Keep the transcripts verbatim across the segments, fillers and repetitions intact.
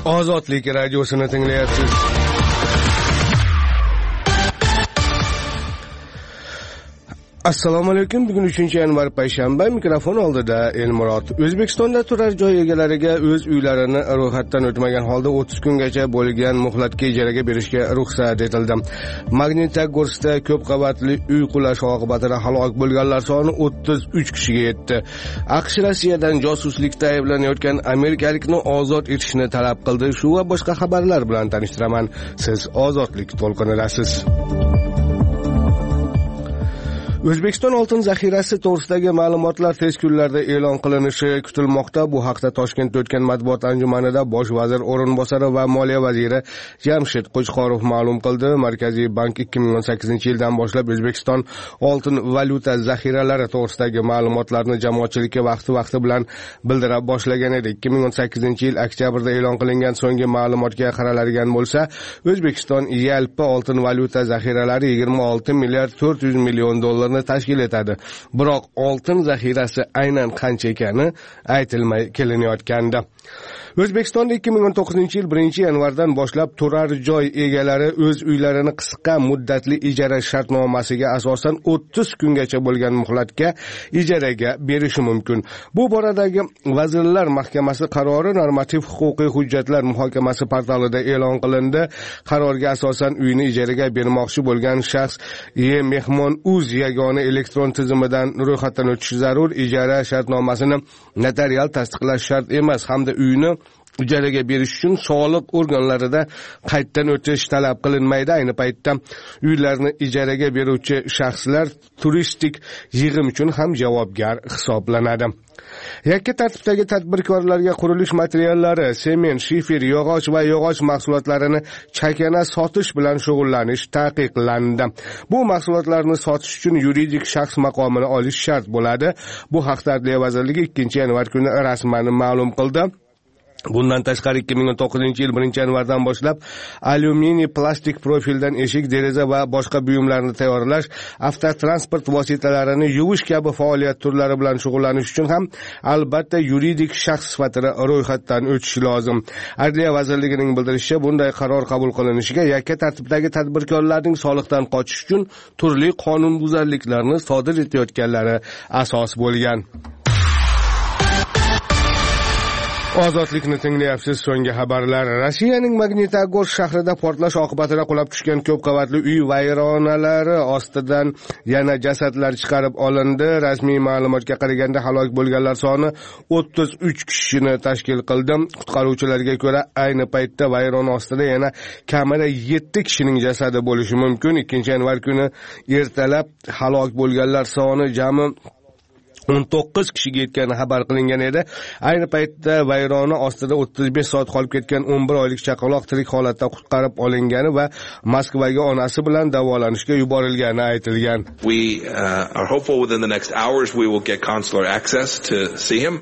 Ozodlik radiosini tinglayapsiz. Assalomu alaykum. Bugun uchinchi yanvar payshanba. Mikrofon oldida Elmurod. O'zbekistonda turar joy egalariga o'z uylarini ro'yxatdan o'tmagan holda o'ttiz kungacha bo'lgan muhlatga ijaraga berishga ruxsat etildi. Magnitogorskda ko'p qavatli uy qulashi oqibatida halok bo'lganlar soni o'ttiz uch kishiga yetdi. AQSh Rossiyadan josuslikda ayblanayotgan amerikalikni ozod etishni talab qildi. Shu va boshqa xabarlar bilan tanishtiraman. Siz Ozodlik to'lqinidasiz. O'zbekiston oltin zaxirasi to'g'risidagi ma'lumotlar tez kunlarda e'lon qilinishi kutilmoqda. Bu haqda Toshkentda o'tgan matbuot anjumanida bosh vazir o'rinbosari va moliya vaziri Jamshid Qo'chqorov ma'lum qildi. Markaziy bank ikki ming o'n sakkizinchi yildan boshlab O'zbekiston oltin valyuta zaxiralari to'g'risidagi ma'lumotlarni jamoatchilikka vaqti-vaqti bilan bildira boshlagan edi. ikki ming o'n sakkizinchi yil oktyabrda e'lon qilingan so'nggi ma'lumotga qaraladigan bo'lsa, O'zbekiston yalpi oltin valyuta zaxiralari yigirma olti milliard to'rt yuz million dollarni tashkil etadi. Biroq oltin zaxirasi aynan qancha ekani aytilmay kelinayotgandi. O'zbekistonda ikki ming o'n to'qqizinchi yil birinchi yanvardan boshlab turar joy egalari o'z uylarini qisqa muddatli ijara shartnomasiga asosan o'ttiz kungacha bo'lgan muhlatga ijaraga berishi mumkin. Bu boradagi Vazirlar Mahkamasi qarori normativ huquqiy hujjatlar muhokamasi portalida e'lon qilindi. Qarorga asosan uyni ijaraga bermoqchi bo'lgan shaxs E-Mehmon.uz yagona elektron tizimidan ro'yxatdan o'tishi zarur. Ijara shartnomasini notarial tasdiqlash shart emas hamda uyni ijaraga berish uchun soliq organlarida qayddan o'tish talab qilinmaydi. Ayni paytda uylarni ijaraga beruvchi shaxslar turistik yig'im uchun ham javobgar hisoblanadi. Yakka tartibdagi tadbirkorlarga qurilish materiallari, sement, shifer, yog'och va yog'och mahsulotlarini chakana sotish bilan shug'ullanish taqiqlandi. Bu mahsulotlarni sotish uchun yuridik shaxs maqomini olish shart bo'ladi. Bu haqda Adliya vazirligi ikkinchi yanvar kuni rasman ma'lum qildi. Bundan tashqari ikki ming o'n to'qqizinchi yil birinchi yanvardan boshlab alyuminiy plastik profildan eshik, deraza va boshqa buyumlarni tayyorlash, avtotransport vositalarini yuvish kabi faoliyat turlari bilan shug'ullanish uchun ham albatta yuridik shaxs sifatida ro'yxatdan o'tish lozim. Adliya vazirligining bildirishicha, bunday qaror qabul qilinishiga yakka tartibdagi tadbirkorlarning soliqdan qochish uchun turli qonunbuzarliklarni sodir etayotganlari asos bo'lgan. Ozodlikni tinglayapsiz. So'nggi xabarlar. Rossiyaning Magnitogorsk shahrida portlash oqibatida qulab tushgan ko'p qavatli uy vayronalari ostidan yana jasadlar chiqarib olindi. Rasmiy ma'lumotga qaraganda halok bo'lganlar soni o'ttiz uch kishini tashkil qildi. Qutqaruvchilarga ko'ra, ayni paytda vayron ostida yana kamida yetti kishining jasadi bo'lishi mumkin. ikkinchi yanvar kuni ertalab halok bo'lganlar soni jami o'n to'qqiz kishiga yetgani xabar qilingan edi. Ayni paytda vayrona ostida o'ttiz besh soat qolib ketgan o'n bir oylik chaqaloq tirik holatda qutqarib olingani va Moskvaga onasi bilan davolanishga yuborilgani aytilgan. We uh, are hopeful within the next hours we will get consular access to see him.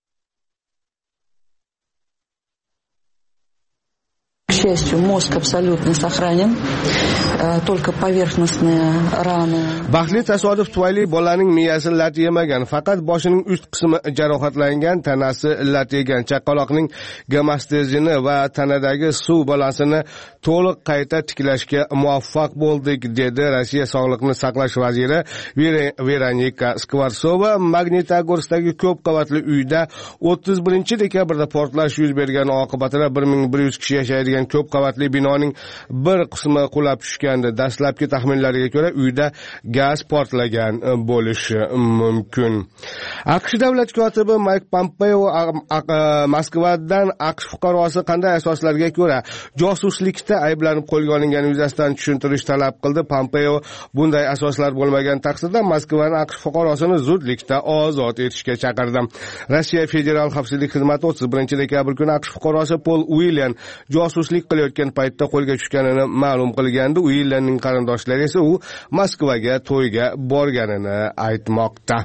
К счастью, мозг абсолютно сохранен, только поверхностные раны. Baxtli tasodif tufayli bolaning miyasi lat yemagan, faqat boshining ust qismi jarohatlangan, tanasi lat yegan. Chaqaloqning gamastezini va tanadagi suv balasini to'liq qayta tiklashga muvaffaq bo'ldik, dedi Rossiya Sog'liqni saqlash vaziri Veronika Skvarsova. Magnitogorskdagi ko'p qavatli uyda o'ttiz birinchi dekabrda portlash yuz bergani oqibatida bir ming bir yuz kishi yashaydigan ko'p qavatli binoning bir qismi qulab tushgandi. Dastlabki taxminlarga ko'ra uyda gaz portlagan bo'lishi mumkin. AQSh davlat kotibi Mike Pompeo Moskvadan AQSh fuqarosi qanday asoslarga ko'ra josuslikda ayblanib qo'lga olingani yuzasidan tushuntirish talab qildi. Pompeo bunday asoslar bo'lmagan taqdirda Moskvani AQSh fuqarosini zudlikda ozod etishga chaqirdi. Rossiya Federal xavfsizlik xizmati o'ttiz birinchi dekabr kuni AQSh fuqarosi Pol Uilyan josuslik qilayotgan paytda qo'lga tushganini ma'lum qilgandi. Uilyanning qarindoshlari esa u Moskvaga to'yga borganini aytmoqda.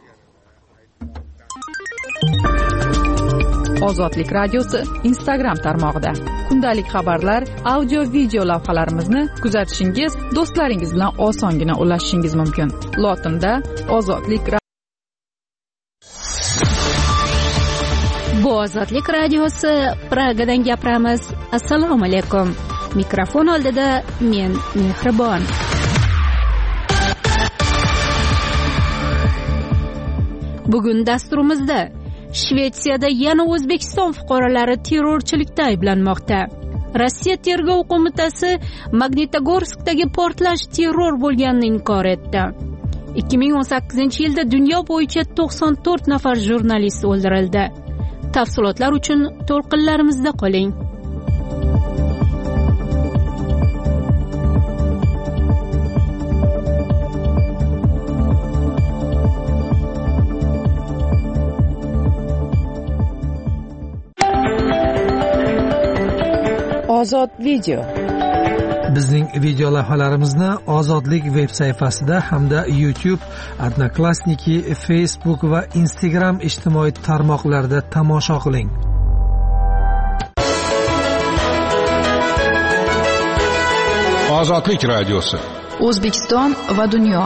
Ozodlik radiosi Instagram tarmog'ida kundalik xabarlar, audio video lavhalarimizni kuzatishingiz, do'stlaringiz bilan osongina ulashishingiz mumkin. Lotinda Ozodlik Bu Ozodlik radiosi, Pragadan gapiramiz. Assalomu alaykum. Mikrofon oldida men Mehribon. Bugun dasturimizda Shvetsiyada yana O'zbekiston fuqarolari terrorchilikda ayblanmoqda. Rossiya tergov qo'mitasi Magnitogorskdagi portlash terror bo'lganini inkor etdi. ikki ming o'n sakkizinchi yilda dunyo bo'yicha to'qson to'rt nafar jurnalist o'ldirildi. Tafsilotlar uchun to'lqinlarimizda qoling. Ozod video. Bizning video lavhalarimizni Ozodlik veb sayfasida hamda YouTube, Odnoklassniki, Facebook va Instagram ijtimoiy tarmoqlarida tomosha qiling. Ozodlik radiosi. O'zbekiston va dunyo.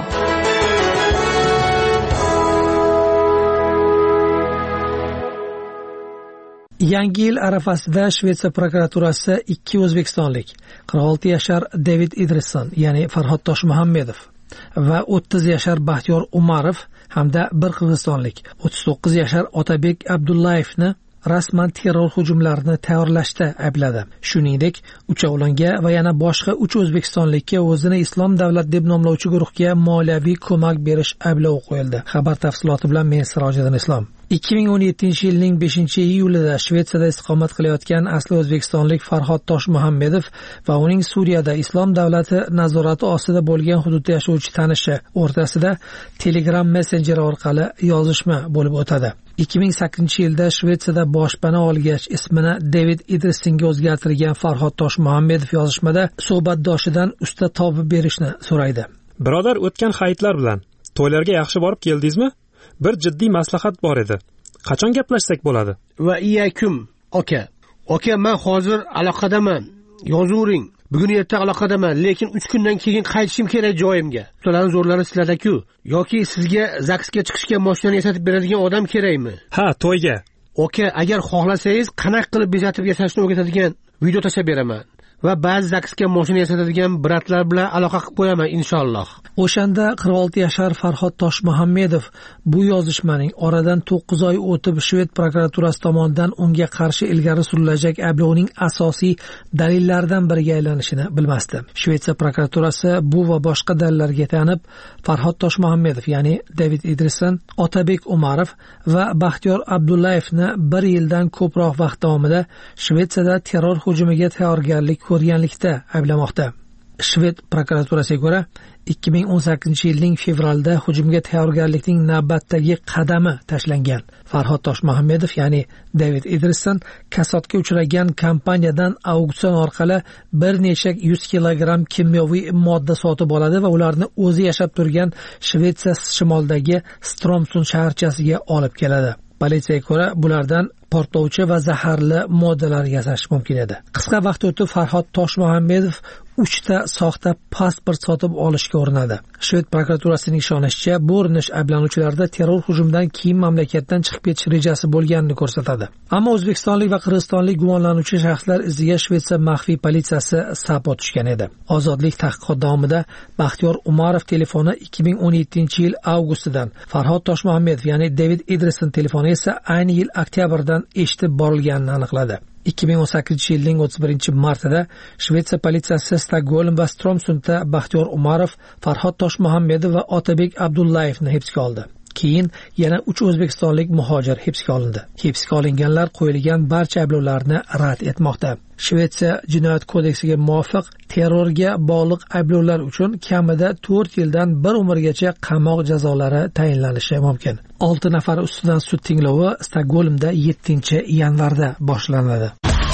Yangi yil arafasida Shvetsiya prokuraturasi ikki o'zbekistonlik, qirq olti yashar David Idrisson, ya'ni Farhod Toshmuhammedov va o'ttiz yashar Baxtiyor Umarov hamda bir qirg'izistonlik, o'ttiz to'qqiz yashar Otabek Abdullayevni rasman terror hujumlarini tayyorlashda aybladi. Shuningdek, uchovlonga va yana boshqa uch o'zbekistonlikka o'zini Islom davlat deb nomlovchi guruhga moliyaviy ko'mak berish ayblovi qo'yildi. Xabar tafsiloti bilan men Sirojiddin Islom. ikki ming o'n yettinchi yilning beshinchi iyulida Shvetsiyada istiqomat qilayotgan asli o'zbekistonlik Farhod Toshmuhammedov va uning Suriyada Islom davlati nazorati ostida bo'lgan hududda yashovchi tanishi o'rtasida Telegram messenjeri orqali yozishma bo'lib o'tadi. ikki ming sakkizinchi yilda Shvetsiyada boshpana olgach ismini David Idrissonga o'zgartirgan Farhod Toshmuhammedov yozishmada suhbatdoshidan usta topib berishni so'raydi. Birodar, o'tgan hayitlar bilan to'ylarga yaxshi borib keldingizmi? Bir jiddiy maslahat bor edi. Qachon gaplashsak bo'ladi? Va iyakum, aka. Aka, men hozir aloqadaman. Yozuvring. Bugun erta aloqadaman, lekin uch kundan keyin qaytishim kerak joyimga. Ularning zo'rlari sizlarda-ku. Yoki sizga zaksga chiqishga mashinani yasatib beradigan odam kerakmi? Ha, to'yga. Aka, agar xohlasangiz, qanaqa qilib bezatib yasashni o'rgatadigan video tashlab beraman. Va ba'zi zaksga mashina yasatadigan bratlar bilan aloqa qilib qo'yaman inshaalloh. O'shanda qirq olti yashar Farhod Toshmuhammedov bu yozishmaning oradan to'qqiz oy o'tib Shved prokuraturasi tomonidan unga qarshi ilgari surilajak ayblovning asosiy dalillaridan biriga aylanishini bilmasdi. Shvetsiya prokuraturasi bu va boshqa dalillarga tayanib Farhod Toshmuhammedov, ya'ni David Idrisson, Otabek Umarov va Baxtiyor Abdullayevni bir yildan ko'proq vaqt davomida Shvetsiyada terror hujumiga tayyorgarlik ko'rganlikda ayblamoqda. Shved prokuraturasiga ko'ra, ikki ming o'n sakkizinchi yilning fevralda hujumga tayyorgarlikning navbatdagi qadami tashlangan. Farhod Toshmuhammedov, ya'ni David Idrisson, kasodga uchragan kompaniyadan auksion orqali bir necha yuz kilogramm kimyoviy modda sotib oladi va ularni o'zi yashab turgan Shvetsiya shimolidagi Stromsund shaharchasiga olib keladi. Politsiyaga ko'ra, bulardan portlovchi va zaharli moddalar yasash mumkin edi. Qisqa vaqt o'tib Farhod Toshmuhammedov uchta soxta pasport sotib olishga urinadi. Shved prokuraturasining ishonishicha, bu urinish ayblanuvchilarda terror hujumidan keyin mamlakatdan chiqib ketish rejasi bo'lganini ko'rsatadi. Ammo o'zbekistonlik va qirg'izistonlik gumonlanuvchi shaxslar iziga Shvetsiya maxfiy politsiyasi sapot tushgan edi. Ozodlik tahqiqot davomida Baxtiyor Umarov telefoni ikki ming o'n yettinchi yil avgustidan, Farhod Toshmuhammedov, ya'ni David Idrisson telefoni esa ayni yil oktyabrdan eshitib borilganini aniqladi. ikki ming o'n sakkizinchi yilning o'ttiz birinchi martida Shvetsiya politsiyasi Stokgolm va Stromsundda Baxtiyor Umarov, Farhod Toshmuhammedov va Otabek Abdullayevni hibsga oldi. Keyin yana uch o'zbekistonlik muhojir hibsga olindi. Hibsga olinganlar qo'yilgan barcha ayblovlarni rad etmoqda. Shvetsiya jinoyat kodeksiga muvofiq terrorga bog'liq ayblovlar uchun kamida to'rt yildan bir umrgacha qamoq jazolari tayinlanishi mumkin. olti nafar ustidan sud tinglovi Stokgolmda yettinchi yanvarda boshlanadi.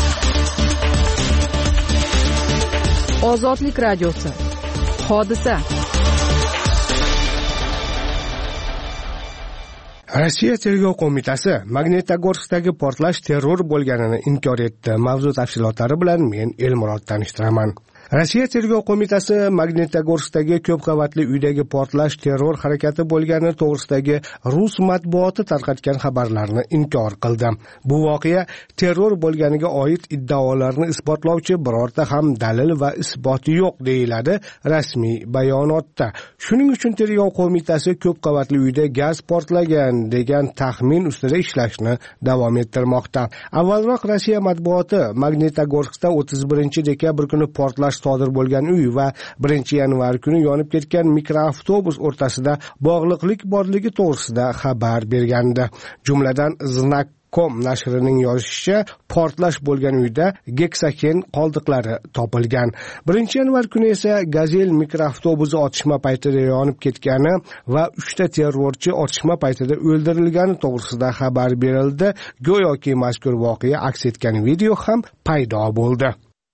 Ozodlik radiosi. Hodisa. Rossiya tergov qo'mitasi Magnitogorskdagi portlash terror bo'lganini inkor etdi. Mavzu tafsilotlari bilan men Elmurod tanishtiraman. Rossiya tergov qo'mitasi Magnitogorskdagi ko'p qavatli uydagi portlash terror harakati bo'lgani to'g'risidagi rus matbuoti tarqatgan xabarlarni inkor qildi. Bu voqea terror bo'lganiga oid iddaolarni isbotlovchi birorta ham dalil va isboti yo'q deyiladi rasmiy bayonotda. Shuning uchun tergov qo'mitasi ko'p qavatli uyda gaz portlagan degan taxmin ustida ishlashni davom ettirmoqda. Avvalroq Rossiya matbuoti Magnitogorskda o'ttiz birinchi dekabr kuni portlash sodir bo'lgan uy va birinchi yanvar kuni yonib ketgan mikroavtobus o'rtasida bog'liqlik borligi to'g'risida xabar bergandi. Jumladan Znak com nashrining yozishicha, portlash bo'lgan uyda geksaken qoldiqlari topilgan. birinchi yanvar kuni esa Gazel mikroavtobusi otishma paytida yonib ketgani va uchta terrorchi otishma paytida o'ldirilgani to'g'risida xabar berildi. Go'yoki mazkur voqea aks etgan video ham paydo bo'ldi.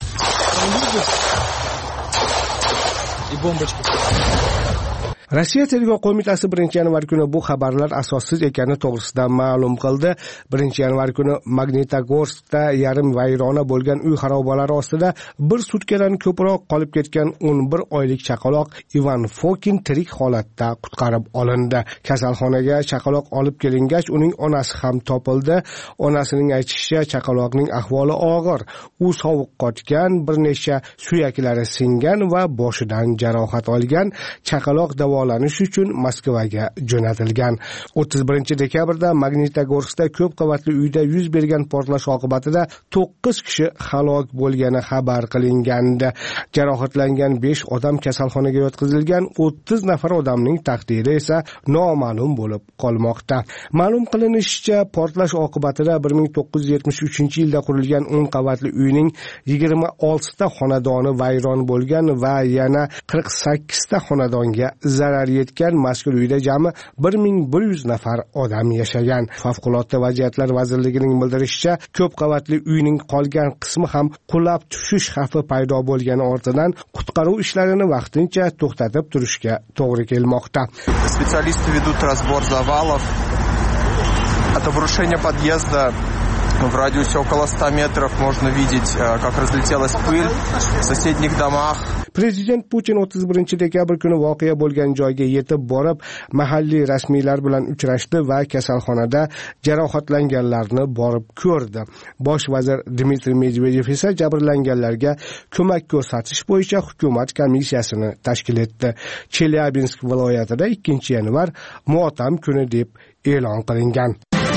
Rossiya tergov qo'mitasi birinchi yanvar kuni bu xabarlar asossiz ekani to'g'risida ma'lum qildi. birinchi yanvar kuni Magnitogorskda yarim vayrona bo'lgan uy xarobalari ostida bir sutkadan ko'proq qolib ketgan o'n bir oylik chaqaloq Ivan Fokin tirik holatda qutqarib olindi. Kasalxonaga chaqaloq olib kelingach, uning onasi ham topildi. Onasining aytishicha, chaqaloqning ahvoli og'ir. U sovuq qotgan, bir necha suyaklari singan va boshidan jarohat olgan. Chaqaloq davolanish uchun Moskvaga jo'natilgan. o'ttiz birinchi dekabrda Magnitogorskda ko'p qavatli uyda yuz bergan portlash oqibatida to'qqiz kishi halok bo'lgani xabar qilingandi. Jarohatlangan besh odam kasalxonaga yotqizilgan, o'ttiz nafar odamning taqdiri esa noma'lum bo'lib qolmoqda. Ma'lum qilinishicha, portlash oqibatida bir ming to'qqiz yuz yetmish uchinchi yilda qurilgan o'n qavatli uyning yigirma oltita xonadoni vayron bo'lgan va yana qirq sakkizta xonadonga zarar yetgan. Mazkur uyda jami bir ming bir yuz nafar odam yashagan. Favqulodda vaziyatlar vazirligining bildirishicha, ko'p qavatli uyning qolgan qismi ham qulab tushish xavfi paydo bo'lgani ortidan qutqaruv ishlarini vaqtincha to'xtatib turishga to'g'ri kelmoqda. Специалисты ведут разбор завалов. От обрушения подъезда в радиусе около ста метров можно видеть, как разлетелась пыль в соседних домах. Prezident Putin o'ttiz birinchi dekabr kuni voqea bo'lgan joyga yetib borib, mahalliy rasmiylar bilan uchrashdi va kasalxonada jarohatlanganlarni borib ko'rdi. Bosh vazir Dmitriy Medvedev esa jabrlanganlarga ko'mak ko'rsatish bo'yicha hukumat komissiyasini tashkil etdi. Chelyabinsk viloyatida ikkinchi yanvar motam kuni deb e'lon qilingan.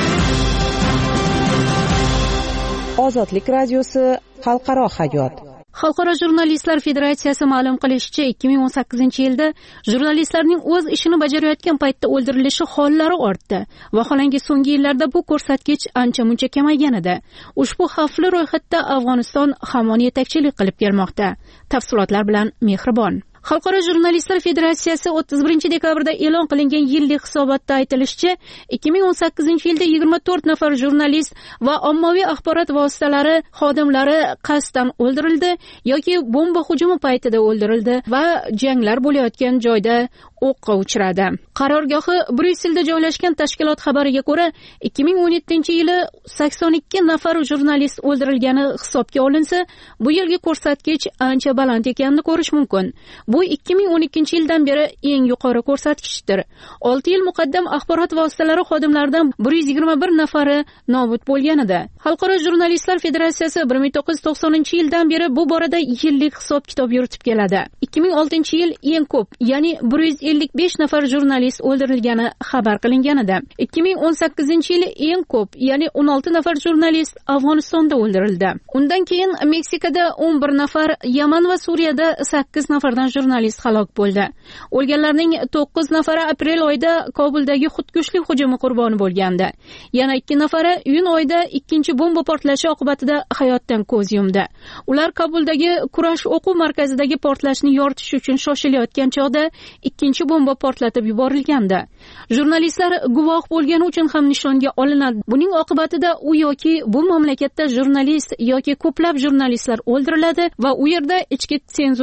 Ozodlik radiosi xalqaro hayot. Xalqaro jurnalistlar federatsiyasi ma'lum qilishicha, ikki ming o'n sakkizinchi yilda jurnalistlarning o'z ishini bajarayotgan paytda o'ldirilishi hollari ortdi. Vaholanki so'nggi yillarda bu ko'rsatkich ancha-muncha kamaygan edi. Ushbu xavfli ro'yxatda Afg'oniston hamon yetakchilik qilib kelmoqda. Tafsilotlar bilan Mehribon. Xalqaro jurnalistlar federatsiyasi o'ttiz birinchi dekabrda e'lon qilingan yillik hisobotda aytilishicha, ikki ming o'n sakkizinchi yilda yigirma to'rt nafar jurnalist va ommaviy axborot vositalari xodimlari qasddan o'ldirildi yoki bomba hujumi paytida o'ldirildi va janglar bo'layotgan joyda o'qqa uchradi. Qarorgohi Bryusselda joylashgan tashkilot xabariga ko'ra, ikki ming o'n yettinchi yili sakson ikki nafar jurnalist o'ldirilgani hisobga olinsa, bu yilgi ko'rsatkich ancha baland ekanini ko'rish mumkin. Bu ikki ming o'n ikkinchi yildan beri eng yuqori ko'rsatkichdir. olti yil muqaddam axborot vositalari xodimlaridan bir yuz yigirma bir nafari nobud bo'lgan edi. Xalqaro jurnalistlar federatsiyasi bir ming to'qqiz yuz to'qsoninchi yildan beri bu borada yillik hisob-kitob yuritib keladi. ikki ming oltinchi yil eng ko'p, ya'ni bir yuz ellik besh nafar jurnalist o'ldirilgani xabar qilingan edi. ikki ming o'n sakkizinchi yil eng ko'p, ya'ni o'n olti nafar jurnalist Afg'onistonda o'ldirildi. Undan keyin Meksikada o'n bir nafar, Yaman va Suriyada sakkiz nafardan jurnalist halok bo'ldi. O'lganlarning to'qqiz nafari aprel oyida Kobuldagi xudkushlik hujumi qurboni bo'lgandi. Yana ikki nafari iyun oyida ikkinchi bomba portlashi oqibatida hayotdan ko'z yumdi. Ular Kobuldagi kurash o'quv markazidagi portlashni yoritish uchun shoshilayotgan chog'da ikkinchi bomba portlatib yuborilgandi. Jurnalistlar guvoh bo'lgani uchun ham nishonga olinadi. Buning oqibatida u yoki bu mamlakatda jurnalist yoki ko'plab jurnalistlar o'ldiriladi va u yerda ichki senzura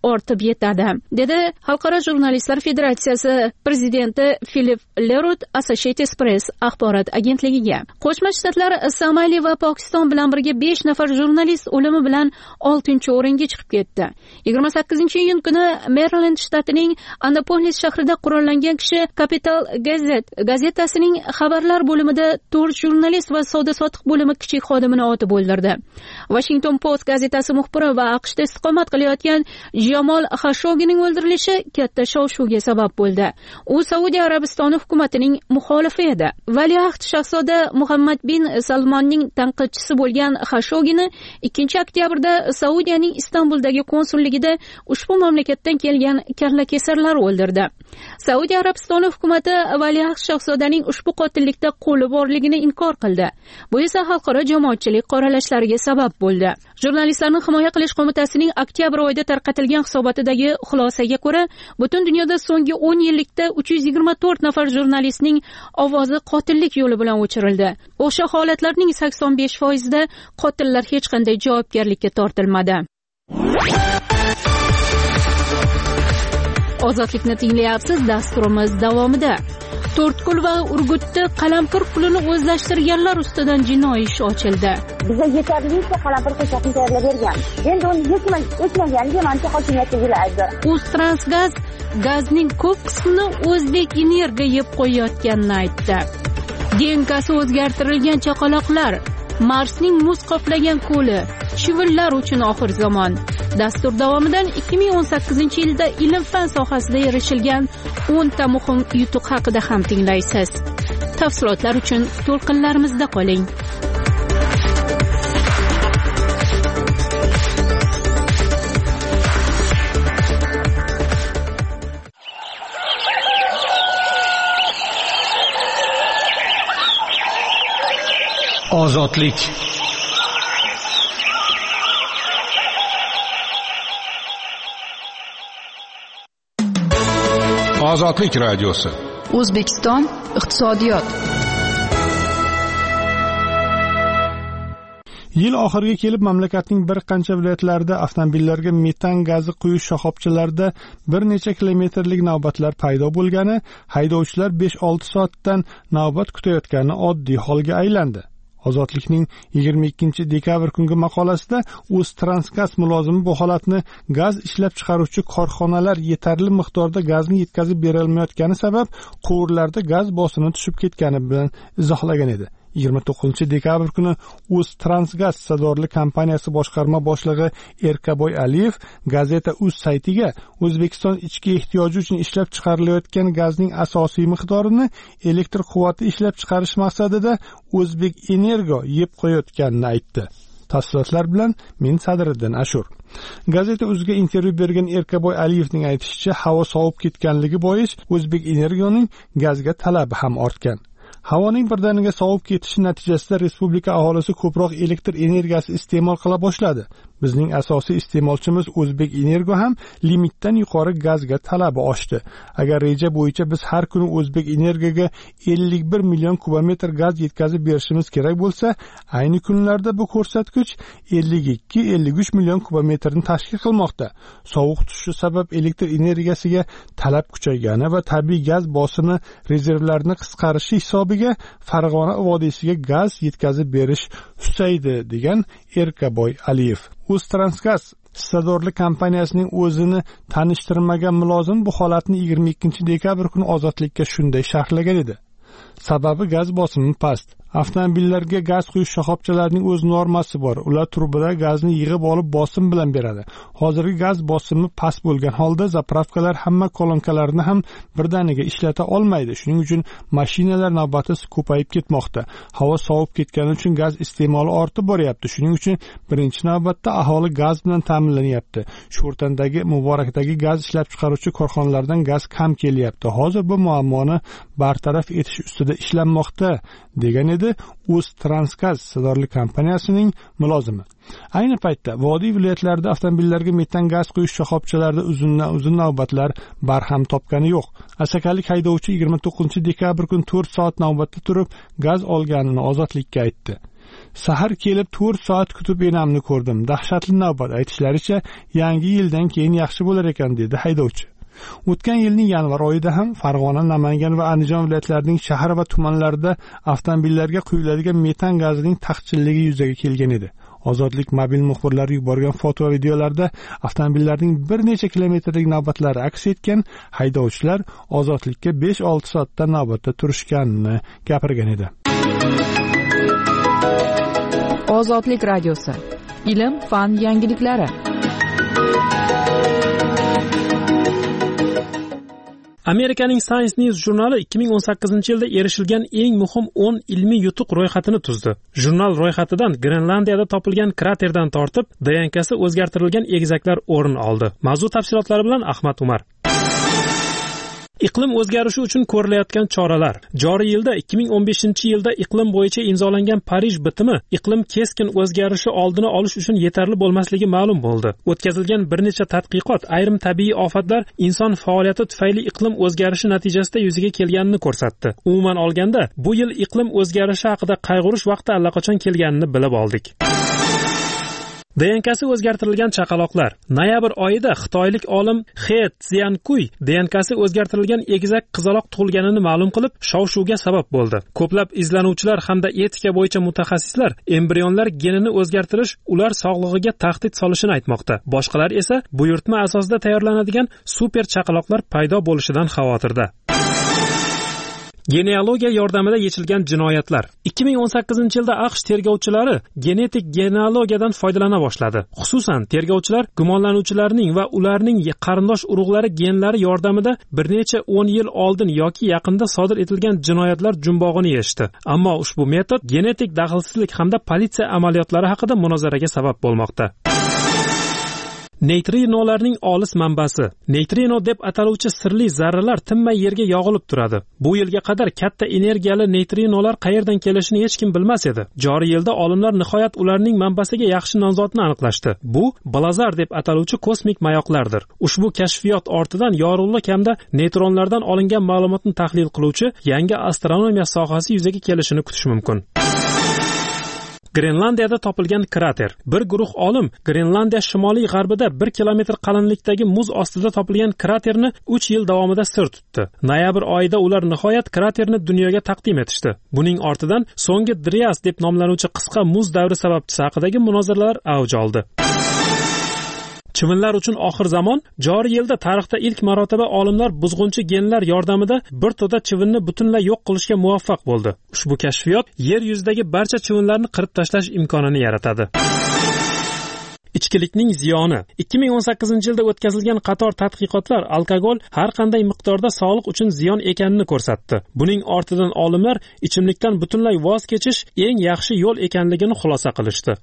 ortib yetadi, dedi Xalqaro jurnalistlar federatsiyasi prezidenti Filip Lerut Associated Press axborot agentligiga. Qo'shma Shtatlar Somali va Pokiston bilan birga besh nafar jurnalist o'limi bilan oltinchi o'ringa chiqib ketdi. yigirma sakkizinchi iyun kuni Maryland shtatining Annapolis shahrida qurollangan kishi Capital Gazette gazetasining xabarlar bo'limida to'rt jurnalist va savdo-sotiq bo'limi kichik xodimini otib o'ldirdi. Washington Post gazetasi muxbiri va AQShda istiqomat qilayotgan Jamol Khashoggining o'ldirilishi katta shov-shuvga sabab bo'ldi. U Saudiya Arabistoni hukumatining muxolifi edi. Valiahd shahzoda Muhammad bin Salmonning tanqidchisi bo'lgan Khashoggini ikkinchi oktyabrda Saudiyaning Istanbuldagi konsulligida ushbu mamlakatdan kelgan kallakesarlar o'ldirdi. Saudiya Arabistoni hukumati Valiahd shahzodaning ushbu qotillikda qo'li borligini inkor qildi. Bu esa xalqaro jamoatchilik qoralashlariga sabab bo'ldi. Jurnalistlarni himoya qilish qo'mitasining oktyabr oyida tarqatilgan hisobotidagi xulosaga ko'ra, butun dunyoda so'nggi o'n yillikda uch yuz yigirma to'rt nafar jurnalistning ovozi qotillik yo'li bilan o'chirildi. O'sha holatlarning sakson besh foizida qotillar hech qanday javobgarlikka tortilmadi. Ozodlikni tinglayapsiz. Dasturimiz davomida To'rtko'l va Urgutda qalampir pulini o'zlashtirganlar ustidan jinoiy ish ochildi. Bizga yetarlicha qalampir qo'shaqni tayyorlab bergan. Endi uni yetmay o'tmaganiga mancha hokimiyatdagilar aybdor. Uztransgaz gazning ko'p qismini O'zbek Energo yeb qo'yayotganini aytdi. D N K'si o'zgartirilgan chaqaloqlar, Marsning muz qoplagan ko'li, chivinlar uchun oxir zamon. Dastur davomidan ikki ming o'n sakkizinchi yilda ilm-fan sohasida erishilgan o'nta muhim yutuq haqida ham tinglaysiz. Tafsilotlar uchun to'lqinlarimizda qoling. Ozodlik. Ozodlik radiosi. O'zbekiston iqtisodiyot. Yil oxiriga kelib mamlakatning bir qancha viloyatlarida avtomobillarga metan gazi quyish shoxobchalarida bir necha kilometrlik navbatlar paydo bo'lgani, haydovchilar besh olti soatdan navbat kutayotgani oddiy holga aylandi. Ozodlikning yigirma ikkinchi dekabr kungi maqolasida Uztransgaz mulozimi bu holatni gaz ishlab chiqaruvchi korxonalar yetarli miqdorda gazni yetkazib berolmayotgani sabab quvurlarda gaz bosimi tushib ketgani bilan izohlagan edi. yigirma to'qqizinchi dekabr kuni Uztransgaz sazorli kompaniyasi boshqarma boshlig'i Erkaboy Aliyev gazeta Uz saytiga O'zbekiston ichki ehtiyoji uchun ishlab chiqarilayotgan gazning asosiy miqdorini elektr quvvati ishlab chiqarish maqsadida O'zbek Energo yeb qo'yayotganini aytdi. Tafsilotlar bilan men Sadriddin Ashur. Gazeta Uzga intervyu bergan Erkaboy Aliyevning aytishicha, havo sovib ketganligi bois O'zbek Energoning gazga talabi ham ortgan. Havoning birdaniga sovib ketishi natijasida respublika aholisi ko'proq elektr energiyasi iste'mol qila boshladi. Bizning asosiy iste'molchimiz O'zbek Energo ham limitdan yuqori gazga talabi oshdi. Agar reja bo'yicha biz har kuni O'zbek Energoga ellik bir million kubometr gaz yetkazib berishimiz kerak bo'lsa, ayni kunlarda bu ko'rsatkich ellik ikki ellik uch million kubometrni tashkil qilmoqda. Sovuq tushishi sabab elektr energiyasiga talab kuchaygani va tabiiy gaz bosimi rezervlarini qisqarishi hisobiga Farg'ona vodiysiga gaz yetkazib berish susaydi, degan Erkaboy Aliyev. Uztransgaz sazorli kompaniyasining o'zini tanishtirmagan mulozim bu holatni yigirma ikkinchi dekabr kuni Ozodlikka shunday sharhlagan edi. Sababi gaz bosimi past. Avtomobillarga gaz quyish shoxobchalarining o'z normasi bor. Ular trubada gazni yig'ib olib bosim bilan beradi. Hozirgi gaz bosimi past bo'lgan holda zapravkalar hamma kolonkalarini ham birdaniga ishlata olmaydi. Shuning uchun mashinalar navbati ko'payib ketmoqda. Havo sovib ketgani uchun gaz iste'moli ortib boryapti. Shuning uchun birinchi navbatda aholi gaz bilan ta'minlanyapti. Sho'rtandagi, Muborakdagi gaz ishlab chiqaruvchi korxonalardan gaz kam kelyapti. Hozir bu muammoni bartaraf etish ustida ishlanmoqda, degan edi Uztransgaz sazorli kompaniyasining mulozimi. Ayni paytda vodiy viloyatlarida avtomobillarga metan gaz quyish shoxobchalarida uzundan uzun navbatlar barham topgani yo'q. Asakalik haydovchi yigirma to'qqizinchi dekabr kuni to'rt soat navbatda turib gaz olganini Ozodlikka aytdi. Sahar kelib to'rt soat kutib enamni ko'rdim. Dahshatli navbat. Aytishlaricha, yangi yildan keyin yaxshi bo'lar ekan, dedi haydovchi. O'tgan yilning yanvar oyida ham Farg'ona, Namangan va Andijon viloyatlarining shahar va tumanlarida avtomobillarga quyiladigan metan gazining taqchilligi yuzaga kelgan edi. Ozodlik mobil muxbirlari yuborgan foto va videolarda avtomobillarning bir necha kilometrlik navbatlari aks etgan, haydovchilar ozodlikka besh olti soatdan navbatda turishganini gapirgan edi. Ozodlik radiosi. Ilm, fan yangiliklari. Amerikaning Science News jurnali ikki ming o'n sakkizinchi yilda erishilgan eng muhim o'n ilmiy yutuq ro'yxatini tuzdi. Jurnal ro'yxatidan Grenlandiyada topilgan kraterdan tortib D N K'si o'zgartirilgan egizaklar o'rin oldi. Mavzu tafsilotlari bilan Ahmad Umar. Iqlim o'zgarishi uchun ko'rilayotgan choralar. Joriy yilda ikki ming o'n beshinchi yilda iqlim bo'yicha imzolangan Parij bitimi iqlim keskin o'zgarishi oldini olish uchun yetarli bo'lmasligi ma'lum bo'ldi. O'tkazilgan bir necha tadqiqot ayrim tabiiy ofatlar inson faoliyati tufayli iqlim o'zgarishi natijasida yuzaga kelganini ko'rsatdi. Umuman olganda, bu yil iqlim o'zgarishi haqida qayg'urish vaqti allaqachon kelganini bilib oldik. D N K'si o'zgartirilgan chaqaloqlar. Noyabr oyida xitoylik olim He Xiankuy D N K'si o'zgartirilgan egizak qizaloq tug'ilganini ma'lum qilib, shov-shuvga sabab bo'ldi. Ko'plab izlanuvchilar hamda etika bo'yicha mutaxassislar embrionlar genini o'zgartirish ular sog'lig'iga tahdid solishini aytmoqda. Boshqalar esa buyurtma asosida tayyorlanadigan super chaqaloqlar paydo bo'lishidan xavotirda. Genealogiya yordamida yechilgan jinoyatlar. ikki ming o'n sakkizinchi yilda AQSh tergovchilari genetik genealogiyadan foydalana boshladi. Xususan, tergovchilar gumonlanuvchilarning va ularning qarindosh urug'lari genlari yordamida bir necha o'n yil oldin yoki yaqinda sodir etilgan jinoyatlar jumbog'ini yechdi. Ammo ushbu metod genetik daxlsizlik hamda politsiya amaliyotlari haqida munozaraga sabab bo'lmoqda. Neytrinolarning olis manbasi. Neytrino deb ataluvchi sirli zarralar tinmay yerga yog'ilib turadi. Bu yilga qadar katta energiyali neytrinolar qayerdan kelishini hech kim bilmas edi. Joriy yilda olimlar nihoyat ularning manbasiga yaxshi nomzodni aniqlashdi. Bu blazar deb ataluvchi kosmik mayoqlardir. Ushbu kashfiyot ortidan yorug'lik hamda neytronlardan olingan ma'lumotni tahlil qiluvchi yangi astronomiya sohasi yuzaga kelishini kutish mumkin. Grenlandiyada topilgan krater. Bir guruh olim Grenlandiya shimoliy g'arbida bir kilometr qalinlikdagi muz ostida topilgan kraterni uch yil davomida sir tutdi. Noyabr oyida ular nihoyat kraterni dunyoga taqdim etishdi. Buning ortidan so'nggi Drias deb nomlanuvchi qisqa muz davri sababchisi haqidagi munozaralar avj oldi. Chivinlar uchun oxir zamon. Joriy yilda tarixda ilk marotaba olimlar buzg'unchi genlar yordamida bir to'da chivinni butunlay yo'q qilishga muvaffaq bo'ldi. Ushbu kashfiyot yer yuzidagi barcha chivinlarni qirib tashlash imkonini yaratadi. Ichkilikning ziyoni. ikki ming o'n sakkizinchi yilda o'tkazilgan qator tadqiqotlar alkogol har qanday miqdorda sog'liq uchun ziyon ekanini ko'rsatdi. Buning ortidan olimlar ichimlikdan butunlay voz kechish eng yaxshi yo'l ekanligini xulosa qilishdi.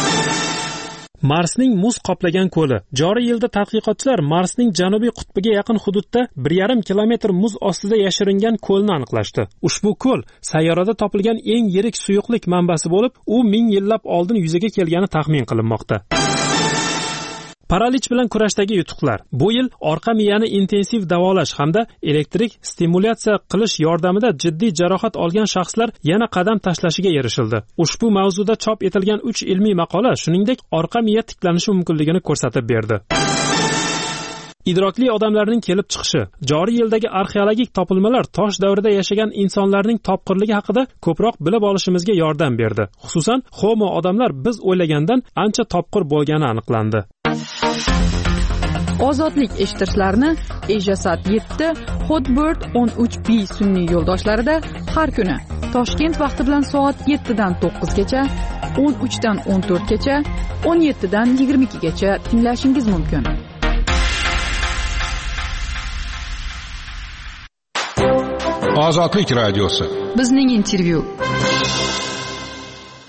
Marsning muz qoplagan ko'li. Joriy yilda tadqiqotchilar Marsning janubiy qutbiga yaqin hududda bir yarim kilometr muz ostida yashiringan ko'lni aniqlashdi. Ushbu ko'l sayyorada topilgan eng yirik suyuqlik manbasi bo'lib, u ming yillab oldin yuzaga kelgani taxmin qilinmoqda. Paralич bilan kurashdagi yutuqlar. Bu yil orqa miyani intensiv davolash hamda elektrik stimulyatsiya qilish yordamida jiddiy jarohat olgan shaxslar yana qadam tashlashiga erishildi. Ushbu mavzuda chop etilgan uch ilmiy maqola shuningdek orqa miya tiklanishi mumkinligini ko'rsatib berdi. Idrokli odamlarning kelib chiqishi. Joriy yildagi arxeologik topilmalar tosh davrida yashagan insonlarning topqirligi haqida ko'proq bilib olishimizga yordam berdi. Xususan, Homo odamlar biz o'ylagandan ancha topqir bo'lgani aniqlandi. Ozodlik eshittirishlarni Ejasat yetti, Hotbird o'n uch B sun'iy yo'ldoshlarida har kuni Toshkent vaqti bilan soat yettidan to'qqizgacha, o'n uchdan o'n to'rtgacha, o'n yettidan yigirma ikkigacha tinglashingiz mumkin. Ozodlik radiosi. Bizning intervyu.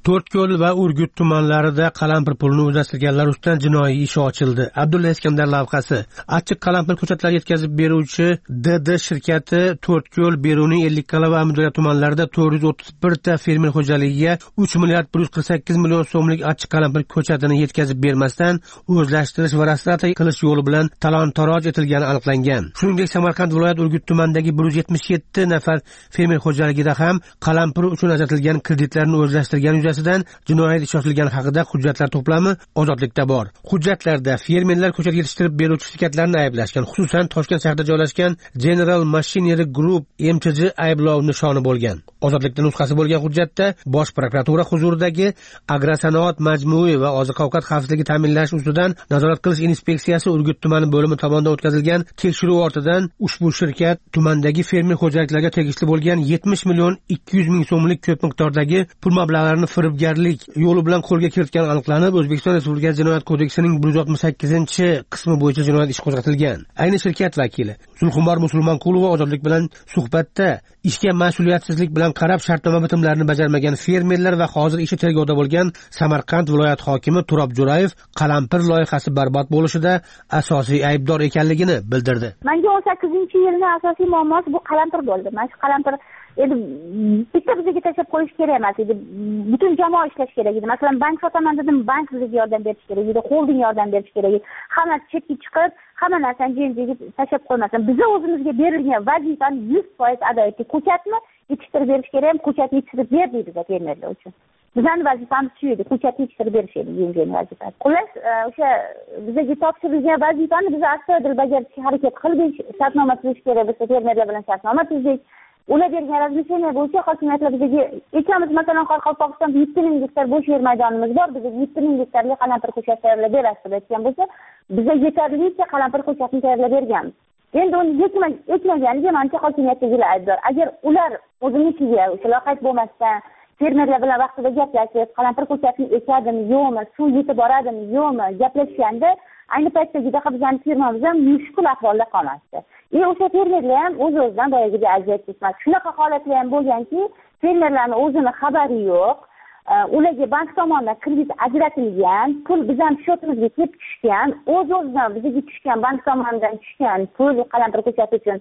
To'rtko'l va Urgut tumanlarida qalampir pulini o'zlashtirganlar ustidan jinoiy ish ochildi. Abdulla Iskandar lavhasi. Achchiq qalampir ko'chatlari yetkazib beruvchi D D shirkati To'rtko'l, Beruniy, Ellikqal'a va Amudaryo tumanlarida to'rt yuz o'ttiz bir ta fermer xo'jaligiga uch milliard bir yuz qirq sakkiz million so'mlik achchiq qalampir ko'chatini yetkazib bermasdan o'zlashtirish va restavratsiya qilish yo'li bilan talon-taroj etilgani aniqlangan. Shuningdek, Samarqand viloyat Urgut tumanidagi bir yuz yetmish yetti nafar fermer xo'jaligida ham qalampir uchun ajratilgan kreditlarni o'zlashtirgan yuzasidan jinoyat ishi ochilgani haqida hujjatlar to'plami ozodlikda bor. Hujjatlarda fermerlar ko'chat yetishtirib beruvchi shirkatlarni ayblashgan, xususan Toshkent shahrida joylashgan General Machinery Group M T J ayblov nishoni bo'lgan. Ozodlikda nusxasi bo'lgan hujjatda Bosh prokuratura huzuridagi Agrosanoat majmui va oziq-ovqat xavfsizligi ta'minlash ustidan nazorat qilish inspeksiyasi Urgut tumani bo'limi tomonidan o'tkazilgan tekshiruv ortidan ushbu shirkat tumandagi fermer xo'jaliklarga tegishli bo'lgan yetmish million ikki yuz ming so'mlik ko'p miqdordagi pul mablag'larini firibgarlik yo'li bilan qo'lga kiritgani aniqlanib, O'zbekiston Respublikasi Jinoyat kodeksining bir yuz oltmish sakkizinchi qismi bo'yicha jinoyat ishi qo'zg'atilgan. Ayni shirkat vakili Zulxumor Musulmonqulova ozodlik bilan suhbatda ishga mas'uliyatsizlik bilan qarab shartnoma bitimlarini bajarmagan fermerlar va hozir ishi tergovda bo'lgan Samarqand viloyat hokimi Turob Jo'rayev qalampir loyihasi barbod bo'lishida asosiy aybdor ekanligini bildirdi. Menga o'n sakkizinchi yilning asosiy muammosi bu qalampir bo'ldi. Mana shu qalampir endi bitta bizga tashlab qo'yish kerak emas edi. Butun jamoa ishlash kerak edi. Masalan, bank sotaman dedim, bank bizga yordam berish kerak edi, xolding yordam berish kerak edi. Hamma chetga chiqib, hamma narsani jenjiga tashlab qo'ymasin. Bizga o'zimizga berilgan vazifani yuz foiz ado etdik. Ko'chatni yetishtirib berish kerak ham, ko'chatni yetishtirib ber deydi bizga fermerlar uchun. Bizning vazifamiz shu edi, ko'chatni yetishtirib berish edi yengil vazifa. Xullas, o'sha bizga topshirilgan vazifani biz astoydil bajarishga harakat qildik. Shartnoma tuzish kerak bo'lsa, fermerlar bilan shartnoma tuzdik. Ular bergan razmisheniya bo'yicha hokimiyatlar bizga ikamiz masalan Qoraqalpog'istonda yetti ming gektar bo'sh yer maydonimiz bor. Bizga yetti ming gektarli qalampir ko'chat tayyorlab berasiz deb aytgan bo'lsa, bizga yetarlicha qalampir ko'chatni tayyorlab berganmiz. Endi uni yetmaganiga mancha hokimiyatdagilar aybdor. Agar ular o'zinikiga o'sha loqayd bo'lmasdan fermerlar bilan vaqtida gaplashib, qalampir ko'chatni ekadimi, yo'qmi, suv yetib boradimi, yo'qmi gaplashganda ayni paytdagida bizning firmamiz ham mushkul ahvolda qolmasdi. E o'sha fermerlar ham o'z-o'zidan boyagiga aziyat chekmas. Shunaqa holatlar ham bo'lganki, fermerlarning o'zini xabari yo'q. Ularga bank tomonidan kredit ajratilgan, pul bizning shotimizga kelib tushgan, o'z-o'zidan bizga tushgan bank tomonidan tushgan pul qalampir ko'chati uchun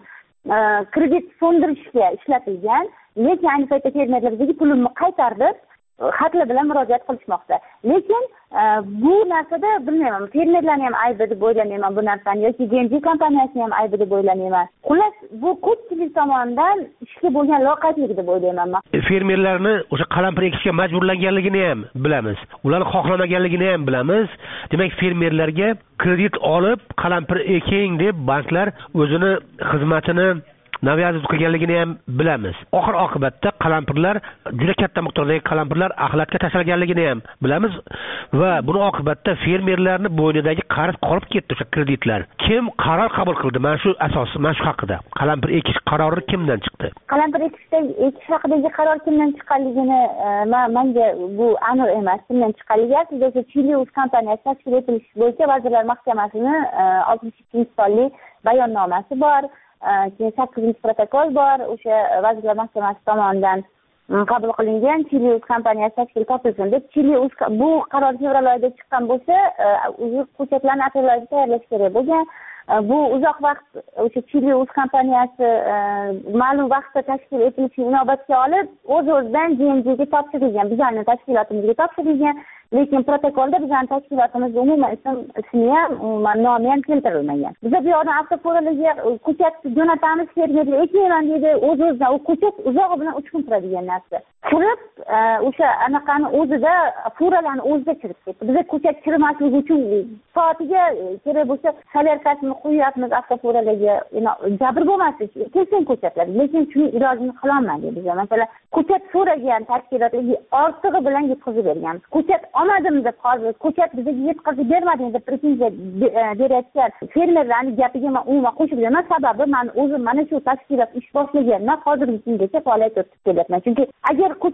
kredit so'ndirishga ishlatilgan. Lekin ayni paytda fermerlar bizga pulimni qaytarib, xatlar bilan murojaat qilishmoqda. Lekin bu narsada bilmayman, fermerlarning ham aybi deb o'ylamayman bu narsani yoki G M J kompaniyasining ham aybi deb o'ylamayman. Xullas, bu ko'pchilik tomonidan ishga bo'lgan loqaydlik deb o'ylayman. Fermerlarni o'sha qalampir ekishga majburlanganligini ham bilamiz. Ularni xohlamaganligini ham bilamiz. Demak, fermerlarga kredit olib qalampir eking deb banklar o'zini xizmatini naviyazib qilganligini ham bilamiz. Oxir oqibatda qalampirlar, juda katta miqdordagi qalampirlar axlatga tashlganligini ham bilamiz va buni oqibatda fermerlarni bo'ynidagi qarz qolib ketdi o'sha kreditlar. Kim qaror qabul qildi? Mana shu asos, mana shu haqida. Qalampir ekish qarori kimdan chiqdi? Qalampir ekishdagi ekish haqidagi qaror kimdan chiqqanligini menga bu aniq emas. Kimdan chiqqanligi aslida Chilius kompaniyasi tashkil etilishi bo'yicha Vazirlar Mahkamasining oltmish ikkinchi sonli bayonnomasi bor. Keyin sakkizinchi protokol bor. O'sha Vazirlar Mahkamasi tomonidan qabul qilingan Chilius kompaniyasi tashkil topilsin deb Chilius bu qaror fevral oyida chiqqan bo'lsa, o'zi ko'chatlarni aprel oyida tayyorlash kerak bo'lgan. Bu uzoq vaqt o'sha Chilius kompaniyasi ma'lum vaqtda tashkil etilishini inobatga olib, o'z-o'zidan G M Jga topshirilgan, bizning tashkilotimizga topshirilgan. Lekin protokolda bizning tashkilotimiz umuman ismi ham, umuman nomi ham keltirilmagan. Biz bu yoqdan avtofuralarga ko'chat jo'natamiz, fermerlar ekmayman deydi, o'z-o'zidan u ko'chat uzog'i bilan uch kun turadigan narsa. Kirib, o'sha anaqani o'zida furalarni o'zida kirib ketdi. Biz ko'chat kirmasligi uchun soatiga kerak bo'lsa salyarkasini qo'yapmiz avtofuralarga, jabr bo'lmaslik, kelsin ko'chatlar. Lekin shuni ilojini qila olmadik biz. Masalan, ko'chat so'ragan tashkilotlarga ortig'i bilan yetkazib berganmiz. Ko'chat olmadim deb hozir ko'chat bizga yetkazib bermadingiz deb pretenziya berayotgan fermerlarning gapiga men umuman qo'shilmayman. Sababi men o'zim mana shu tashkilot ish boshlagandan hozirgi kungacha faoliyat yuritib kelyapman. Chunki agar ko'chat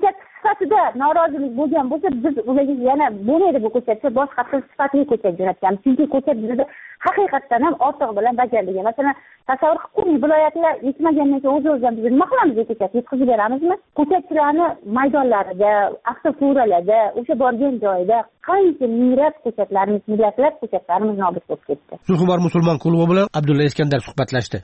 asosida norozilik bo'lgan bo'lsa, biz ularga yana bo'lmaydi bu ko'chatni boshqa sifatli ko'chat jo'natganmiz. Chunki ko'chat bizda haqiqatdan ham ortig'i bilan bajarilgan. Masalan, tasavvur qilib ko'ring, viloyatlar yetmagandan keyin o'z-o'zidan biz nima qilamiz ko'chat yetkazib beramizmi? Ko'chatchilarni maydonlarida, avtofuralarda, o'sha borgan joyida qancha minglab ko'chatlarimiz, millatlar ko'chatlarimiz nobud bo'lib ketdi. Zulhumor musulmon klubi bilan Abdulla Iskandar suhbatlashdi.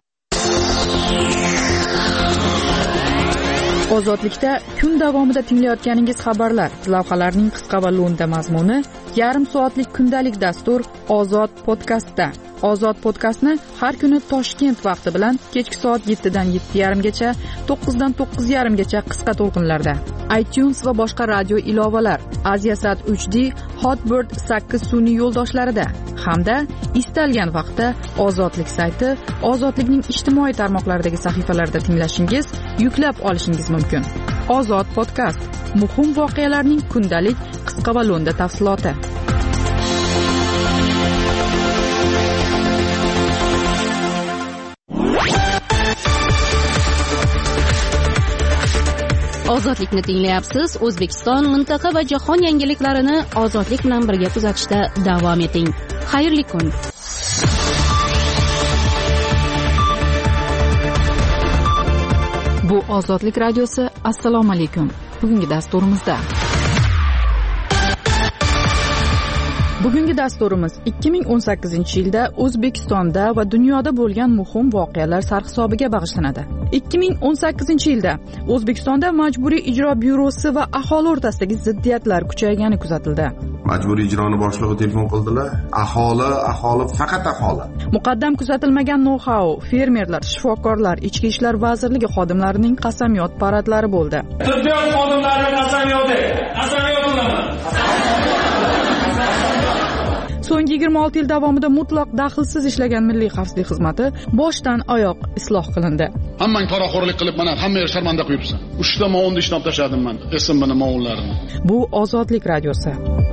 Ozodlikda kun davomida tinglayotganingiz xabarlar, lavhalarning qisqa va lo'nda mazmuni, yarim soatlik kundalik dastur Ozod podkastda. Ozod podkastni har kuni Toshkent vaqti bilan kechki soat yettidan yetti yarim gacha, to'qqizdan to'qqiz yarim gacha qisqa to'lqinlarda. iTunes va boshqa radio ilovalar, Aziasat uch D, Hotbird sakkiz sun'iy yo'ldoshlarida hamda istalgan vaqtda Ozodlik sayti, Ozodlikning ijtimoiy tarmoqlaridagi sahifalarida tinglashingiz, yuklab olishingiz mumkin. Ozod podkast, muhim voqealarning kundalik qisqa va lo'nda tafsiloti. Ozodlikni tinglayapsiz. O'zbekiston, mintaqa va jahon yangiliklarini Ozodlik bilan birga kuzatishda davom eting. Xayrli kun. Bu Ozodlik radiosi. Assalomu alaykum. Bugungi dasturimizda Bugungi dasturimiz ikki ming o'n sakkizinchi yilda O'zbekistonda va dunyoda bo'lgan muhim voqealar sarhisobiga bag'ishlanadi. ikki ming o'n sakkizinchi yilda O'zbekistonda Majburiy ijro byurosi va aholi o'rtasidagi ziddiyatlar kuchaygani kuzatildi. Majburiy ijroni boshlig'i telefon qildilar. Aholi, aholi, faqat aholi. Muqaddam kuzatilmagan know-how, fermerlar, shifokorlar, Ichki ishlar vazirligi xodimlarining qasamyod paradlari bo'ldi. Tibbiyot xodimlari qasamyodi, qasamyod qilaman. So'nggi yigirma olti yil davomida mutlaq daxlsiz ishlagan Milliy xavfsizlik xizmati boshdan oyoq isloh qilindi. Hammang qoraxo'rlik qilib, mana hammaga sharmanda qo'yibsan. uchta movunni ishlab tashladim men, S M B'ni movunlarini. Bu Ozodlik radiosi.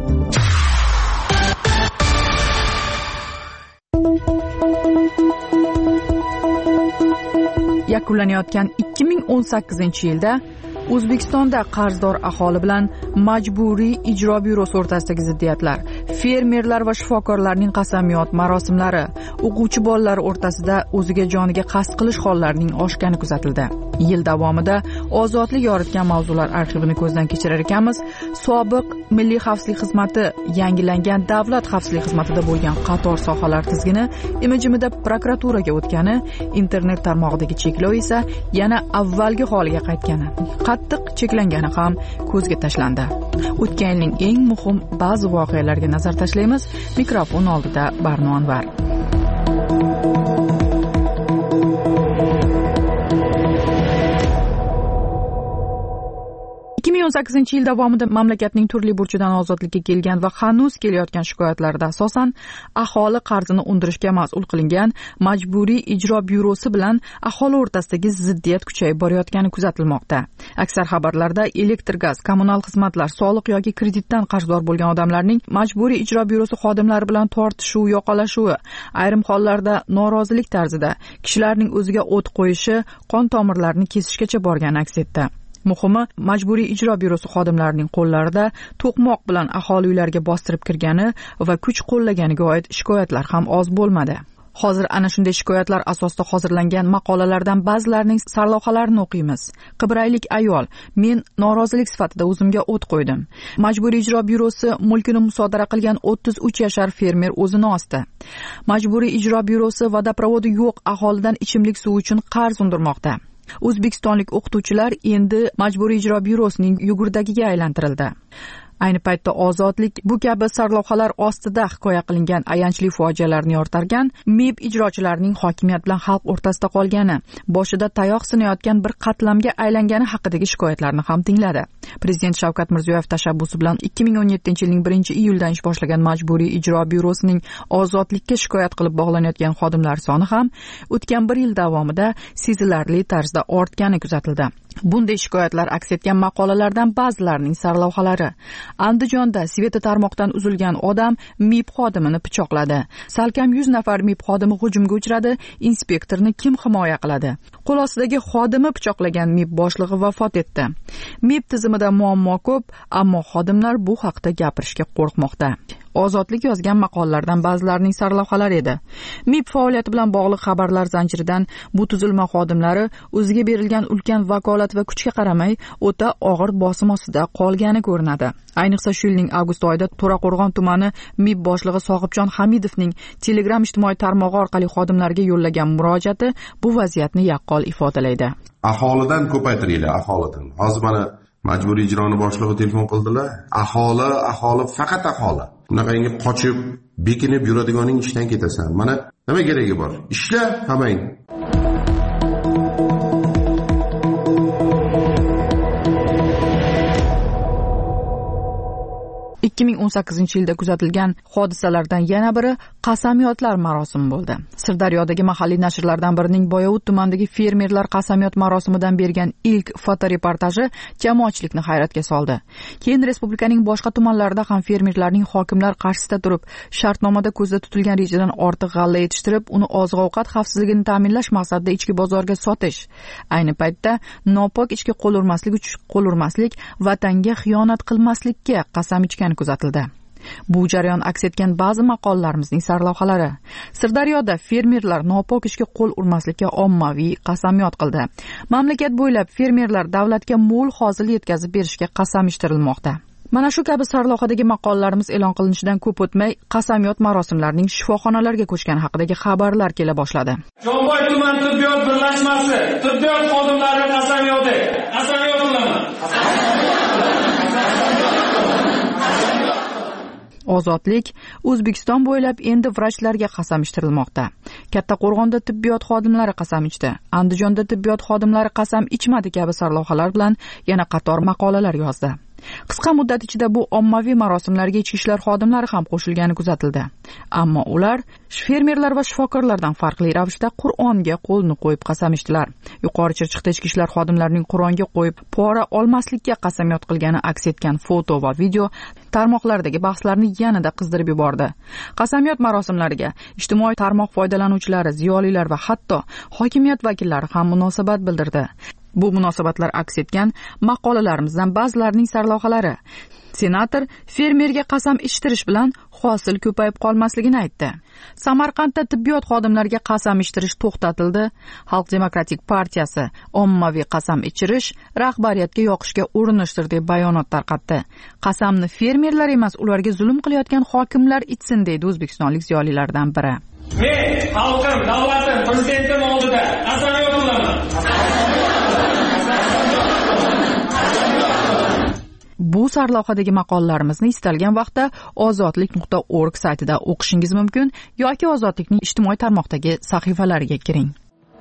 Yakunlanayotgan ikki ming o'n sakkizinchi yilda O'zbekistonda qarzdor aholi bilan Majburiy ijro byurosi o'rtasidagi ziddiyatlar, fermerlar va shifokorlarning qasamyod marosimlari, o'quvchi bolalar o'rtasida o'ziga joniga qasd qilish hollarining oshgani kuzatildi. Yil davomida ozodlik yoritgan mavzular arxivini ko'zdan kechirar ekanmiz. Sobiq Milliy xavfsizlik xizmati yangilangan davlat xavfsizlik xizmatida bo'lgan qator sohalar tizgini imijimida prokuraturaga o'tgani, internet tarmog'idagi cheklov esa yana avvalgi holiga qaytgani, qattiq cheklangani ham ko'zga tashlandi. O'tgan yilning eng muhim ba'zi voqealarga nazar tashlaymiz. Mikrofon oldida Barno Anvar. ikki ming o'n sakkizinchi yil davomida mamlakatning turli burchidan ozodlikka kelgan va hanuz kelayotgan shikoyatlarida asosan aholi qarzini undirishga mas'ul qilingan Majburiy ijro byurosi bilan aholi o'rtasidagi ziddiyat kuchayib borayotgani kuzatilmoqda. Aksar xabarlarda elektr gaz, kommunal xizmatlar, soliq yoki kreditdan qarzdor bo'lgan odamlarning Majburiy ijro byurosi xodimlari bilan tortishuv, yoqalashuvi, ayrim hollarda norozilik tarzida kishilarning o'ziga o't qo'yishi, qon tomirlarini kesishgacha borgani aks etdi. Muhimi, Majburiy ijro byurosi xodimlarining qo'llarida to'qmoq bilan aholi uylariga bostirib kirgani va kuch qo'llaganiga oid shikoyatlar ham oz bo'lmadi. Hozir ana shunday shikoyatlar asosida hozirlangan maqolalardan ba'zilarining sarlavhalarini o'qiymiz. Qibraylik ayol: men norozilik sifatida o'zimga o't qo'ydim. Majburiy ijro byurosi mulkini musodara qilgan o'ttiz uch yashar fermer o'zini osdi. Majburiy ijro byurosi vodoprovodi yo'q aholidan ichimlik suvi uchun qarz undirmoqda. O'zbekistonlik o'qituvchilar endi Majburiy ijro byurosining yugurdagiga aylantirildi. Ayni paytda ozodlik bu kabi sarlavhalar ostida hikoya qilingan ayanchli fojialarni yoritargan, M I B ijrochilarining hokimiyat bilan xalq o'rtasida qolgani, boshida tayoq sinayotgan bir qatlamga aylangani haqidagi shikoyatlarni ham tingladi. Prezident Shavkat Mirziyoyev tashabbusi bilan ikki ming o'n yettinchi yilning birinchi iyuldan ish boshlagan Majburiy ijro byurosining ozodlikka shikoyat qilib bog'lanayotgan xodimlar soni ham o'tgan bir yil davomida sezilarli tarzda ortgani kuzatildi. Bunday shikoyatlar aks etgan maqolalardan ba'zilarining sarlavhalari. Andijonda sveti tarmoqdan uzilgan odam MIB xodimini pichoqladi. Salkam yuz nafar MIB xodimi hujumga uchradi. Inspektorni kim himoya qiladi? Qo'l ostidagi xodimi pichoqlagan MIB boshlig'i vafot etdi. MIB tizimida muammo ko'p, ammo xodimlar bu haqda gapirishga qo'rqmoqda. Ozodlik yozgan maqolalardan ba'zilarining sarlavhalari edi. MIB faoliyati bilan bog'liq xabarlar zanjiridan bu tuzilma xodimlari o'ziga berilgan ulkan vakolat va kuchga qaramay o'ta og'ir bosim ostida qolgani ko'rinadi. Ayniqsa shu yilning avgust oyida To'raqo'rg'on tumani MIB boshlig'i Sohibjon Hamidovning Telegram ijtimoiy tarmog'i orqali xodimlarga yo'llagan murojaati bu vaziyatni yaqqol ifodalaydi. Aholidan ko'paytiringlar, aholidan. Hozir mana majburiy ijroni boshlig'i telefon qildilar. Aholi, aholi, faqat aholi. Bunaqangi qochib, bekinib yuradiganing ishdan ketasan. Mana nima keragi bor? Ishla, hammang. ikki ming o'n sakkizinchi yilda kuzatilgan hodisalardan yana biri qasamyodlar marosimi bo'ldi. Sirdaryodagi mahalliy nashrlardan birining Boyovut tumanidagi fermerlar qasamyod marosimidan bergan ilk fotoreportaji jamoatchilikni hayratga soldi. Keyin respublikaning boshqa tumanlarida ham fermerlarning hokimlar qarshisida turib, shartnomada ko'zda tutilgan rejadan ortiq g'alla yetishtirib, uni oziq-ovqat xavfsizligini ta'minlash maqsadida ichki bozorga sotish. Ayni paytda nopok ichki qo'l urmaslik uchun qo'l urmaslik, vatanga xiyonat qilmaslikka qasam ichgan kuzatildi. Bu jarayon aks etgan ba'zi maqolalarimizning sarlavhalari. Sirdaryoda fermerlar nopok ishga qo'l urmaslikka ommaviy qasamyod qildi. Mamlakat bo'ylab fermerlar davlatga mo'l hosil yetkazib berishga qasam ichtirilmoqda. Mana shu kabi sarlavhadagi maqolalarimiz e'lon qilinishidan ko'p o'tmay qasamyod marosimlarining shifoxonalarga ko'chgani haqidagi xabarlar kela boshladi. Jomboy tuman tibbiyot birlashmasi tibbiyot xodimlari qasamyodi. Qasamyod qilaman. Ozodlik O'zbekiston bo'ylab endi vrachlarga qasam ichtirilmoqda. Kattaqo'rg'onda tibbiyot xodimlari qasam ichdi. Andijonda tibbiyot xodimlari qasam ichmadi kabi sarlavhalar bilan yana qator maqolalar yozdi. Qisqa muddat ichida bu ommaviy marosimlarga ichki ishlar xodimlari ham qo'shilgani kuzatildi. Ammo ular fermerlar va shifokorlardan farqli ravishda Qur'onga qo'lni qo'yib qasam ichdilar. Yuqori Chirchiqda ichki ishlar xodimlarining Qur'onga qo'yib pora olmaslikka qasamyod qilgani aks etgan foto va video tarmoqlardagi bahslarni yanada qizdirib yubordi. Qasamyod marosimlariga ijtimoiy tarmoq foydalanuvchilari, ziyolilar va hatto hokimiyat vakillari ham munosabat bildirdi. Bu munosabatlar aks etgan maqolalarimizdan ba'zilarining sarlavhalari. Senator fermerga qasam ichtirish bilan hosil ko'payib qolmasligini aytdi. Samarqandda tibbiyot xodimlariga qasam ichtirish to'xtatildi. Xalq demokratik partiyasi ommaviy qasam ichirish rahbariyatga yoqishga urinishdir deb bayonot tarqatdi. Qasamni fermerlar emas, ularga zulm qilayotgan hokimlar ichsin deydi o'zbekistonlik ziyolilardan biri. Men xalqim, davlatim, prezidentim oldida qasamyod qilaman. Bu sarlavhadagi maqolalarimizni istalgan vaqtda ozodlik nuqta org saytida o'qishingiz mumkin yoki Ozodlikning ijtimoiy tarmoqdagi sahifalariga kiring.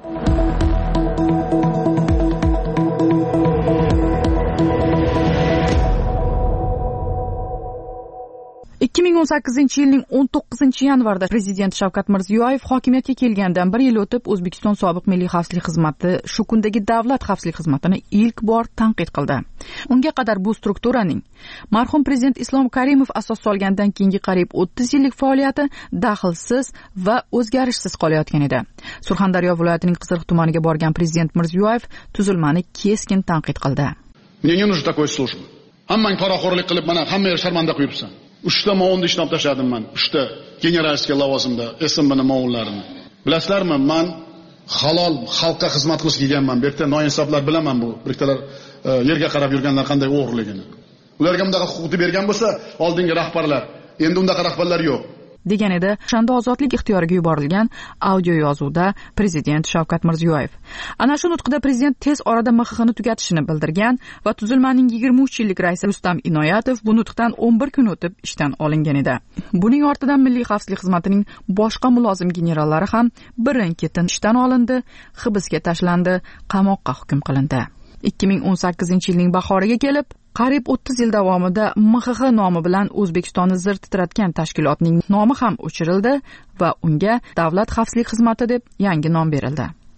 ikki ming o'n sakkizinchi yilning o'n to'qqizinchi yanvarida prezident Shavkat Mirziyoyev hokimiyatga kelgandan bir yil o'tib O'zbekiston sobiq milliy xavfsizlik xizmati shu kundagi davlat xavfsizlik xizmatini ilk bor tanqid qildi. Unga qadar bu strukturaning marhum prezident Islom Karimov asos solgandan keyingi qariyb o'ttiz yillik faoliyati daxlsiz va o'zgarishsiz qolayotgan edi. Surxondaryo viloyatining Qiziriq tumaniga borgan prezident Mirziyoyev tuzilmani keskin tanqid qildi. Мне не нужна такой служба. Hammang poraxo'rlik qilib, mana hamma yer sharmanda qo'yibsan. Uchta movonni ishlab tashladim men. Uchta generalskiy lavozimda S M B'ning movonlarini. Bilasizlarmi, men halol xalqqa xizmat qilish kelganman. Bu yerda noinsoblar bilaman bu. Biriktalar yerga qarab yurganlar qanday o'g'irligini. Ularga bunday huquqni bergan bo'lsa, oldingi rahbarlar, endi unday rahbarlar yo'q. degan edi o'shanda ozodlik ixtiyoriga yuborilgan audio yozuvda prezident Shavkat Mirziyoyev. Ana shu nutqida prezident tez orada M X Xni tugatishini bildirgan va tuzilmaning yigirma uch yillik raisi Rustam Inoyatov bu nutqdan o'n bir kun o'tib ishdan olingan edi. Buning ortidan milliy xavfsizlik xizmatining boshqa mulozim generallari ham birin-ketin ishdan olindi, hibsga tashlandi, qamoqqa hukm qilindi. ikki ming o'n sakkizinchi yilning bahoriga kelib qariyb o'ttiz yil davomida M X X nomi bilan O'zbekistonni zir titratgan tashkilotning nomi ham o'chirildi va unga Davlat xavfsizlik xizmati deb yangi nom berildi.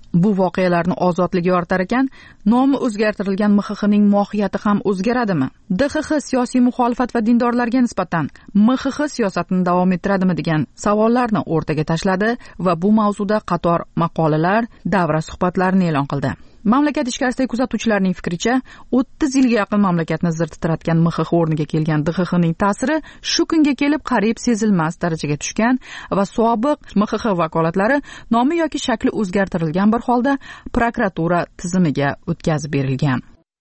Bu voqealarni ozodlik yoritar ekan, nomi o'zgartirilgan M X Xning mohiyati ham o'zgaradimi? D X X siyosiy muxolifat va dindorlarga nisbatan M X X siyosatini davom ettiradimi degan savollarni o'rtaga tashladi va bu mavzuda qator maqolalar, davra suhbatlarini e'lon qildi. Mamlakat ichkarisidagi kuzatuvchilarning fikricha, o'ttiz yilga yaqin mamlakatni zir titratgan M X X o'rniga kelgan D X Xning ta'siri shu kunga kelib qariyb sezilmas darajaga tushgan va sobiq M X X vakolatlari nomi yoki shakli o'zgartirilgan bir holda prokuratura tizimiga o'tkazib berilgan.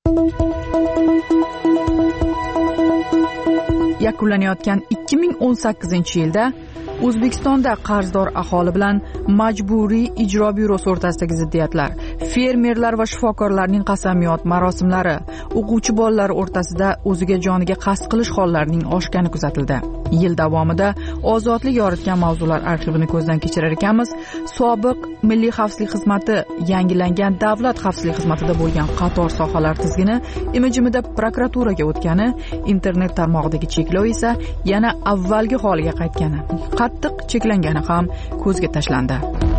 Yakunlanayotgan ikki ming o'n sakkizinchi yilda O'zbekistonda qarzdor aholi bilan majburiy ijro byurosi o'rtasidagi ziddiyatlar, fermerlar va shifokorlarning qasamyod marosimlari, o'quvchi bolalar o'rtasida o'ziga joniga qasd qilish hollarining oshgani kuzatildi. Yil davomida ozodlik yoritgan mavzular arxivini ko'zdan kechirar ekanmiz. Sobiq Milliy xavfsizlik xizmati yangilangan davlat xavfsizlik xizmatida bo'lgan qator sohalar tizgini imijimida prokuraturaga o'tgani, internet tarmog'idagi cheklov esa yana avvalgi holiga qaytgani, qattiq cheklangani ham ko'zga tashlandi.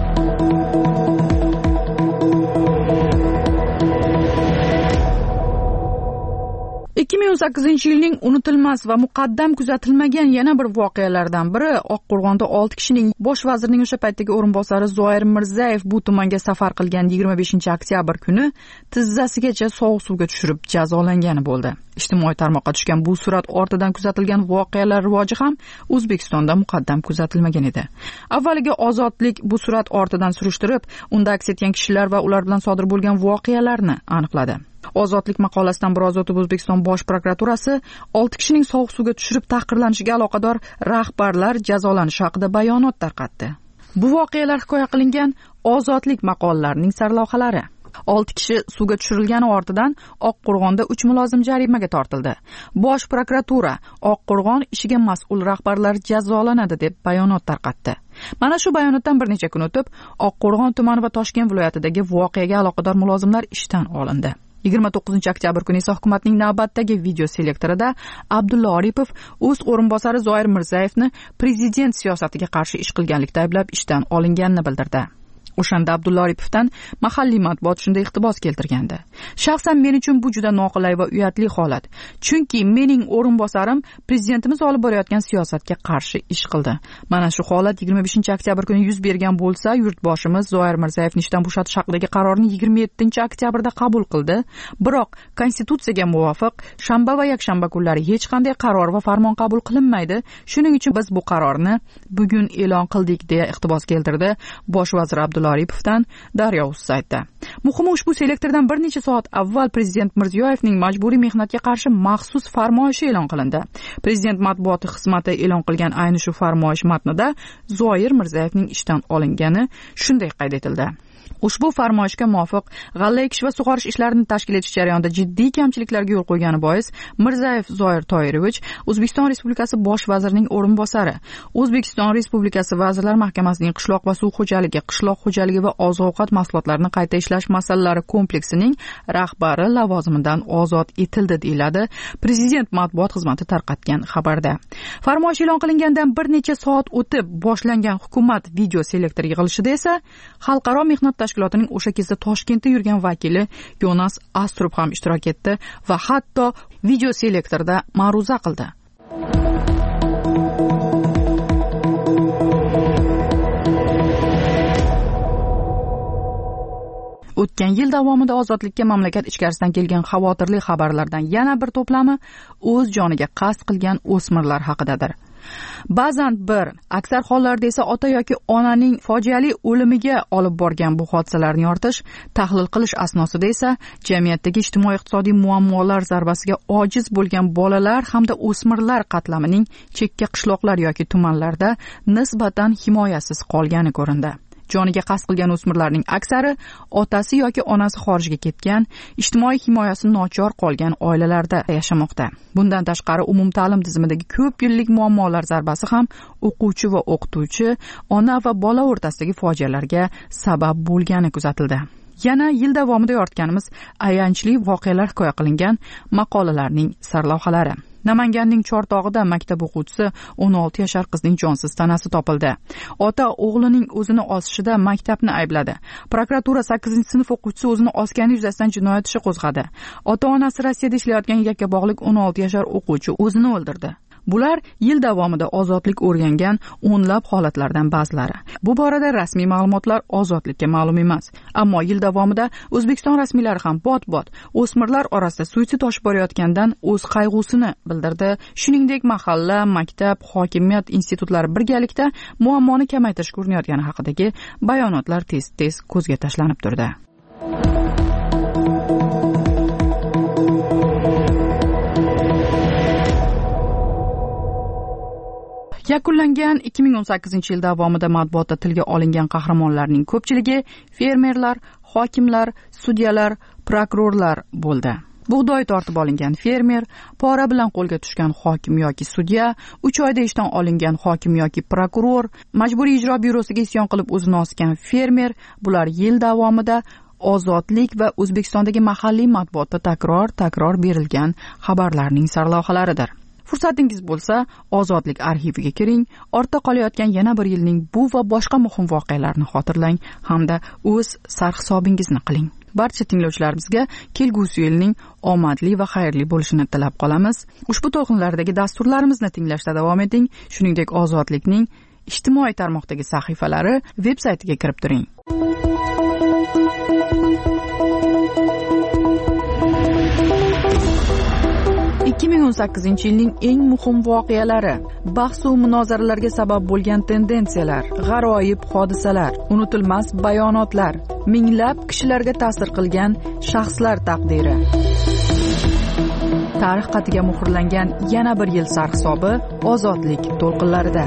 ikki ming o'n sakkizinchi yilning unutilmas va muqaddam kuzatilmagan yana bir voqealardan biri Oqqo'rg'onda olti kishining bosh vazirning o'sha paytdagi o'rinbosari Zoir Mirzayev bu tumanga safar qilgan yigirma beshinchi oktyabr kuni tizzasigacha sovuq suvga tushirib jazolangani bo'ldi. Ijtimoiy tarmoqqa tushgan bu surat ortidan kuzatilgan voqealar rivoji ham O'zbekistonda muqaddam kuzatilmagan edi. Avvaliga ozodlik bu surat ortidan surishtirib, unda aks etgan kishilar va ular bilan sodir bo'lgan voqealarni aniqladi. Ozodlik maqolasidan biroz o'tib O'zbekiston bosh prokuraturasi olti kishining sovuq suvga tushirib tahqirlanishiga aloqador rahbarlar jazolanishi haqida bayonot tarqatdi. Bu voqealar hikoya qilingan Ozodlik maqolalarining sarlavhalari. olti kishi suvga tushirilgani ortidan Oqqo'rg'onda uch mulozim jarimaga tortildi. Bosh prokuratura Oqqo'rg'on ishiga mas'ul rahbarlar jazolanadi deb bayonot tarqatdi. Mana shu bayonotdan bir necha kun o'tib, Oqqo'rg'on tumani va Toshkent viloyatidagi voqeaga aloqador mulozimlar ishdan olindi. yigirma to'qqizinchi oktyabr kuni esa hukumatning navbatdagi video selektorida Abdulla Oripov o'z o'rinbosari Zoir Mirzayevni prezident siyosatiga qarshi ish qilganlikda ayblab ishdan olinganini bildirdi. O'shanda Abdulla Oripovdan mahalliy matbuot shunday iqtibos keltirgandi. Shaxsan men uchun bu juda noqulay va uyatli holat. Chunki mening o'rinbosarim prezidentimiz olib borayotgan siyosatga qarshi ish qildi. Mana shu holat yigirma beshinchi oktyabr kuni yuz bergan bo'lsa, yurtboshimiz Zoir Mirzayevni ishdan bo'shatish haqidagi qarorni yigirma yettinchi oktyabrda qabul qildi. Biroq konstitutsiyaga muvofiq shanba va yakshanba kunlari hech qanday qaror va farmon qabul qilinmaydi. Shuning uchun biz bu qarorni bugun e'lon qildik deya iqtibos keltirdi bosh vazir Abdulla Oripovdan Daryo.uz saytida. Muhimi, ushbu selektordan bir necha soat avval prezident Mirziyoyevning majburiy mehnatga qarshi maxsus farmoyishi e'lon qilindi. Prezident matbuot xizmati e'lon qilgan ayni shu farmoyish matnida Zoir Mirzayevning ishdan olingani shunday qayd etildi. Ushbu farmoyishga muvofiq g'alla ekish va sug'orish ishlarini tashkil etish jarayonida jiddiy kamchiliklarga yo'l qo'ygani bois Mirzayev Zoir Toyirovich O'zbekiston Respublikasi bosh vazirining o'rinbosari, O'zbekiston Respublikasi Vazirlar Mahkamasining qishloq va suv xo'jaligi, qishloq xo'jaligi va oziq-ovqat mahsulotlarini qayta ishlash masalalari kompleksining rahbari lavozimidan ozod etildi deyiladi Prezident matbuot xizmati tarqatgan xabarda. Farmoyish e'lon qilingandan bir necha soat o'tib boshlangan hukumat video selektor yig'ilishida esa xalqaro mehnat tashkilotining o'sha kezda Toshkentda yurgan vakili Yonas Astrub ham ishtirok etdi va hatto video selektorda ma'ruza qildi. O'tgan yil davomida ozodlikka mamlakat ichkarisidan kelgan xavotirli xabarlardan yana bir to'plami o'z joniga qasd qilgan o'smirlar haqidadir. Ba'zan bir, aksar hollarda esa ota yoki onaning fojiali o'limiga olib borgan bu hodisalarni yoritish, tahlil qilish asnosida esa jamiyatdagi ijtimoiy-iqtisodiy muammolar zarbasiga ojiz bo'lgan bolalar hamda o'smirlar qatlamining chekka qishloqlar yoki tumanlarda nisbatan himoyasiz qolgani ko'rindi. Joniga qasd qilgan o'smirlarning aksari otasi yoki onasi xorijga ketgan, ijtimoiy himoyasi nochor qolgan oilalarda yashamoqda. Bundan tashqari umumta'lim tizimidagi ko'p yillik muammolar zarbasi ham o'quvchi va o'qituvchi, ona va bola o'rtasidagi fojialarga sabab bo'lgani kuzatildi. Yana yil davomida yoritganimiz ayanchli voqealar hikoya qilingan maqolalarning sarlavhalari. Namanganning Chortog'ida maktab o'quvchisi o'n olti yashar qizning jonsiz tanasi topildi. Ota o'g'lining o'zini osishida maktabni aybladi. Prokuratura sakkizinchi sinf o'quvchisi o'zini osgani yuzasidan jinoyat ishi qo'zg'adi. Ota-onasi Rossiyada ishlayotgan yakkabog'lik o'n olti yashar o'quvchi o'zini o'ldirdi. Bular yil davomida ozodlik o'rgangan o'nlab holatlardan ba'zilari. Bu borada rasmiy ma'lumotlar ozodlikka ma'lum emas. Ammo yil davomida O'zbekiston rasmiylari ham bot-bot o'smirlar orasida suitsid oshib borayotgandan o'z qayg'usini bildirdi. Shuningdek, mahalla, maktab, hokimiyat institutlari birgalikda muammoni kamaytirish ko'rinayotgani haqidagi bayonotlar tez-tez ko'zga tashlanib turdi. Yakunlangan ikki ming o'n sakkizinchi yil davomida matbuotda tilga olingan qahramonlarning ko'pchiligi fermerlar, hokimlar, sudyalar, prokurorlar bo'ldi. Bug'doy tortib olingan fermer, pora bilan qo'lga tushgan hokim yoki sudya, uch oyda ishdan olingan hokim yoki prokuror, majburiy ijro byurosiga isyon qilib o'zini osgan fermer, bular yil davomida ozodlik va O'zbekistondagi mahalliy matbuotda takror-takror berilgan xabarlarning sarlavhalaridir. Fursatingiz bo'lsa, Ozodlik arxiviga kiring, ortda qolayotgan yana bir yilning bu va boshqa muhim voqealarni xotirlang hamda o'z sarhisobingizni qiling. Barcha tinglovchilarimizga kelgusi yilning omadli va xayrli bo'lishini tilab qolamiz. Ushbu to'lqinlardagi dasturlarimizni tinglashda davom eting. Shuningdek, Ozodlikning ijtimoiy tarmoqdagi sahifalari, veb-saytiga kirib turing. ikki ming o'n sakkizinchi yilning eng muhim voqealari, bahs va munozaralarga sabab bo'lgan tendensiyalar, g'aroyib hodisalar, unutilmas bayonotlar, minglab kishilarga ta'sir qilgan shaxslar taqdiri. Tarix xatiga muhrlangan yana bir yil sarhisobi Ozodlik to'lqinlarida.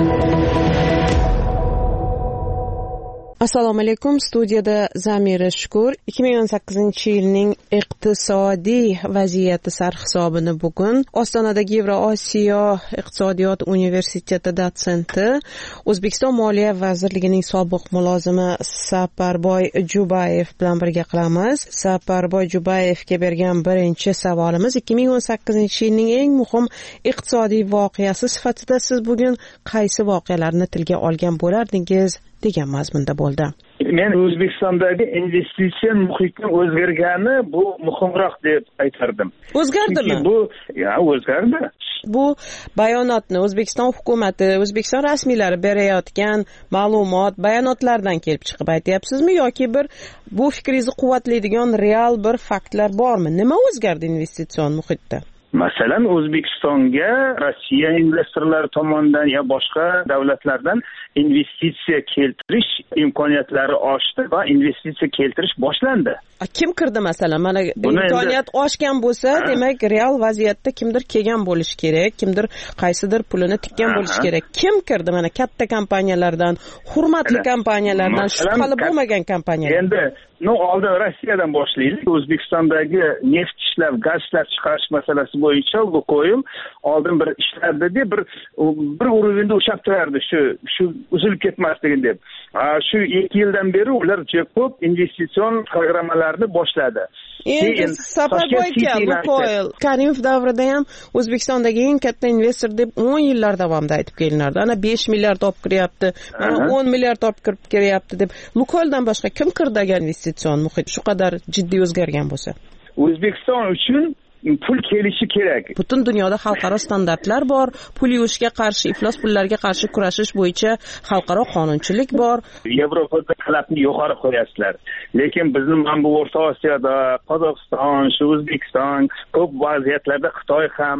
Assalomu alaykum, studiyada Zamira Shukur. ikki ming o'n sakkizinchi yilning iqtisodiy vaziyati sarhisobini bugun Ostonadagi Yevrosiyo iqtisodiyot universiteti dotsenti, O'zbekiston Moliya vazirligining sobiq mulozimi Saparboy Jubayev bilan birga qilamiz. Saparboy Jubayevga bergan birinchi savolimiz, ikki ming o'n sakkizinchi yilning eng muhim iqtisodiy voqeasi sifatida siz bugun qaysi voqealarni tilga olgan bo'lardingiz degan mazmunda bo'ldi. Men O'zbekistondagi investitsiya muhitning o'zgargani bu muhimroq deb aytardim. O'zgardimi? Bu, ya, o'zgardi. Bu bayonotni O'zbekiston hukumati, O'zbekiston rasmiylari berayotgan ma'lumot, bayonotlardan kelib chiqib aytyapsizmi yoki bir bu fikringizni quvvatlaydigan real bir faktlar bormi? Nima o'zgardi investitsion muhitda? Masalan, O'zbekistonga Rossiya investorlari tomonidan ya boshqa davlatlardan investitsiya keltirish imkoniyatlari oshdi va investitsiya keltirish boshlandi. Kim kirdi masalan? Mana imkoniyat oshgan bo'lsa, demak real vaziyatda kimdir kelgan bo'lishi kerak, kimdir qaysidir pulini tikkan bo'lishi kerak. Kim kirdi? Mana katta kompaniyalardan, hurmatli kompaniyalardan, shubhali bo'lmagan kompaniyalar. Endi no oldin Rossiyadan boshlaylik. O'zbekistondagi neft ishlab, gaz ishlab chiqarish masalasi bo'yicha Lukoil oldin bir ishlardi, bir bir urinda o'shab turardi, shu shu uzilib ketmasligini deb. Shu ikki yildan beri ular juda ko'p investitsion programmalarni boshladi. Endi Saparboyga Lukoil Karimov davrida ham O'zbekistondagi eng katta investor deb o'n yillar davomida aytib kelinardi. Ana besh milliard olib kiryapti, mana o'n milliard olib kirib kiryapti deb. Lukoildan boshqa kim kirdigan investitsion muhit shu qadar jiddiy o'zgargan bo'lsa? O'zbekiston uchun pul kelishi kerak. Butun dunyoda xalqaro standartlar bor, pul yuvishga qarshi, iflos pullarga qarshi kurashish bo'yicha xalqaro qonunchilik bor. Yevropada talabni yuqori qo'yasizlar. Lekin bizning mana bu O'rta Osiyoda, Qozog'iston, shu O'zbekiston, ko'p vaziyatlarda Xitoy ham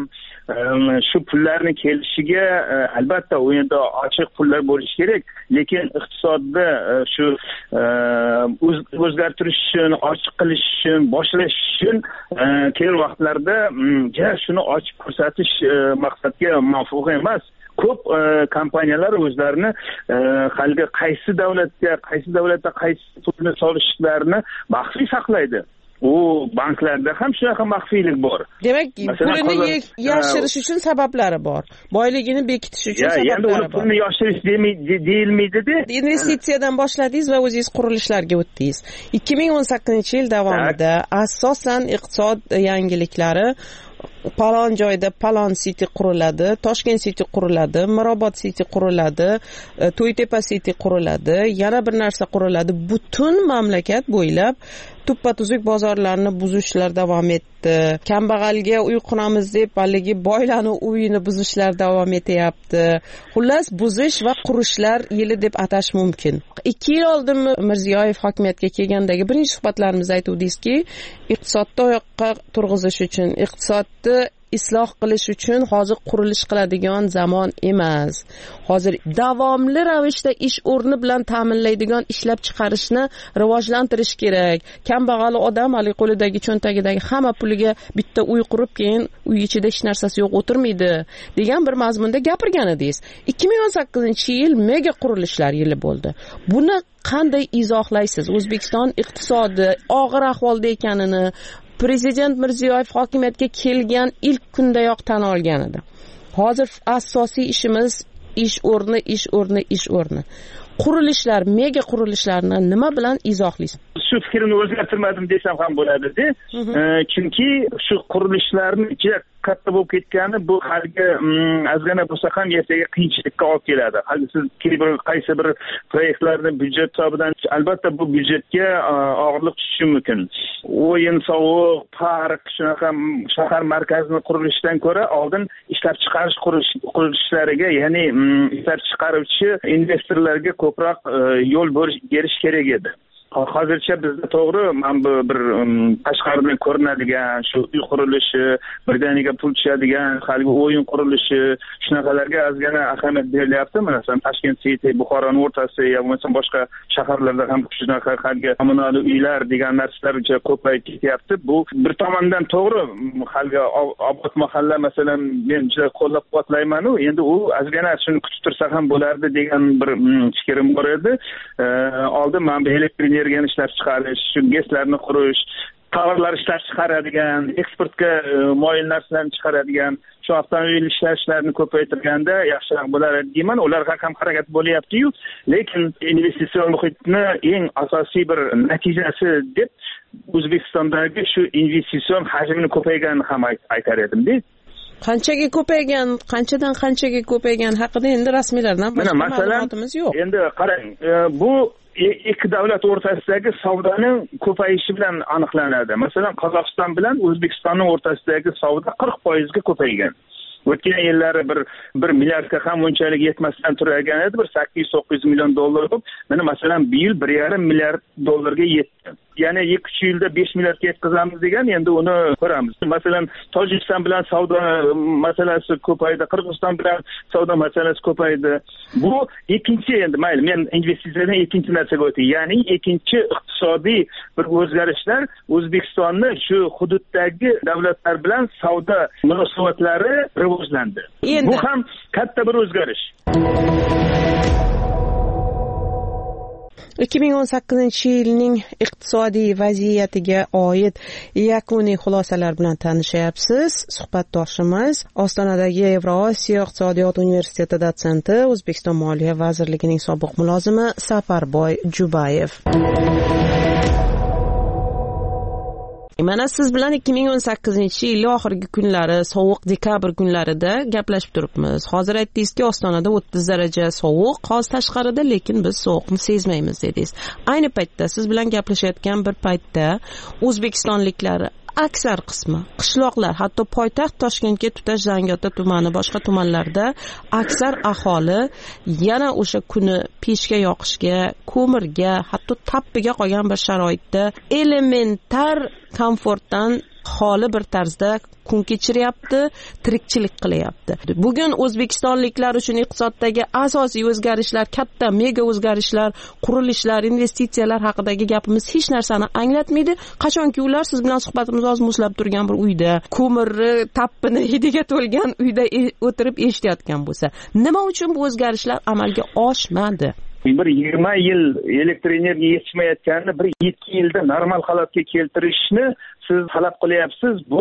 shu pullarni kelishiga albatta o'yinda ochiq pullar bo'lishi kerak, lekin iqtisodda shu o'zgartirish uchun, ochiq qilish uchun, boshlash uchun kerak vaqtlarda shuni ochib ko'rsatish maqsadga muvofiq emas. Ko'p kompaniyalar o'zlarini haligi qaysi davlatga, qaysi davlatda qaysi pulni solishlarini maxfiy saqlaydi. U banklarda ham shunaqa maxfiylik bor. Demak, pulini yashirish uchun sabablari bor. Boyligini bekitish uchun sabablari bor. Endi pulni yashirish deyilmaydi-da. Investitsiyadan boshladingiz va o'zingiz qurilishlarga o'tdingiz. ikki ming o'n sakkizinchi yil davomida asosan iqtisod yangiliklari palon joyda palon city quriladi, Toshkent city quriladi, Mirobod city quriladi, To'ytepa city quriladi, yana bir narsa quriladi. Butun mamlakat bo'ylab tuppa-tuzuk bozorlarni buzishlar davom etdi. Kambag'alga uy quramiz deb haligi boylarni uyini buzishlar davom etyapti. Xullas, buzish va qurishlar yili deb atash mumkin. ikki yil oldin Mirziyoyev hokimiyatga kelgandagi birinchi suhbatlarimizda aytuvdingizki, iqtisodni oyoqqa turg'izish uchun, iqtisodni isloh qilish uchun hozir qurilish qiladigan zamon emas. Hozir davomli ravishda ish o'rni bilan ta'minlaydigan ishlab chiqarishni rivojlantirish kerak. Kambag'al odam hali qo'lidagi cho'ntagidagi hamma puliga bitta uy qurib, keyin uy ichida hech narsasi yo'q o'tirmaydi degan bir mazmunda gapirgan edingiz. ikki ming o'n sakkizinchi yil mega qurilishlar yili bo'ldi. Buni qanday izohlaysiz? O'zbekiston iqtisodi og'ir ahvolda ekanini Prezident Mirziyoyev hokimiyatga kelgan ilk kundayoq tan olgan edi. Hozir asosiy ishimiz ish o'rni, ish o'rni, ish o'rni. Qurilishlar, mega qurilishlarni nima bilan izohlaysiz? Shu fikrimni o'zgartirmadim desam ham bo'ladi-da. Chunki shu qurilishlarning ichida katta bo'lib ketgani bu haligi ozgina bo'lsa ham ertaga qiyinchilikka olib keladi. Hali siz bir qaysi bir proyektlarni byudjet hisobidan, albatta bu byudjetga og'irlik tushishi mumkin. O'yin, sovuq, park, shunaqa shahar markazini qurilishdan ko'ra oldin ishlab chiqarish qurilishlariga, ya'ni ishlab chiqaruvchi investorlarga ko'proq yo'l berish kerak edi. Hozircha bizda to'g'ri, men bu bir tashqaridan ko'rinadigan shu uy qurilishi, birdaniga pul tushadigan, haligi o'yin qurilishi, shunaqalarga ozgina ahamiyat berilyapti. Masalan, Toshkent City, Buxoroning o'rtasi yoki boshqa shaharlarda ham shunaqa haligi kommunal uylar degan narsalar juda ko'payib ketyapti. Bu bir tomondan to'g'ri, haligi obod mahalla masalan men juda qo'llab-quvvatlayman-u, endi u ozgina shuni kutib tursa ham bo'lardi degan bir fikrim bor edi. Oldin men bu elektr energiyani ishlab chiqarish, shu gazlarni qurish, tovarlar ishlab chiqaradigan, eksportga moyil narsalarni chiqaradigan, shu avtomobil ishlashlarini ko'paytirganda yaxshiroq bo'lar deyman. Ularga ham harakat bo'lyapti-yu, lekin investitsion muhitni eng asosiy bir natijasi deb O'zbekistondagi shu investitsion hajmini ko'paygani ham aytar edim-da. Qanchaga ko'paygan, qanchadan qanchaga ko'paygan haqida endi rasmiylardan boshqa ma'lumotimiz yo'q. Endi qarang, bu ikki davlat o'rtasidagi savdoning ko'payishi bilan aniqlanadi. Masalan, Qozog'iston bilan O'zbekistonning o'rtasidagi savdo qirq foizga ko'paygan. O'tgan yillari bir bir milliardga ham unchalik yetmasdan turgan edi, bir sakkiz yuz to'qqiz yuz million dollar bo'lib, mana masalan bu yil bir yarim milliard dollarga yetdi. Ya'ni ikki uch yilda besh milliardga yetkazamiz degan, endi uni ko'ramiz. Masalan, Tojikiston bilan savdo masalasi ko'paydi, Qirg'iziston bilan savdo masalasi ko'paydi. Bu ikkinchi, endi mayli, men investitsiyadan ikkinchi narsaga o'tay. Ya'ni ikkinchi iqtisodiy bir o'zgarishlar O'zbekistonni shu hududdagi davlatlar bilan savdo munosabatlari rivojlandi. Bu ham katta bir o'zgarish. ikki ming o'n sakkizinchi yilning iqtisodiy vaziyatiga oid yakuniy xulosalar bilan tanishyapsiz. Suhbatdoshimiz Ostonadagi Yevrosiyo iqtisodiyot universiteti dotsenti, O'zbekiston Moliya vazirligining sobiq mulozimi Safarboy Jubayev. Mana siz bilan ikki ming o'n sakkizinchi yil oxirgi kunlari, sovuq dekabr kunlarida gaplashib turibmiz. Hozir aytdingizki, Ostonada o'ttiz daraja sovuq, hozir tashqarida, lekin biz sovuqni sezmaymiz dedingiz. Ayni paytda siz bilan gaplashayotgan bir paytda O'zbekistonliklar aksar qismi qishloqlar, hatto poytaxt Toshkentga tutash Zangiota tumani, boshqa tumanlarda aksar aholi yana o'sha kuni pechga yoqishga, ko'mirga, hatto tappiga qolgan bir sharoitda elementar komfortdan xoli bir tarzda kun kechiryapti, tirikchilik qilyapti. Bugun o'zbekistonliklar uchun iqtisoddagi asosiy o'zgarishlar, katta mega o'zgarishlar, qurilishlar, investitsiyalar haqidagi gapimiz hech narsani anglatmaydi. Qachonki ular siz bilan suhbatimiz oz muslab turgan bir uyda, ko'mirni, tappini hidiga to'lgan uyda o'tirib eshitayotgan bo'lsa, nima uchun bu o'zgarishlar amalga oshmadi? Bir yigirma yil elektr energiya yetishmayotganini bir ikki yilda normal holatga keltirishni siz talab qilyapsiz, bu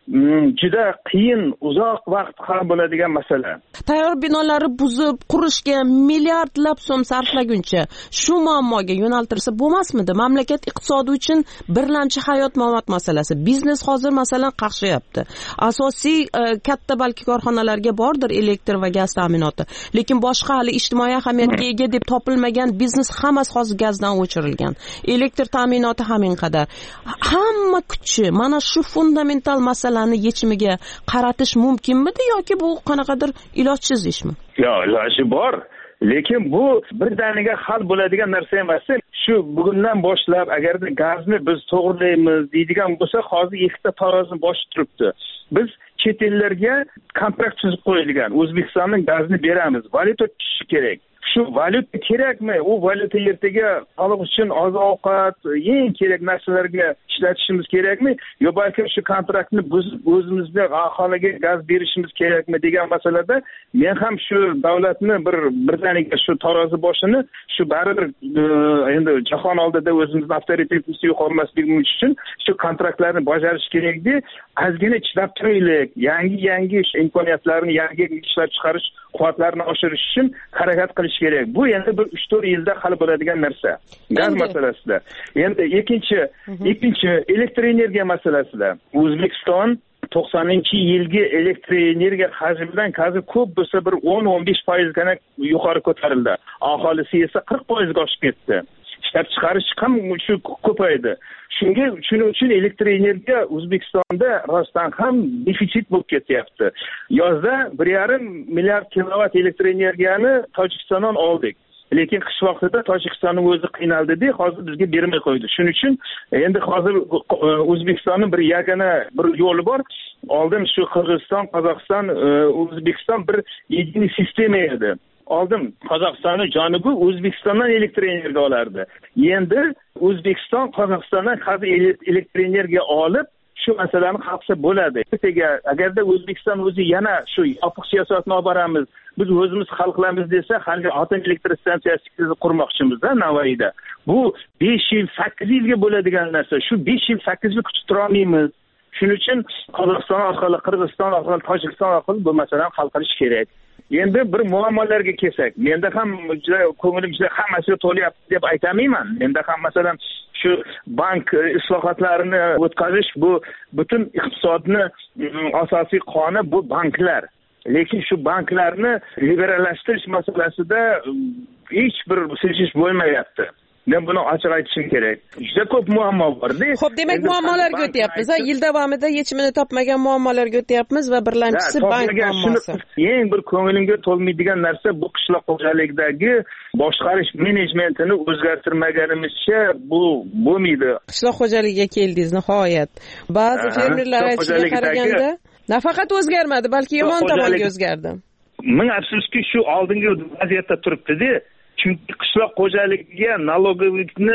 juda qiyin, uzoq vaqt hal bo'ladigan masala. Tayyor binolarni buzib qurishga milliardlab so'm sarflaguncha shu muammoga yo'naltirsa bo'lmasmidi? Mamlakat iqtisodi uchun birlamchi hayot mamot masalasi. Biznes hozir masalan qaqshyapti. Asosiy katta balki korxonalarga bordir elektr va gaz ta'minoti, lekin boshqa hali ijtimoiy ahamiyatga ega deb topilmagan biznes hammasi hozir gazdan o'chirilgan. Elektr ta'minoti ham qadar. Hamma kuchi mana shu fundamental masalani yechimiga qaratish mumkinmidi yoki bu qanaqadir ilojsiz ishmi? Yo, iloji bor. Lekin bu birdaniga hal bo'ladigan narsa emas. Shu bugundan boshlab agarda gazni biz to'g'rilaymiz deydigan bo'lsa, hozir ikkita tarozi boshi turibdi. Biz chet ellarga kontrakt tuzib qo'yilgan. O'zbekistonning gazni beramiz, valyuta tushishi kerak. Shu valyuta kerakmi? U valyuta ertaga xalq uchun oziq-ovqat, eng kerak narsalarga ishlatishimiz kerakmi? Yo balki shu kontraktni biz o'zimizga aholiga gaz berishimiz kerakmi degan masalada men ham shu davlatni bir birdaniga shu tarozi boshini shu baribir endi jahon oldida o'zimizning avtoritetimizni yo'qotmasligimiz uchun shu kontraktlarni bajarish kerakdi. Ozgina chidab turaylik. Yangi-yangi imkoniyatlarni, yangi ishlab chiqarish quvvatlarini oshirish uchun harakat qilish kerak. Bu endi bir uch to'rt yilda hal bo'ladigan narsa. Gaz masalasida. Endi ikkinchi, ikkinchi elektr energiya masalasida. O'zbekiston to'qsoninchi yilgi elektr energiya hajmidan hozir ko'p bo'lsa bir o'n o'n besh foizga yuqori ko'tarildi. Aholisi esa qirq foizga oshib ketdi. Ishlab chiqarish ham shu ko'paydi. Shunga shuning uchun elektr energiya O'zbekistonda rostdan ham defitsit bo'lib ketyapti. Yozda bir yarim milliard kilovat elektr energiyani Tojikistondan oldik. Lekin qish vaqtida Tojikistonning o'zi qiynaldi-da, hozir bizga bermay qo'ydi. Shuning uchun endi hozir O'zbekistonning bir yagona bir yo'li bor. Oldin shu Qirg'iziston, Qozog'iston, O'zbekiston bir yagona sistema edi. Oldin Qozog'istonning janubi O'zbekistondan elektr energiya olardi. Endi O'zbekiston Qozog'istondan hozir elektr energiya olib shu masalani hal qilsa bo'ladi. Ertaga agarda O'zbekiston o'zi yana shu yopiq siyosatni olib boramiz, biz o'zimiz hal qilamiz desa, hali atom elektr stansiyasi qurmoqchimiz-da Navoiyda. Bu besh yil, sakkiz yilga bo'ladigan narsa. Shu besh yil, sakkiz yil kutib tura olmaymiz. Shuning uchun Qozog'iston orqali, Qirg'iziston orqali, Tojikiston orqali bu masalani hal qilish kerak. Endi bir muammolarga kelsak, menda ham juda ko'nglim juda hammasiga to'layapti deb aytamayman. Menda ham masalan shu bank islohotlarini o'tkazish bu butun iqtisodni asosiy qoni bu banklar. Lekin shu banklarni liberallashtirish masalasida hech bir siljish bo'lmayapti. Men buni ochiq aytishim kerak. Juda ko'p muammo bor-da. Xo'p, demak muammolarga o'tyapmiz. Yil davomida yechimini topmagan muammolarga o'tyapmiz va birlamchisi bank muammosi. Eng bir ko'nglimga to'lmaydigan narsa bu qishloq xo'jaligidagi boshqarish menejmentini o'zgartirmaganimizcha bu bo'lmaydi. Qishloq xo'jaligiga keldingiz nihoyat. Ba'zi fermerlar aytishiga qaraganda nafaqat o'zgarmadi, balki yomon tomonga o'zgardi. Ming afsuski shu oldingi vaziyatda turibdi-da. Chunki qishloq xo'jaligiga налоговикni,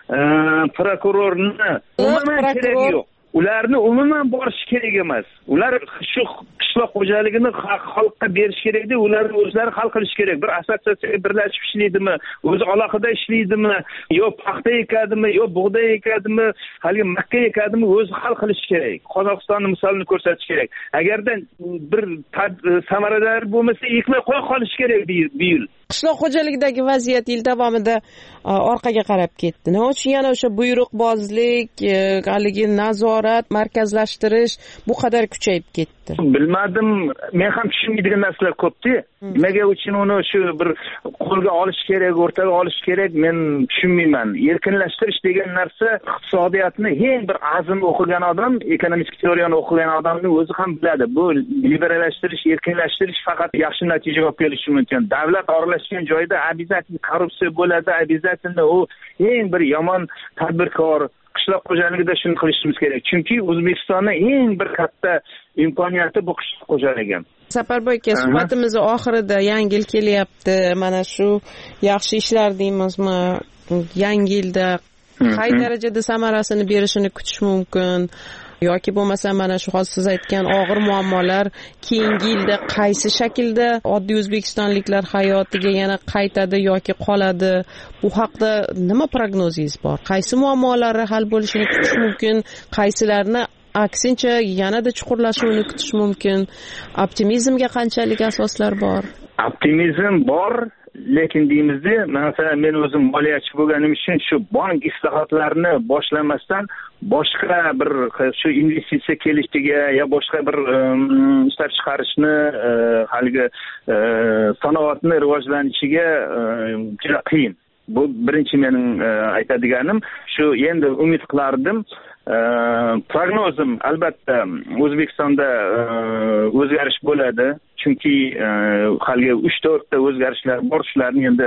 prokurorni umuman kerak yo'q. Ularni umuman borish kerak emas. Ular shu qishloq xo'jaligini xalqqa berish kerak-da, ularni o'zlari hal qilish kerak. Bir assotsiatsiyaga birlashib ishlaydimi, o'zi alohida ishlaydimi, yo paxta ekadimi, yo bug'doy ekadimi, hali makka ekadimi, o'zi hal qilish kerak. Qozog'istonning misolini ko'rsatish kerak. Agarda bir samarador bo'lmasa, ekmay qo'ya qolish kerak bu yil. Qishloq xo'jaligidagi vaziyat yil davomida orqaga qarab ketdi. Nima uchun yana o'sha buyruqbozlik, haligi nazorat, markazlashtirish bu qadar kuchayib ketdi? Bilmadim, men ham tushunmaydigan narsalar ko'p-da. Nimaga uchun uni shu bir qo'lga olish kerak, o'rtaga olish kerak, men tushunmayman. Erkinlashtirish degan narsa iqtisodiyotni eng bir azim o'qigan odam, ekonomik teoriyani o'qigan odamning o'zi ham biladi. Bu liberallashtirish, erkinlashtirish faqat yaxshi natija olib kelishi mumkin. Davlat aralashgan joyda обязательно korrupsiya bo'ladi, обязательно u eng bir yomon tadbirkor. Qishloq xo'jaligida shuni qilishimiz kerak. Chunki O'zbekistonning eng bir katta imkoniyati bu qishloq xo'jaligi. Saparboy aka, suhbatimizni oxirida yangi yil kelyapti. Mana shu yaxshi ishlar deymizmi? Yangi yilda qay darajada samarasini berishini kutish mumkin? yoki bo'lmasa mana shu hozir siz aytgan og'ir muammolar keyingi yilda qaysi shaklda oddiy o'zbekistonliklar hayotiga yana qaytadi yoki qoladi, bu haqda nima prognozingiz bor? Qaysi muammolari hal bo'lishini kutish mumkin, qaysilarni aksincha yanada chuqurlashuvini kutish mumkin? Optimizmga qanchalik asoslar bor? Optimizm bor, lekin deymizda, masalan men o'zim moliyachi bo'lganim uchun shu bank islohotlarini boshlamasdan boshqa bir shu investitsiya kelishiga yo boshqa bir ishlab chiqarishni haligi sanoatni rivojlanishiga juda qiyin. Bu birinchi mening aytadiganim. Shu endi umid qilardim. Prognozim albatta O'zbekistonda o'zgarish bo'ladi. Chunki haligi uch to'rtta o'zgarishlar bor, shularni endi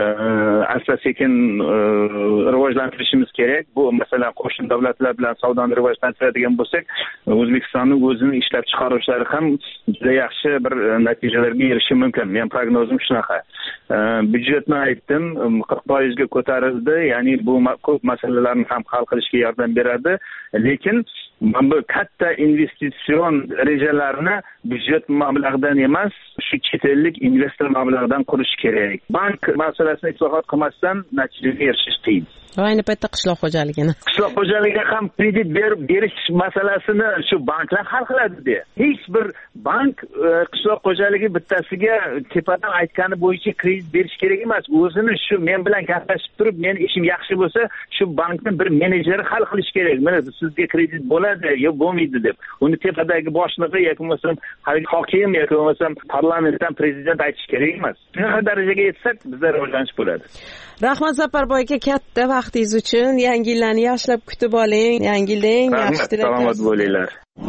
asta sekin rivojlantirishimiz kerak. Bu masalan qo'shni davlatlar bilan savdoni rivojlantiradigan bo'lsak, O'zbekistonning o'zining ishlab chiqaruvchilari ham juda yaxshi bir natijalarga erishishi mumkin. Men prognozim shunaqa. Byudjetni aytdim, qirq foizga ko'tarildi, ya'ni bu ko'p masalalarni ham hal qilishga yordam beradi. Lekin bu katta investitsion rejalarni byudjet mablag'idan emas, shu chet ellik investor mablag'idan qurish kerak. Bank masalasini islohot qilmasdan natijaga erishish qiyin. Ayni paytda qishloq xo'jaligini. Qishloq xo'jaligiga ham kredit berib berish masalasini shu banklar hal qiladi de. Hech bir bank qishloq xo'jaligi bittasiga tepadan aytgani bo'yicha kredit berish kerak emas. O'zini shu men bilan gaplashib turib, men ishim yaxshi bo'lsa, shu bankning bir menejeri hal qilish kerak. Mana sizga kredit bo'ladi yo bo'lmaydi deb. Uni tepadagi boshlig'i yoki bo'lmasam hali hokim yoki bo'lmasam parlamentdan prezident aytish kerak emas. Shunaqa darajaga yetsak, bizda rivojlanish bo'ladi. Rahmat Zafarboy aka, katta vaqtingiz uchun. Yangi yilni yaxshilab kutib oling. Yangi yilda eng yaxshi tilaklar. Salomat bo'linglar.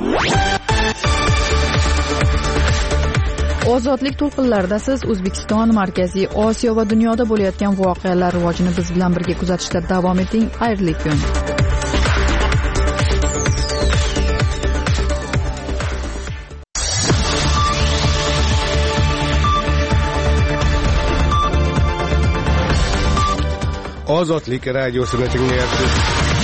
Ozodlik to'lqinlarida siz O'zbekiston, Markaziy Osiyo va dunyoda bo'layotgan voqealar rivojini biz bilan birga kuzatishda davom eting. Xayrli kun. Ozodlik radiosini tinglayapsiz.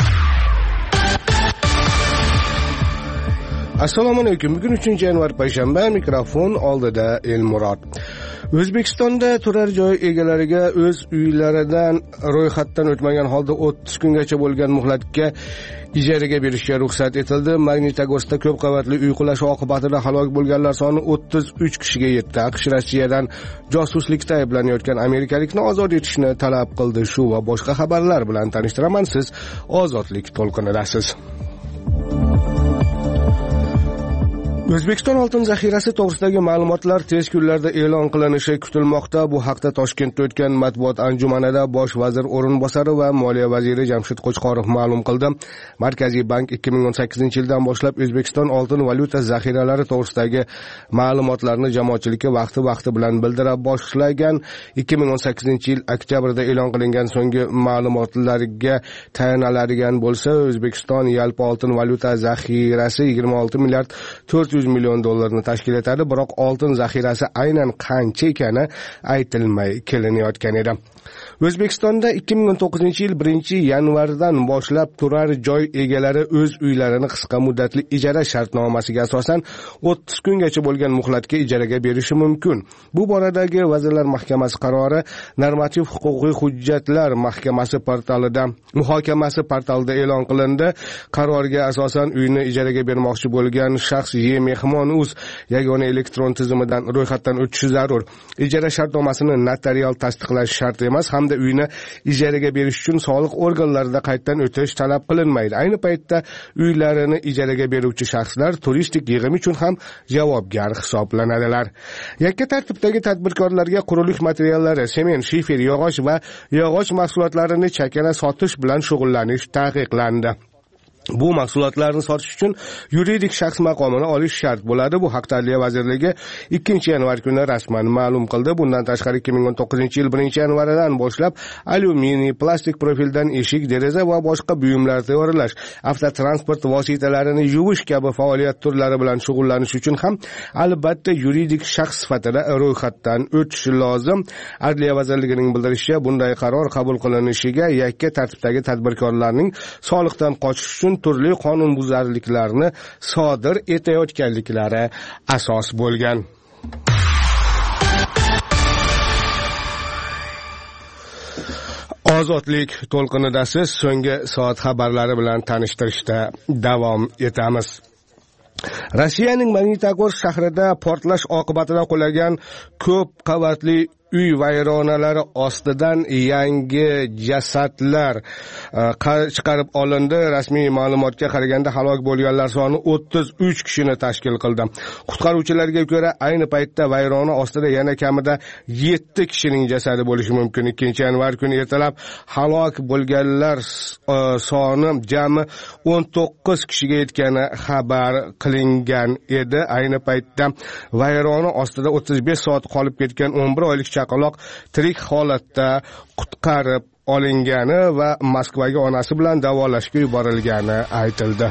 Assalomu alaykum. Bugun uchinchi yanvar payshanba, mikrofon oldida Elmurod. O'zbekistonda turar joy egalariga o'z uylaridan ro'yxatdan o'tmagan holda o'ttiz kungacha bo'lgan muhlatga ijaraga berishga ruxsat etildi. Magnitogorskda ko'p qavatli uy qulashi oqibatida halok bo'lganlar soni o'ttiz uch kishiga yetdi. AQSh Rossiyadan josuslikda ayblanayotgan amerikalikni ozod etishni talab qildi. Shu va boshqa xabarlar bilan tanishtiraman. Siz Ozodlik to'lqinidasiz. O'zbekiston oltin zaxirasi to'g'risidagi ma'lumotlar tez kunlarda e'lon qilinishi kutilmoqda. Bu haqda Toshkentda o'tgan matbuot anjumanida bosh vazir o'rinbosari va moliya vaziri Jamshid Qo'chqorov ma'lum qildi. Markaziy bank ikki ming o'n sakkizinchi yildan boshlab O'zbekiston oltin valyuta zaxiralari to'g'risidagi ma'lumotlarni jamoatchilikka vaqti-vaqti bilan bildira boshlagan. ikki ming o'n sakkizinchi yil oktyabrda e'lon qilingan so'nggi ma'lumotlarga tayaniladigan bo'lsa, O'zbekiston yalpi oltin valyuta zaxirasi yigirma olti milliard to'rt yuz million dollarni tashkil etadi, biroq oltin zaxirasi aynan qancha ekani aytilmay kelinayotgan edi. O'zbekistonda ikki ming o'n to'qqizinchi yil birinchi yanvardan boshlab turar joy egalari o'z uylarini qisqa muddatli ijara shartnomasiga asosan o'ttiz kungacha bo'lgan muhlatga ijaraga berishi mumkin. Bu boradagi Vazirlar Mahkamasi qarori Normativ huquqiy hujjatlar mahkamasi portalida muhokamasi portalida e'lon qilindi. Qarorga asosan uyni ijaraga bermoqchi bo'lgan shaxs E-Mehmon.uz yagona elektron tizimidan ro'yxatdan o'tishi zarur. Ijara shartnomasini notarial tasdiqlash shart emas hamda uyni ijaraga berish uchun soliq organlarida qaytadan o'tish talab qilinmaydi. Ayni paytda uylarini ijaraga beruvchi shaxslar turistik yig'im uchun ham javobgar hisoblanadilar. Yakka tartibdagi tadbirkorlarga qurilish materiallari, sement, shifer, yog'och va yog'och mahsulotlarini chakana sotish bilan shug'ullanish taqiqlandi. Bu mahsulotlarni sotish uchun yuridik shaxs maqomini olish shart bo'ladi. Bu haqda Adliya vazirligi ikkinchi yanvar kuni rasman ma'lum qildi. Bundan tashqari ikki ming o'n to'qqizinchi yil birinchi yanvaridan boshlab alyuminiy, plastik profildan eshik, deraza va boshqa buyumlar tayyorlash, avtotransport vositalarini yuvish kabi faoliyat turlari bilan shug'ullanish uchun ham albatta yuridik shaxs sifatida ro'yxatdan o'tish lozim. Adliya vazirligining bildirishicha, bunday qaror qabul qilinishiga yakka tartibdagi tadbirkorlarning soliqdan qochish uchun turli qonunbuzarliklarni sodir etayotganliklari asos bo'lgan. Ozodlik to'lqinidasiz so'nggi soat xabarlari bilan tanishtirishda davom etamiz. Rossiyaning Magnitogorsk shahrida portlash oqibatida qulagan ko'p qavatli uy vayronalari ostidan yangi jasadlar chiqarib olindi. Rasmiy ma'lumotga qaraganda halok bo'lganlar soni o'ttiz uch kishini tashkil qildi. Qutqaruvchilarga ko'ra ayni paytda vayrona ostida yana kamida yetti kishining jasadi bo'lishi mumkin. ikkinchi yanvar kuni ertalab halok bo'lganlar soni jami o'n to'qqiz kishiga yetgani xabar qilingan edi. Ayni paytda vayrona ostida o'ttiz besh soat qolib ketgan o'n bir oylik chaqaloq tirik holatda qutqarib olingani va Moskvaga onasi bilan davolashga yuborilgani aytildi.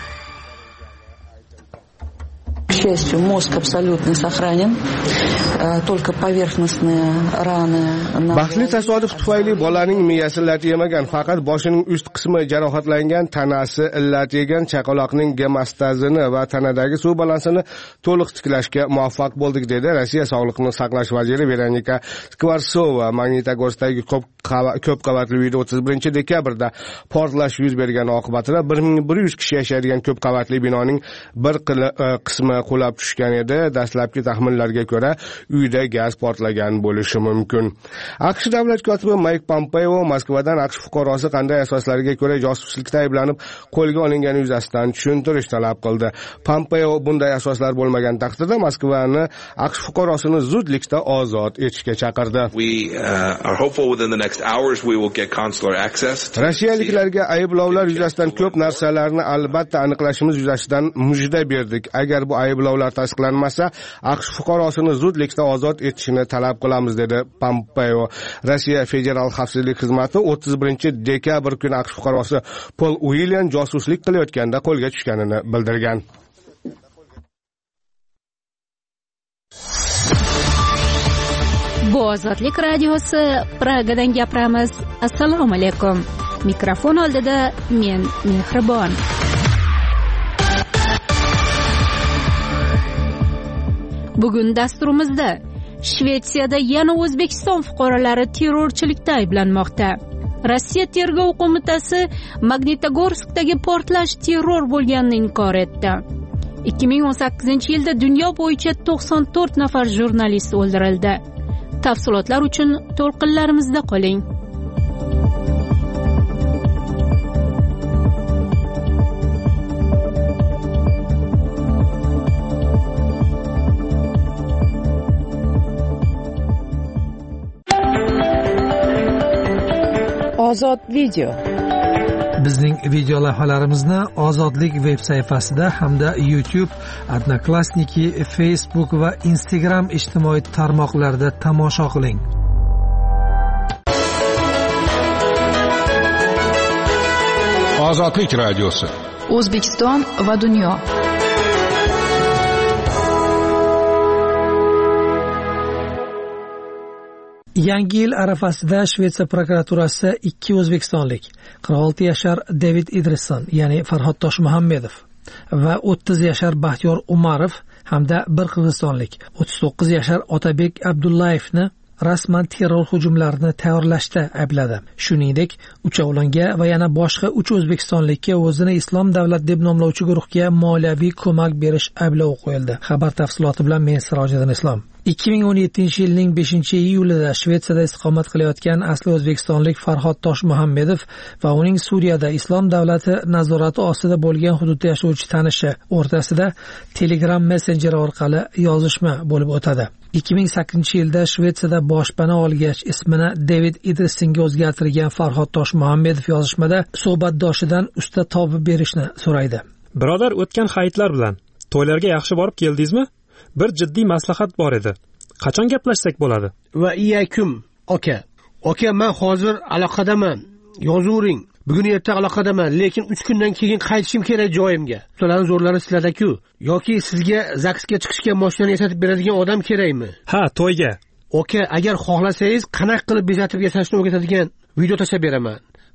К счастью, мозг абсолютно сохранен, только поверхностные раны. Baxtli tasodif tufayli bolaning miyasi illat yemagan, faqat boshining ust qismi jarohatlangan, tanasi illat yegan. Chaqaloqning gemostazini va tanadagi suv balansini to'liq tiklashga muvaffaq bo'ldik, dedi Rossiya Sog'liqni saqlash vaziri Veronika Skvarsova. Magnitogorskdagi ko'p qavatli uyda o'ttiz birinchi dekabrda portlash yuz bergani oqibatida bir ming bir yuz kishi yashaydigan ko'p qavatli binoning bir qismi qulab tushgan edi. Dastlabki taxminlarga ko'ra uyda gaz portlagan bo'lishi mumkin. AQSh davlat kotibi Mayk Pompeo Moskvadan AQSh fuqarosi qanday asoslarga ko'ra josuslikda ayblanib qo'lga olingani yuzasidan tushuntirish talab qildi. Pompeo bunday asoslar bo'lmagan taqdirda Moskvani AQSh fuqarosini zudlikda ozod etishga chaqirdi. We uh, are hopeful within the next hours we will get consular access. Rossiyaliklarga ayblovlar yuzasidan ko'p narsalarni albatta aniqlashimiz yuzasidan mujda berdik. Agar bu ayblovlar tasdiqlanmasa, AQSh fuqarosini zudlikda ozod etishini talab qilamiz, dedi Pompeo. Rossiya Federal xavfsizlik xizmati o'ttiz birinchi dekabr kuni AQSh fuqarosi Pol Uilyan josuslik qilayotganda qo'lga tushganini bildirgan. Bu Ozodlik radiosi, Pragadan gapiramiz. Assalomu alaykum. Mikrofon oldida men Mehribon. Bugun dasturimizda Shvetsiyada yana O'zbekiston fuqarolari terrorchilikda ayblanmoqda. Rossiya tergov qo'mitasi Magnitogorskdagi portlash terror bo'lganini inkor etdi. ikki ming o'n sakkizinchi yilda dunyo bo'yicha to'qson to'rt nafar jurnalist o'ldirildi. Tafsilotlar uchun to'lqinlarimizda qoling. Ozod video. Bizning video lavhalarimizni Ozodlik veb sayfasida hamda YouTube, Odnoklassniki, Facebook va Instagram ijtimoiy tarmoqlarida tomosha qiling. Ozodlik radiosi. O'zbekiston va dunyo. Yangi yil arafasida Shvetsiya prokuraturasi ikki o'zbekistonlik, qirq olti yashar David Idrisson, ya'ni Farhod Toshmuhammedov va o'ttiz yashar Baxtiyor Umarov hamda bir qirg'izistonlik, o'ttiz to'qqiz yashar Otabek Abdullayevni rasman terror hujumlarini tayyorlashda aybladi. Shuningdek, uchovlonga va yana boshqa uch o'zbekistonlikka o'zini Islom davlat deb nomlovchi guruhga moliyaviy ko'mak berish ayblovi qo'yildi. Xabar tafsiloti bilan men Sirojiddin Islom. ikki ming o'n yettinchi yilning beshinchi iyulida Shvetsiyada istiqomat qilayotgan asli o'zbekistonlik Farhod Toshmuhammedov va uning Suriyada Islom davlati nazorati ostida bo'lgan hududda yashovchi tanishi o'rtasida Telegram messenjeri orqali yozishma bo'lib o'tadi. ikki ming sakkizinchi yilda Shvetsiyada boshpana olgach ismini David Idrissonga o'zgartirgan Farhod Toshmuhammedov yozishmada suhbatdoshidan usta topib berishni so'raydi. Birodar, o'tgan hayitlar bilan to'ylarga yaxshi borib keldingizmi? Bir jiddiy maslahat bor edi. Qachon gaplashsak bo'ladi? Va iyakum, aka. Aka, men hozir aloqadaman. Yozuvring. Bugun erta aloqadaman, lekin uch kundan keyin qaytishim kerak joyimga. Ularning zo'rlari sizlarda-ku. Yoki sizga zaksga chiqishga mashinani yasatib beradigan odam kerakmi? Ha, to'yga. Aka, agar xohlasangiz qanaqa qilib bezatib yasashni o'rgatadigan video tashlab beraman.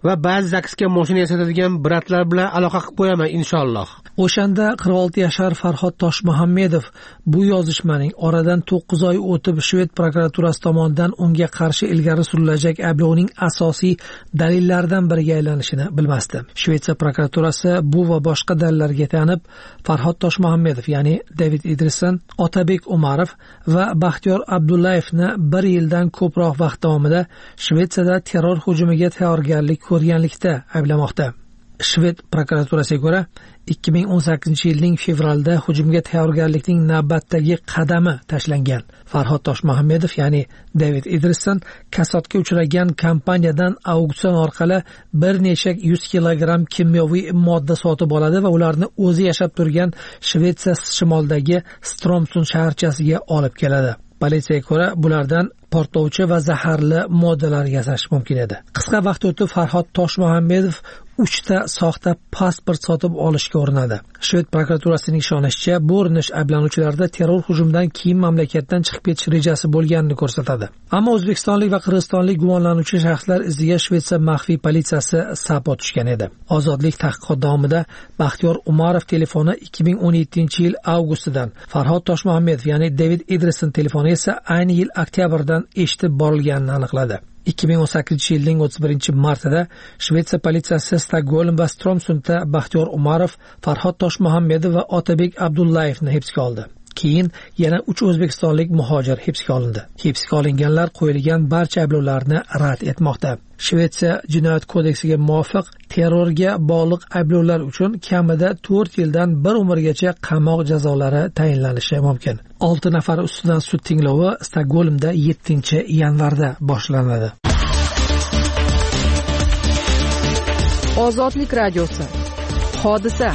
va ba'zi zaksga mashina yasatadigan bratlar bilan aloqa qilib qo'yaman inshaalloh. O'shanda qirq olti yashar Farhod Toshmuhammedov bu yozishmaning oradan to'qqiz oy o'tib Shved prokuraturasi tomonidan unga qarshi ilgari surilajak ayblovning asosiy dalillaridan biriga aylanishini bilmasdi. Shvetsiya prokuraturasi bu va boshqa dalillarga tayanib Farhod Toshmuhammedov, ya'ni David Idrisson, Otabek Umarov va Baxtiyor Abdullayevni bir yildan ko'proq vaqt davomida Shvetsiyada terror hujumiga tayyorgarlik ko'rganlikda ayblamoqda. Shved prokuraturasiga ko'ra ikki ming o'n sakkizinchi yilning fevralda hujumga tayyorgarlikning navbatdagi qadami tashlangan. Farhod Toshmuhammedov, ya'ni David Idrisson, kasodga uchragan kompaniyadan auksion orqali bir necha yuz kilogramm kimyoviy modda sotib oladi va ularni o'zi yashab turgan Shvetsiya shimolidagi Stromsund shaharchasiga olib keladi. Politsiyaga ko'ra bulardan portlovchi va zaharli moddalar yasash mumkin edi. Qisqa vaqt o'tib Farhod Toshmuhammedov uchta soxta pasport sotib olishga urinadi. Shved prokuraturasining ishonishicha, bu urinish ayblanuvchilarda terror hujumidan keyin mamlakatdan chiqib ketish rejasi bo'lganini ko'rsatadi. Ammo o'zbekistonlik va qirg'izistonlik gumonlanuvchi shaxslar iziga Shvetsiya maxfiy politsiyasi sapot tushgan edi. Ozodlik tahqiqot davomida Baxtiyor Umarov telefoni ikki ming o'n yettinchi yil avgustidan, Farhod Toshmuhammedov, ya'ni David Idrisson telefoni esa ayni yil oktyabrdan eshitib borilganini aniqladi. ikki ming o'n sakkizinchi yilning o'ttiz birinchi martida Shvetsiya politsiyasi Stokgolm va Stromsundda Baxtiyor Umarov, Farhod Toshmuhammedov va Otabek Abdullayevni hibsga oldi. Keyin yana uch o'zbekistonlik muhojir hibsga olindi. Hibsga olinganlar qo'yilgan barcha ayblovlarni rad etmoqda. Shvetsiya jinoyat kodeksiga muvofiq terrorga bog'liq ayblovlar uchun kamida to'rt yildan bir umrgacha qamoq jazolari tayinlanishi mumkin. olti nafar ustidan sud tinglovi Stokgolmda yettinchi yanvarda boshlanadi. Ozodlik radiosi. Hodisa.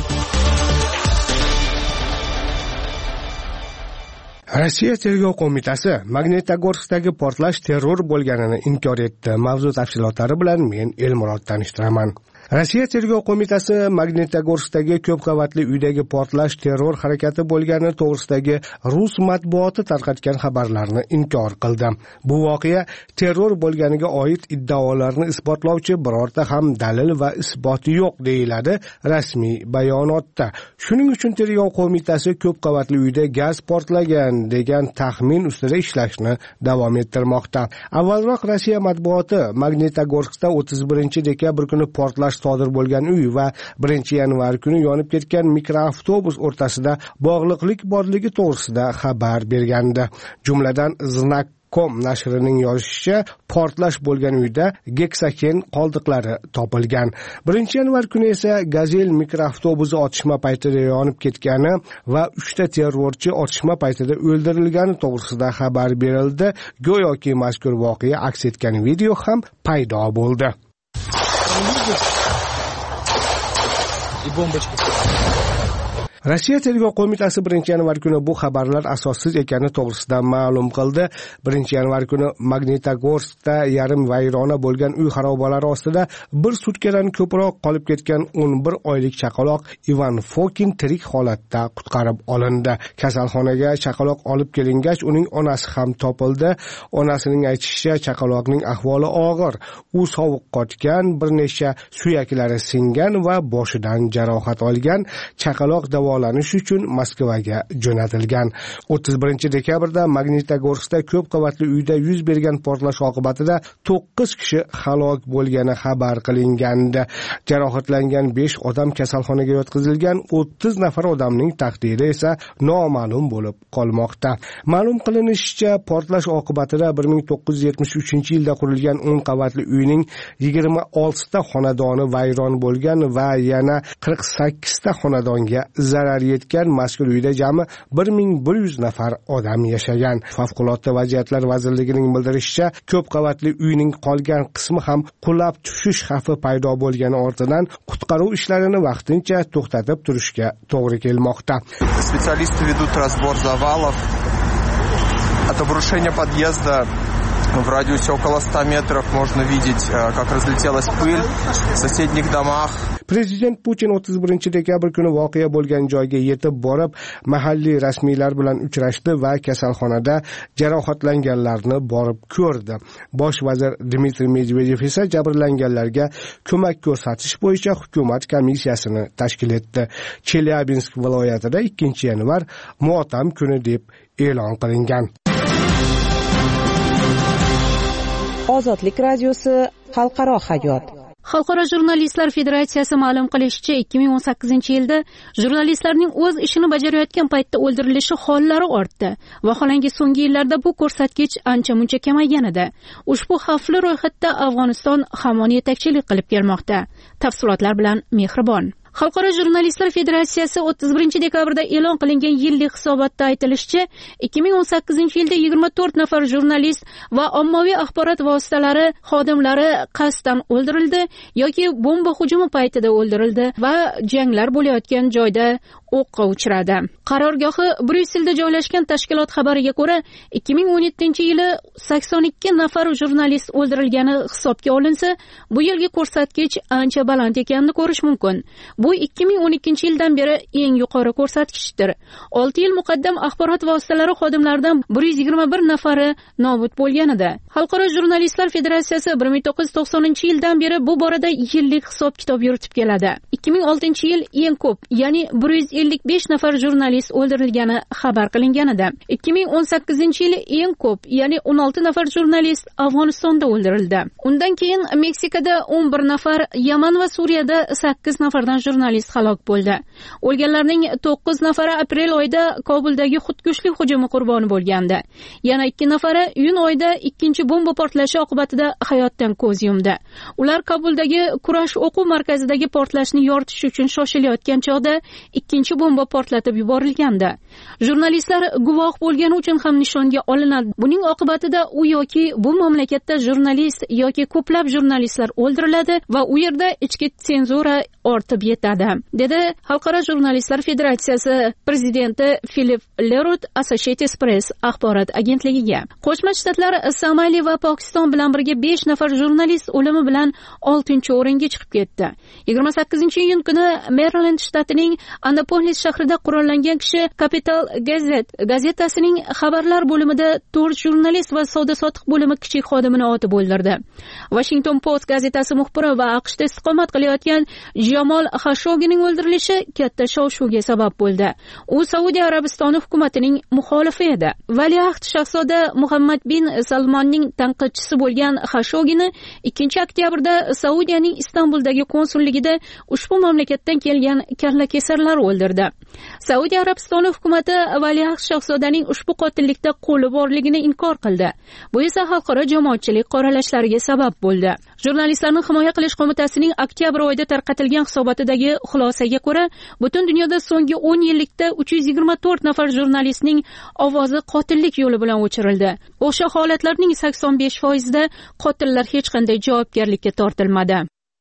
Rossiya tergov qo'mitasi Magnitogorskdagi portlash terror bo'lganini inkor etdi. Mavzu tafsilotlari bilan men Elmurod tanishtiraman. Rossiya tergov qo'mitasi Magnitogorskdagi ko'p qavatli uydagi portlash terror harakati bo'lgani to'g'risidagi rus matbuoti tarqatgan xabarlarni inkor qildi. Bu voqea terror bo'lganiga oid iddaolarni isbotlovchi birorta ham dalil va isboti yo'q deyiladi rasmiy bayonotda. Shuning uchun tergov qo'mitasi ko'p qavatli uyda gaz portlagan degan taxmin ustida ishlashni davom ettirmoqda. Avvalroq Rossiya matbuoti Magnitogorskda o'ttiz birinchi dekabr kuni portlash sodir bo'lgan uy va birinchi yanvar kuni yonib ketgan mikroavtobus o'rtasida bog'liqlik borligi to'g'risida xabar bergandi. Jumladan Znak com nashrining yozishicha, portlash bo'lgan uyda geksaken qoldiqlari topilgan. birinchi yanvar kuni esa Gazel mikroavtobusi otishma paytida yonib ketgani va uchta terrorchi otishma paytida o'ldirilgani to'g'risida xabar berildi. Go'yoki mazkur voqea aks etgan video ham paydo bo'ldi. И бомбочки. Rossiya tergov qo'mitasi birinchi yanvar kuni bu xabarlar asossiz ekani to'g'risida ma'lum qildi. birinchi yanvar kuni Magnitogorskda yarim vayrona bo'lgan uy xarobalari ostida bir sutkadan ko'proq qolib ketgan o'n bir oylik chaqaloq Ivan Fokin tirik holatda qutqarib olindi. Kasalxonaga chaqaloq olib kelingach, uning onasi ham topildi. Onasining aytishicha, chaqaloqning ahvoli og'ir. U sovuq qotgan, bir necha suyaklari singan va boshidan jarohat olgan. Chaqaloq davolanish uchun Moskvaga jo'natilgan. o'ttiz birinchi dekabrda Magnitogorskda ko'p qavatli uyda yuz bergan portlash oqibatida to'qqiz kishi halok bo'lgani xabar qilingandi. Jarohatlangan besh odam kasalxonaga yotqizilgan, o'ttiz nafar odamning taqdiri esa noma'lum bo'lib qolmoqda. Ma'lum qilinishicha, portlash oqibatida bir ming to'qqiz yuz yetmish uchinchi yilda qurilgan o'n qavatli uyning yigirma oltita xonadoni vayron bo'lgan va yana qirq sakkizta xonadonga zarar yetgan. Mazkur uyda jami bir ming bir yuz nafar odam yashagan. Favqulodda vaziyatlar vazirligining bildirishicha, ko'p qavatli uyning qolgan qismi ham qulab tushish xavfi paydo bo'lgani ortidan qutqaruv ishlarini vaqtincha to'xtatib turishga to'g'ri kelmoqda. Специалисты ведут разбор завалов. От обрушения подъезда В радиусе около ста метров можно видеть, как разлетелась пыль в соседних домах. Prezident Putin o'ttiz birinchi dekabr kuni voqea bo'lgan joyga yetib borib, mahalliy rasmiylar bilan uchrashdi va kasalxonada jarohatlanganlarni borib ko'rdi. Bosh vazir Dmitriy Medvedev esa jabrlanganlarga ko'mak ko'rsatish bo'yicha hukumat komissiyasini tashkil etdi. Chelyabinsk viloyatida ikkinchi yanvar motam kuni deb e'lon qilingan. Ozodlik radiosi xalqaro hayot. Xalqaro jurnalistlar federatsiyasi ma'lum qilishicha, ikki ming o'n sakkizinchi yilda jurnalistlarning o'z ishini bajarayotgan paytda o'ldirilishi hollari ortdi. Vaholanki so'nggi yillarda bu ko'rsatkich ancha-muncha kamaygan edi. Ushbu xavfli ro'yxatda Afg'oniston hamon yetakchilik qilib kelmoqda. Tafsilotlar bilan Mehribon. Xalqaro jurnalistlar federatsiyasi o'ttiz birinchi dekabrda e'lon qilingan yillik hisobotda aytilishicha, ikki ming o'n sakkizinchi yilda yigirma to'rt nafar jurnalist va ommaviy axborot vositalari xodimlari qasddan o'ldirildi yoki bomba hujumi paytida o'ldirildi va janglar bo'layotgan joyda o'qqa uchradi. Qarorgohi Bryusselda joylashgan tashkilot xabariga ko'ra, ikki ming o'n yettinchi yili sakson ikki nafar jurnalist o'ldirilgani hisobga olinsa, bu yilgi ko'rsatkich ancha baland ekanini ko'rish mumkin. Bu ikki ming o'n ikkinchi yildan beri eng yuqori ko'rsatkichdir. olti yil muqaddam axborot vositalari xodimlaridan bir yuz yigirma bir nafari nobud bo'lgan edi. Xalqaro jurnalistlar federatsiyasi bir ming to'qqiz yuz to'qsoninchi yildan beri bu borada yillik hisob-kitob yuritib keladi. ikki ming oltinchi yil eng ko'p, ya'ni bir yuz ellik besh nafar jurnalist o'ldirilgani xabar qilingan edi. ikki ming o'n sakkizinchi yil eng ko'p, ya'ni o'n olti nafar jurnalist Afg'onistonda o'ldirildi. Undan keyin Meksikada o'n bir nafar, Yaman va Suriyada sakkiz nafardan jurnalist halok bo'ldi. O'lganlarning to'qqiz nafari aprel oyida Kobuldagi xudkushlik hujumi qurboni bo'lgandi. Yana ikki nafari iyun oyida ikkinchi bomba portlashi oqibatida hayotdan ko'z yumdi. Ular Kobuldagi kurash o'quv markazidagi portlashni yoritish uchun shoshilayotgan chog'da ikkinchi bomba portlatib yuborilgandi. Jurnalistlar guvoh bo'lgani uchun ham nishonga olinadi. Buning oqibatida u yoki bu mamlakatda jurnalist yoki ko'plab jurnalistlar o'ldiriladi va u yerda ichki senzura ortib yetadi, dedi Xalqaro jurnalistlar federatsiyasi prezidenti Philip Lerut Associated Press axborot agentligiga. Qo'shma Shtatlar Somali va Pokiston bilan birga besh nafar jurnalist o'limi bilan oltinchi o'ringa chiqib ketdi. yigirma sakkizinchi iyun kuni Maryland shtatining Annapolis shahrida qurollangan kishi Capital Gazette gazetasining xabarlar bo'limida to'rt jurnalist va savdo-sotiq bo'limi kichik xodimini otib o'ldirdi. Washington Post gazetasi muxbiri va AQShda istiqomat qilayotgan Jamol Khashoggining o'ldirilishi katta shov-shuvga sabab bo'ldi. U Saudiya Arabistoni hukumatining muxolifi edi. Valiahd shahzoda Muhammad bin Salmonning tanqidchisi bo'lgan Khashoggini ikkinchi oktyabrda Saudiyaning Istanbuldagi konsulligida ushbu mamlakatdan kelgan kallakesarlar o'ldirdi. Saudiya Arabistoni hukumati Valiahd shahzodaning ushbu qotillikda qo'li borligini inkor qildi. Bu esa xalqaro jamoatchilik qoralashlariga sabab bo'ldi. Jurnalistlarni himoya qilish qo'mitasining oktyabr oyida tarqatilgan hisobotidagi xulosaga ko'ra, butun dunyoda so'nggi o'n yillikda uch yuz yigirma to'rt nafar jurnalistning ovozi qotillik yo'li bilan o'chirildi. O'sha holatlarning sakson besh foizida qotillar hech qanday javobgarlikka tortilmadi.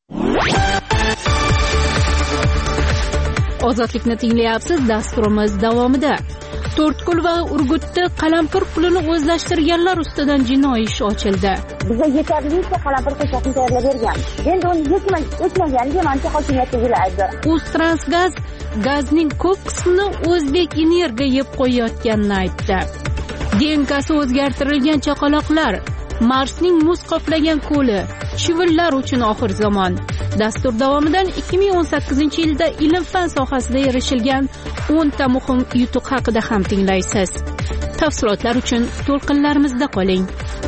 Ozodlikni tinglayapsiz. Dasturimiz davomida To'rtko'l va Urgutda qalampir pulini o'zlashtirganlar ustidan jinoiy ish ochildi. Bizga yetarlicha qalampir qo'shaqni tayyorlab bergan. Endi uni yetmaganiga mancha hokimiyatdagilar aybdor. Uztransgaz gazning ko'p qismini O'zbek Energiya yeb qo'yayotganini aytdi. D N K'si o'zgartirilgan chaqaloqlar, Marsning muz qoplagan ko'li, chivinlar uchun oxir zamon. Dastur davomidan ikki ming o'n sakkizinchi yilda ilm-fan sohasida erishilgan o'nta muhim yutuq haqida ham tinglaysiz. Tafsilotlar uchun to'lqinlarimizda qoling.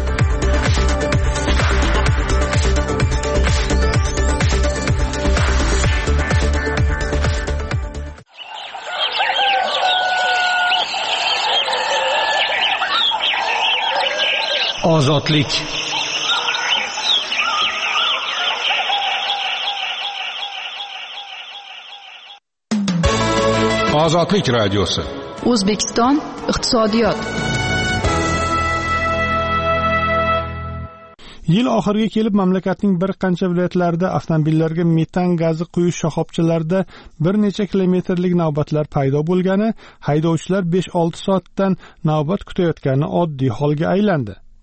Ozodlik. Ozodlik radiosi. O'zbekiston iqtisodiyot. Yil oxiriga kelib mamlakatning bir qancha viloyatlarida avtomobillarga metan gazi quyish shoxobchalarida bir necha kilometrlik navbatlar paydo bo'lgani, haydovchilar besh olti soatdan navbat kutayotgani oddiy holga aylandi.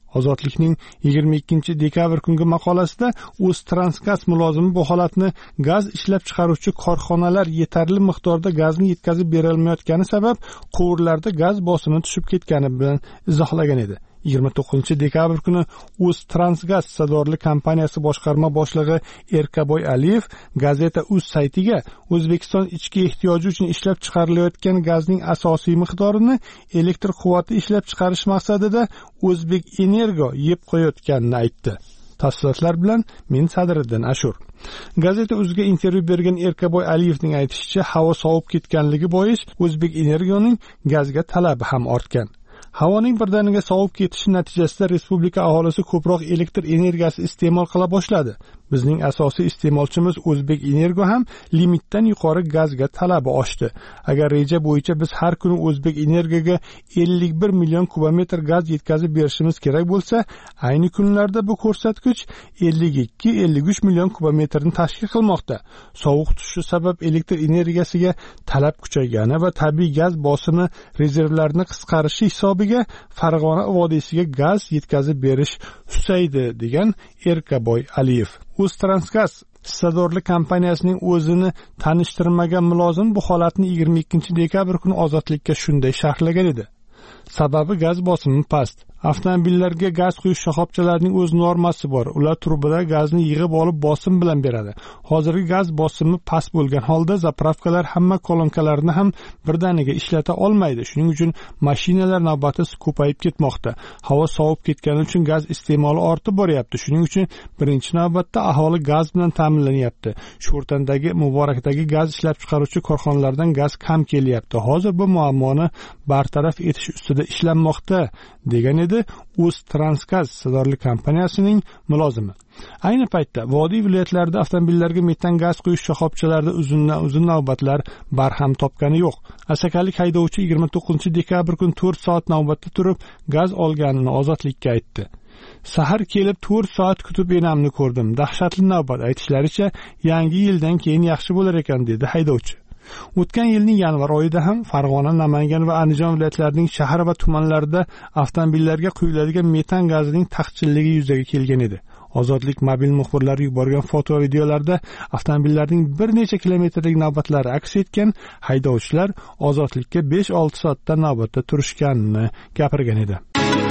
Ozodlikning yigirma ikkinchi dekabr kungi maqolasida O'ztransgaz mulozimi bu holatni gaz ishlab chiqaruvchi korxonalar yetarli miqdorda gazni yetkazib berolmayotgani sabab quvurlarda gaz bosimi tushib ketgani bilan izohlagan edi. yigirma to'qqizinchi dekabr kuni O'ztransgaz sazorli kompaniyasi boshqarma boshlig'i Erkaboy Aliyev gazeta uz saytiga O'zbekiston ichki ehtiyoji uchun ishlab chiqarilayotgan gazning asosiy miqdorini elektr quvvati ishlab chiqarish maqsadida O'zbek Energo yeb qo'yayotganini aytdi. Tafsilotlar bilan men Sadriddin Ashur. Gazeta uzga intervyu bergan Erkaboy Aliyevning aytishicha, havo sovib ketganligi bois O'zbek Energoning gazga talabi ham ortgan. Havoning birdaniga sovib ketishi natijasida respublika aholisi ko'proq elektr energiyasi iste'mol qila boshladi. Bizning asosiy iste'molchimiz O'zbek Energo ham limitdan yuqori gazga talabi oshdi. Agar reja bo'yicha biz har kuni O'zbek Energoga ellik bir million kubometr gaz yetkazib berishimiz kerak bo'lsa, ayni kunlarda bu ko'rsatkich ellik ikki ellik uch million kubometrni tashkil qilmoqda. Sovuq tushishi sabab elektr energiyasiga talab kuchaygani va tabiiy gaz bosimi rezervlarini qisqarishi hisobiga Farg'ona vodiysiga gaz yetkazib berish susaydi, degan Erkaboy Aliyev. O'ztransgaz sazorli kompaniyasining o'zini tanishtirmagan mulozim bu holatni yigirma ikkinchi dekabr kuni Ozodlikka shunday sharhlagan edi. Sababi gaz bosimi past. Avtomobillarga gaz quyish shoxobchalarining o'z normasi bor. Ular turbada gazni yig'ib olib bosim bilan beradi. Hozirgi gaz bosimi past bo'lgan holda zapravkalar hamma kolonkalarini ham birdaniga ishlata olmaydi. Shuning uchun mashinalar navbati ko'payib ketmoqda. Havo sovib ketgani uchun gaz iste'moli ortib boryapti. Shuning uchun birinchi navbatda aholi gaz bilan ta'minlanyapti. Sho'rtandagi, Muborakdagi gaz ishlab chiqaruvchi korxonalardan gaz kam kelyapti. Hozir bu muammoni bartaraf etish ustida ishlanmoqda, degan edi O'ztransgaz sazorli kompaniyasining mulozimi. Ayni paytda vodiy viloyatlarida avtomobillarga metan gaz quyish shoxobchalarida uzundan uzun navbatlar barham topgani yo'q. Asakalik haydovchi yigirma to'qqizinchi dekabr kuni to'rt soat navbatda turib gaz olganini Ozodlikka aytdi. Sahar kelib to'rt soat kutib enamni ko'rdim. Dahshatli navbat, aytishlaricha yangi yildan keyin yaxshi bo'lar ekan, dedi haydovchi. O'tgan yilning yanvar oyida ham Farg'ona, Namangan va Andijon viloyatlarining shahar va tumanlarida avtomobillarga quyiladigan metan gazining taqchilligi yuzaga kelgan edi. Ozodlik mobil muxbirlari yuborgan foto va videolarda avtomobillarning bir necha kilometrlik navbatlari aks etgan, haydovchilar Ozodlikka besh olti soatdan navbatda turishganini gapirgan edi.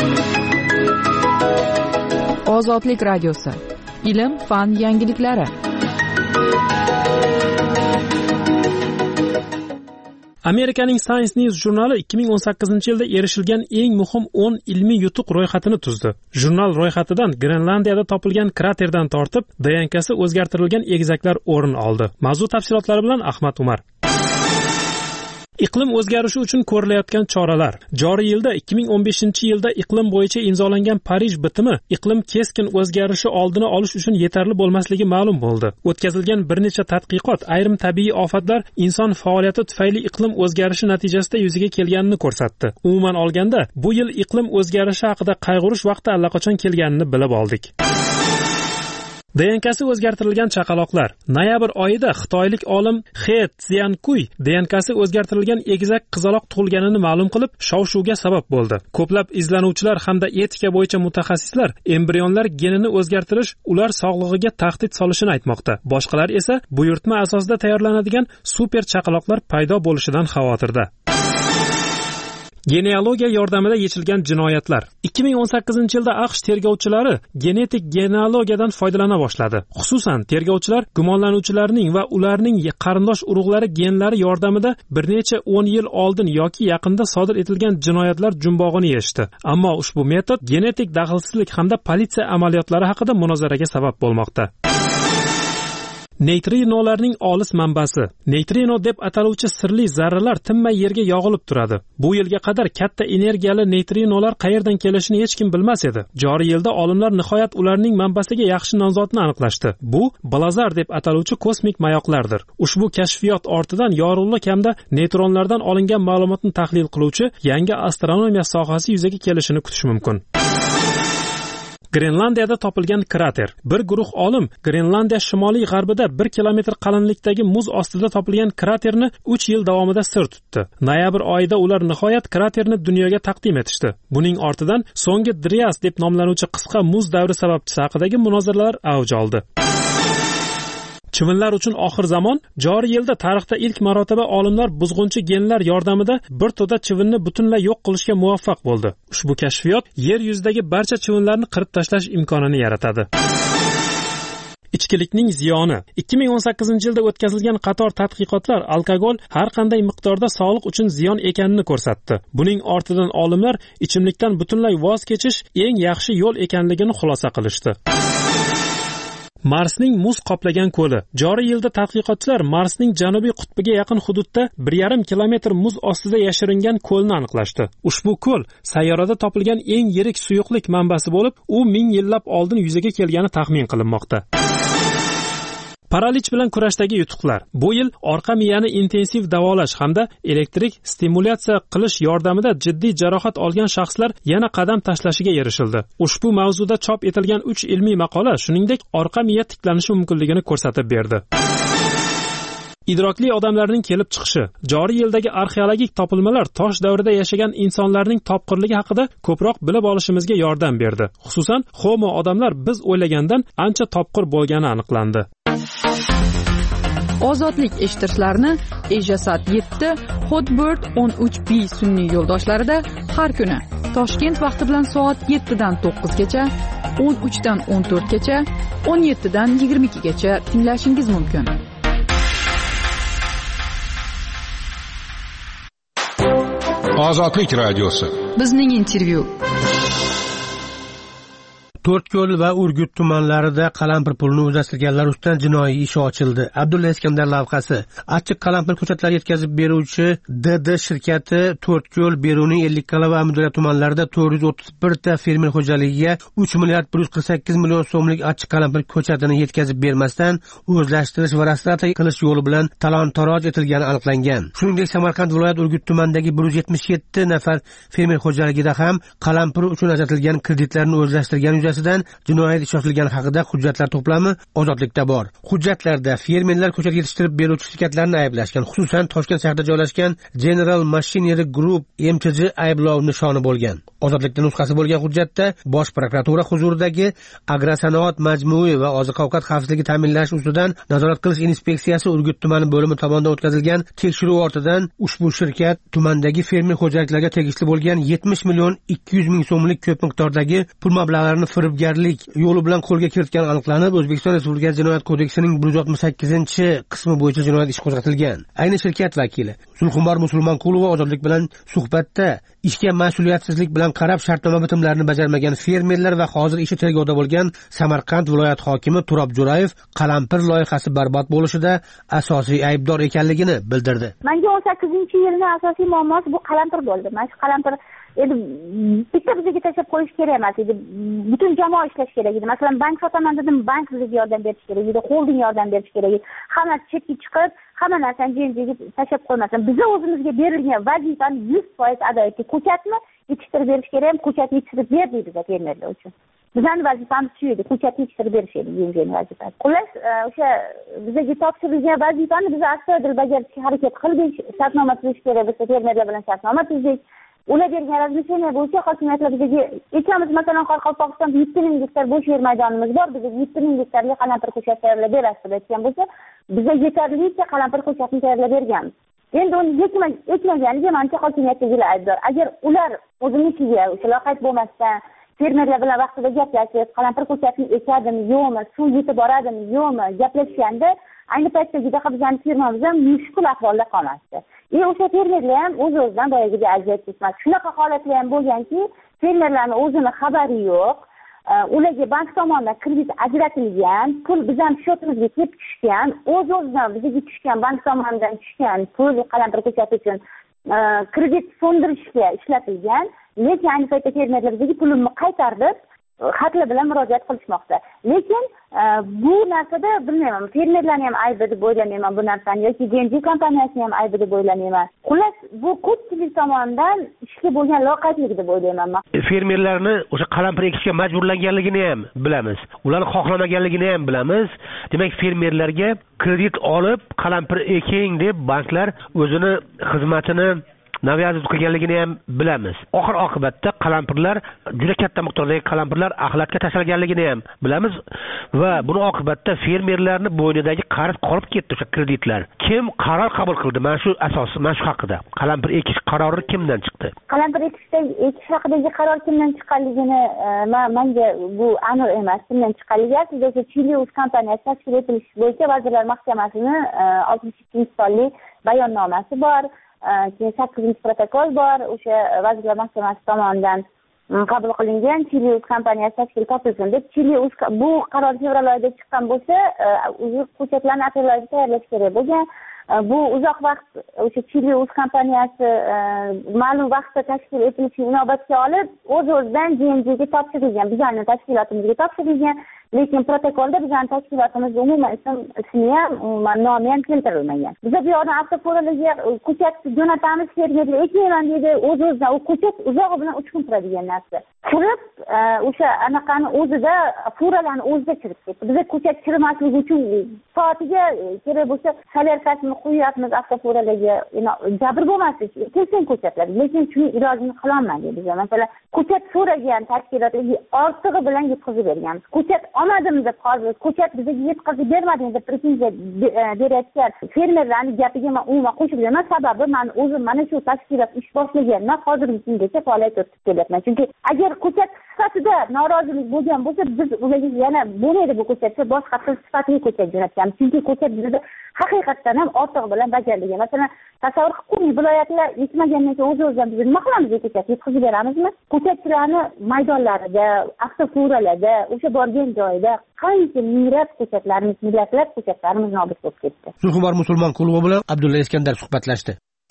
Ozodlik radiosi. Ilm, fan yangiliklari. Amerikaning Science News jurnali ikki ming o'n sakkizinchi yilda erishilgan eng muhim o'n ilmiy yutuq ro'yxatini tuzdi. Jurnal ro'yxatidan Grenlandiyada topilgan kraterdan tortib, D N K'si o'zgartirilgan egizaklar o'rin oldi. Mavzu tafsilotlari bilan Ahmad Umar. Iqlim o'zgarishi uchun ko'rilayotgan choralar. Joriy yilda ikki ming o'n beshinchi yilda iqlim bo'yicha imzolangan Parij bitimi iqlim keskin o'zgarishi oldini olish uchun yetarli bo'lmasligi ma'lum bo'ldi. O'tkazilgan bir necha tadqiqot ayrim tabiiy ofatlar inson faoliyati tufayli iqlim o'zgarishi natijasida yuzaga kelganini ko'rsatdi. Umuman olganda, bu yil iqlim o'zgarishi haqida qayg'urish vaqti allaqachon kelganini bilib oldik. D N K'si o'zgartirilgan chaqaloqlar. Noyabr oyida xitoylik olim He Xiankuy D N K'si o'zgartirilgan egizak qizaloq tug'ilganini ma'lum qilib, shov-shuvga sabab bo'ldi. Ko'plab izlanuvchilar hamda etika bo'yicha mutaxassislar embrionlar genini o'zgartirish ular sog'lig'iga tahdid solishini aytmoqda. Boshqalar esa buyurtma asosida tayyorlanadigan super chaqaloqlar paydo bo'lishidan xavotirda. Genealogiya yordamida yechilgan jinoyatlar. ikki ming o'n sakkizinchi yilda AQSh tergovchilari genetik genealogiyadan foydalana boshladi. Xususan, tergovchilar gumonlanuvchilarning va ularning qarindosh urug'lari genlari yordamida bir necha o'n yil oldin yoki yaqinda sodir etilgan jinoyatlar jumbog'ini yechdi. Ammo ushbu metod genetik daxlsizlik hamda politsiya amaliyotlari haqida munozaraga sabab bo'lmoqda. Neytrinolarning olis manbasi. Neytrino deb ataluvchi sirli zarralar tinmay yerga yog'ilib turadi. Bu yilga qadar katta energiyali neytrinolar qayerdan kelishini hech kim bilmas edi. Joriy yilda olimlar nihoyat ularning manbasiga yaxshi nomzodni aniqlashdi. Bu blazar deb ataluvchi kosmik mayoqlardir. Ushbu kashfiyot ortidan yorug'lik hamda neytronlardan olingan ma'lumotni tahlil qiluvchi yangi astronomiya sohasi yuzaga kelishini kutish mumkin. Grenlandiyada topilgan krater. Bir guruh olim Grenlandiya shimoliy g'arbida bir kilometr qalinlikdagi muz ostida topilgan kraterni uch yil davomida sir tutdi. Noyabr oyida ular nihoyat kraterni dunyoga taqdim etishdi. Buning ortidan so'nggi Drias deb nomlanuvchi qisqa muz davri sababchisi haqidagi munozaralar avj oldi. Chivinlar uchun oxir zamon. Joriy yilda tarixda ilk marotaba olimlar buzg'unchi genlar yordamida bir to'da chivinni butunlay yo'q qilishga muvaffaq bo'ldi. Ushbu kashfiyot yer yuzidagi barcha chivinlarni qirib tashlash imkonini yaratadi. Ichkilikning ziyoni. ikki ming o'n sakkizinchi yilda o'tkazilgan qator tadqiqotlar alkogol har qanday miqdorda sog'liq uchun ziyon ekanini ko'rsatdi. Buning ortidan olimlar ichimlikdan butunlay voz kechish eng yaxshi yo'l ekanligini xulosa qilishdi. Marsning muz qoplagan ko'li. Joriy yilda tadqiqotchilar Marsning janubiy qutbiga yaqin hududda bir yarim kilometr muz ostida yashiringan ko'lni aniqlashdi. Ushbu ko'l sayyorada topilgan eng yirik suyuqlik manbasi bo'lib, u ming yillab oldin yuzaga kelgani taxmin qilinmoqda. Paralich bilan kurashdagi yutuqlar. Bu yil orqa miyani intensiv davolash hamda elektrik stimulyatsiya qilish yordamida jiddiy jarohat olgan shaxslar yana qadam tashlashiga erishildi. Ushbu mavzuda chop etilgan uch ilmiy maqola shuningdek orqa miya tiklanishi mumkinligini ko'rsatib berdi. Idrokli odamlarning kelib chiqishi. Joriy yildagi arxeologik topilmalar tosh davrida yashagan insonlarning topqirligi haqida ko'proq bilib olishimizga yordam berdi. Xususan, Homo odamlar biz o'ylagandan ancha topqir bo'lgani aniqlandi. Ozodlik eshittirishlarni Ejasat yetti, Hotbird o'n uch B sun'iy yo'ldoshlarida har kuni Toshkent vaqti bilan soat yettidan to'qqizgacha, o'n uchdan o'n to'rtgacha, o'n yettidan yigirma ikkigacha tinglashingiz mumkin. Ozodlik radiosi. Bizning intervyu. To'rtko'l va Urgut tumanlarida qalampir pulini o'zlashtirganlar ustidan jinoiy ish ochildi. Abdulla Iskandar lavhasi. Achchiq qalampir ko'chatlari yetkazib beruvchi D D shirkati To'rtko'l, Beruniy, Ellikqal'a va Amudaryo tumanlarida to'rt yuz o'ttiz bir ta fermer xo'jaligiga uch milliard bir yuz qirq sakkiz million so'mlik achchiq qalampir ko'chatini yetkazib bermasdan o'zlashtirish va restavratsiya qilish yo'li bilan talon-taroj etilgani aniqlangan. Shuningdek, Samarqand viloyat Urgut tumanidagi bir yuz yetmish yetti nafar fermer xo'jaligida ham qalampir uchun ajratilgan kreditlarni o'zlashtirgan jinoyat ishi ochilgani haqida hujjatlar to'plami Ozodlikda bor. Hujjatlarda fermerlar ko'chat yetishtirib beruvchi shirkatlarni ayblashgan, xususan Toshkent shahrida joylashgan General Machinery Group M T J ayblov nishoni bo'lgan. Ozodlikda nusxasi bo'lgan hujjatda Bosh prokuratura huzuridagi Agrosanoat majmui va oziq-ovqat xavfsizligi ta'minlash ustidan nazorat qilish inspeksiyasi Urgut tumani bo'limi tomonidan o'tkazilgan tekshiruv ortidan ushbu shirkat tumandagi fermer xo'jaliklarga tegishli bo'lgan yetmish million ikki yuz ming so'mlik ko'p miqdordagi pul mablag'larini firibgarlik yo'li bilan qo'lga kiritgani aniqlanib, O'zbekiston Respublikasi Jinoyat kodeksining bir yuz oltmish sakkizinchi qismi bo'yicha jinoyat ishi qo'zg'atilgan. Ayni shirkat vakili Zulxumor Musulmonqulova Ozodlik bilan suhbatda ishga mas'uliyatsizlik bilan qarab shartnoma bitimlarini bajarmagan fermerlar va hozir ishi tergovda bo'lgan Samarqand viloyat hokimi Turob Jo'rayev qalampir loyihasi barbod bo'lishida asosiy aybdor ekanligini bildirdi. Menga o'n sakkizinchi yilning asosiy muammosi bu qalampir bo'ldi. Mana shu qalampir endi bitta bizga tashlab qo'yish kerak emas edi. Butun jamoa ishlash kerak edi. Masalan, bank sotaman dedim, bank bizga yordam berish kerak edi, holding yordam berish kerak edi. Hammasi chetga chiqib, hamma narsani jenjiga tashlab qo'ymasin. Biz o'zimizga berilgan vazifani yuz foiz ado etdik. Ko'chatni yetishtirib berish kerak ham, ko'chatni yetishtirib berdik biz fermerlar uchun. Bizning vazifamiz shu edi, ko'chatni yetishtirib berish edi yengil vazifa. Xullas, o'sha bizga topshirilgan vazifani biz astoydil bajarishga harakat qildik. Shartnoma tuzish kerak bo'lsa, fermerlar bilan shartnoma tuzdik. Ular bergan razmisheniya bo'yicha hokimiyatlar bizga ekamiz, masalan, Qoraqalpog'istonda yetti ming gektar bo'sh yer maydonimiz bor. Bizga yetti ming gektarga qalampir ko'chat tayyorlab berasiz deb aytgan bo'lsa, bizga yetarlicha qalampir ko'chatni tayyorlab berganmiz. Endi uni yetmaganiga mancha hokimiyatdagilar aybdor. Agar ular o'zinikiga o'sha loqayd bo'lmasdan fermerlar bilan vaqtida gaplashib, qalampir ko'chatni ekadimi, yo'qmi, suv yetib boradimi, yo'qmi gaplashganda ayni paytdagidek bizning firmamiz ham mushkul ahvolda qolmasdi. E o'sha fermerlar ham o'z-o'zidan boyagiga aziyat chekmasdi. Shunaqa holatlar ham bo'lganki, fermerlarning o'zini xabari yo'q. Ularga bank tomonidan kredit ajratilgan, pul bizning shotimizga kelib tushgan, o'z-o'zidan bizga tushgan bank tomonidan tushgan pul qalampir ko'chati uchun kredit so'ndirishga ishlatilgan. Lekin ayni paytda fermerlar bizga pulini qaytarib, xatlar bilan murojaat qilishmoqda. Lekin bu narsada bilmayman, fermerlarni ham aybi deb o'ylamayman bu narsani yoki D M G kompaniyasini ham aybi deb o'ylamayman. Xullas, bu ko'pchilik tomonidan ishga bo'lgan loqaydlik deb o'ylayman men. Fermerlarni o'sha qalampir ekishga majburlanganligini ham bilamiz. Ularni xohlamaganligini ham bilamiz. Demak, fermerlarga kredit olib qalampir eking deb banklar o'zini xizmatini naviyat qilganligini ham bilamiz. Oxir oqibatda qalampirlar, juda katta miqdordagi qalampirlar axlatga tashlanganligini ham bilamiz va buni oqibatda fermerlarning bo'ynidagi qarz qolib ketdi o'sha kreditlar. Kim qaror qabul qildi? Mana shu asos, mana shu haqida. Qalampir ekish qarori kimdan chiqdi? Qalampir ekishdagi ekish haqidagi qaror kimdan chiqqanligini menga bu aniq emas. Kimdan chiqqanligi aslida Chilius kompaniyasi tashkil etilishi bo'yicha Vazirlar Mahkamasining oltmish ikkinchi sonli bayonnomasi bor. Keyin sakkizinchi protokol bor. O'sha Vazirlar Mahkamasi tomonidan qabul qilingan Chilius kompaniyasi tashkil topilsin deb Chilius bu qaror fevral oyida chiqqan bo'lsa, o'zi ko'chatlarni aprel oyida tayyorlash kerak bo'lgan. Bu uzoq vaqt o'sha Chilius kompaniyasi ma'lum vaqtda tashkil etilishini inobatga olib, o'z-o'zidan D M G'ga topshirilgan, bizning tashkilotimizga topshirilgan. Lekin protokolda bizning tashkilotimizga umuman ismi ham, umuman nomi ham keltirilmagan. Biz bu yoqdan avtofuralarga ko'chat jo'natamiz, fermerlar ekmayman deydi, o'z-o'zidan u ko'chat uzog'i bilan uch kun turadigan narsa. Kirib, o'sha anaqani o'zida furalarni o'zida chirib ketdi. Biz ko'chat chirimasligi uchun soatiga kerak bo'lsa solyarkasini qo'yapmiz avtofuralarga, jabr bo'lmaslik kelsin ko'chatlar. Lekin shuning ilojini qila olmadik biz. Masalan, ko'chat so'ragan tashkilotga ortig'i bilan yetkazib berganmiz. Ko'chat olmadim deb hozir ko'chat bizga yetkazib bermadingiz deb pretenziya berayotgan fermerlarning gapiga men umuman qo'shib beraman. Sababi men o'zim mana shu tashkilot ish boshlagandan hozirgi kungacha faoliyat yuritib kelyapman. Chunki agar ko'chat sifatida norozilik bo'lgan bo'lsa, biz ularga yana bo'lmaydi bu ko'chatga boshqa sifatli ko'chat jo'natganmiz. Chunki ko'chat bizda haqiqatdan ham ortiq bilan bajarilgan. Masalan, tasavvur qilib, viloyatlar yetmagandan keyin o'z-o'zidan biz nima qilamiz bu ko'chat yetkazib beramizmi? Ko'chatchilarni maydonlarida, avtofuralarda, o'sha borgan joyida qancha minglab ko'chatlarimiz, millatlab ko'chatlarimiz nobud bo'lib ketdi. Surxonbar musulmon klubi bilan Abdulla Iskandar suhbatlashdi.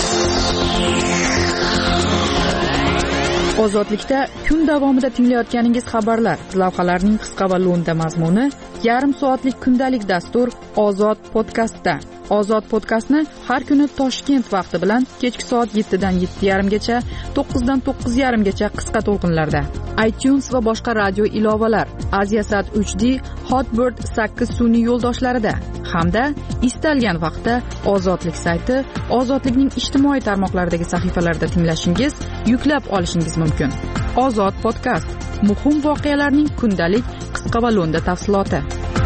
Ozodlikda kun davomida tinglayotganingiz xabarlar, lavhalarning qisqa va lo'nda mazmuni, yarim soatlik kundalik dastur Ozod podkastda. Ozod podkastni har kuni Toshkent vaqti bilan kechki soat yettidan yetti yarim gacha, to'qqizdan to'qqiz yarim gacha qisqa to'lqinlarda. iTunes va boshqa radio ilovalar, Aziasat uch D, Hotbird sakkiz sun'iy yo'ldoshlarida hamda istalgan vaqtda Ozodlik sayti, Ozodlikning ijtimoiy tarmoqlaridagi sahifalarida tinglashingiz, yuklab olishingiz mumkin. Ozod podkast, muhim voqealarning kundalik qisqa va lo'nda tafsiloti.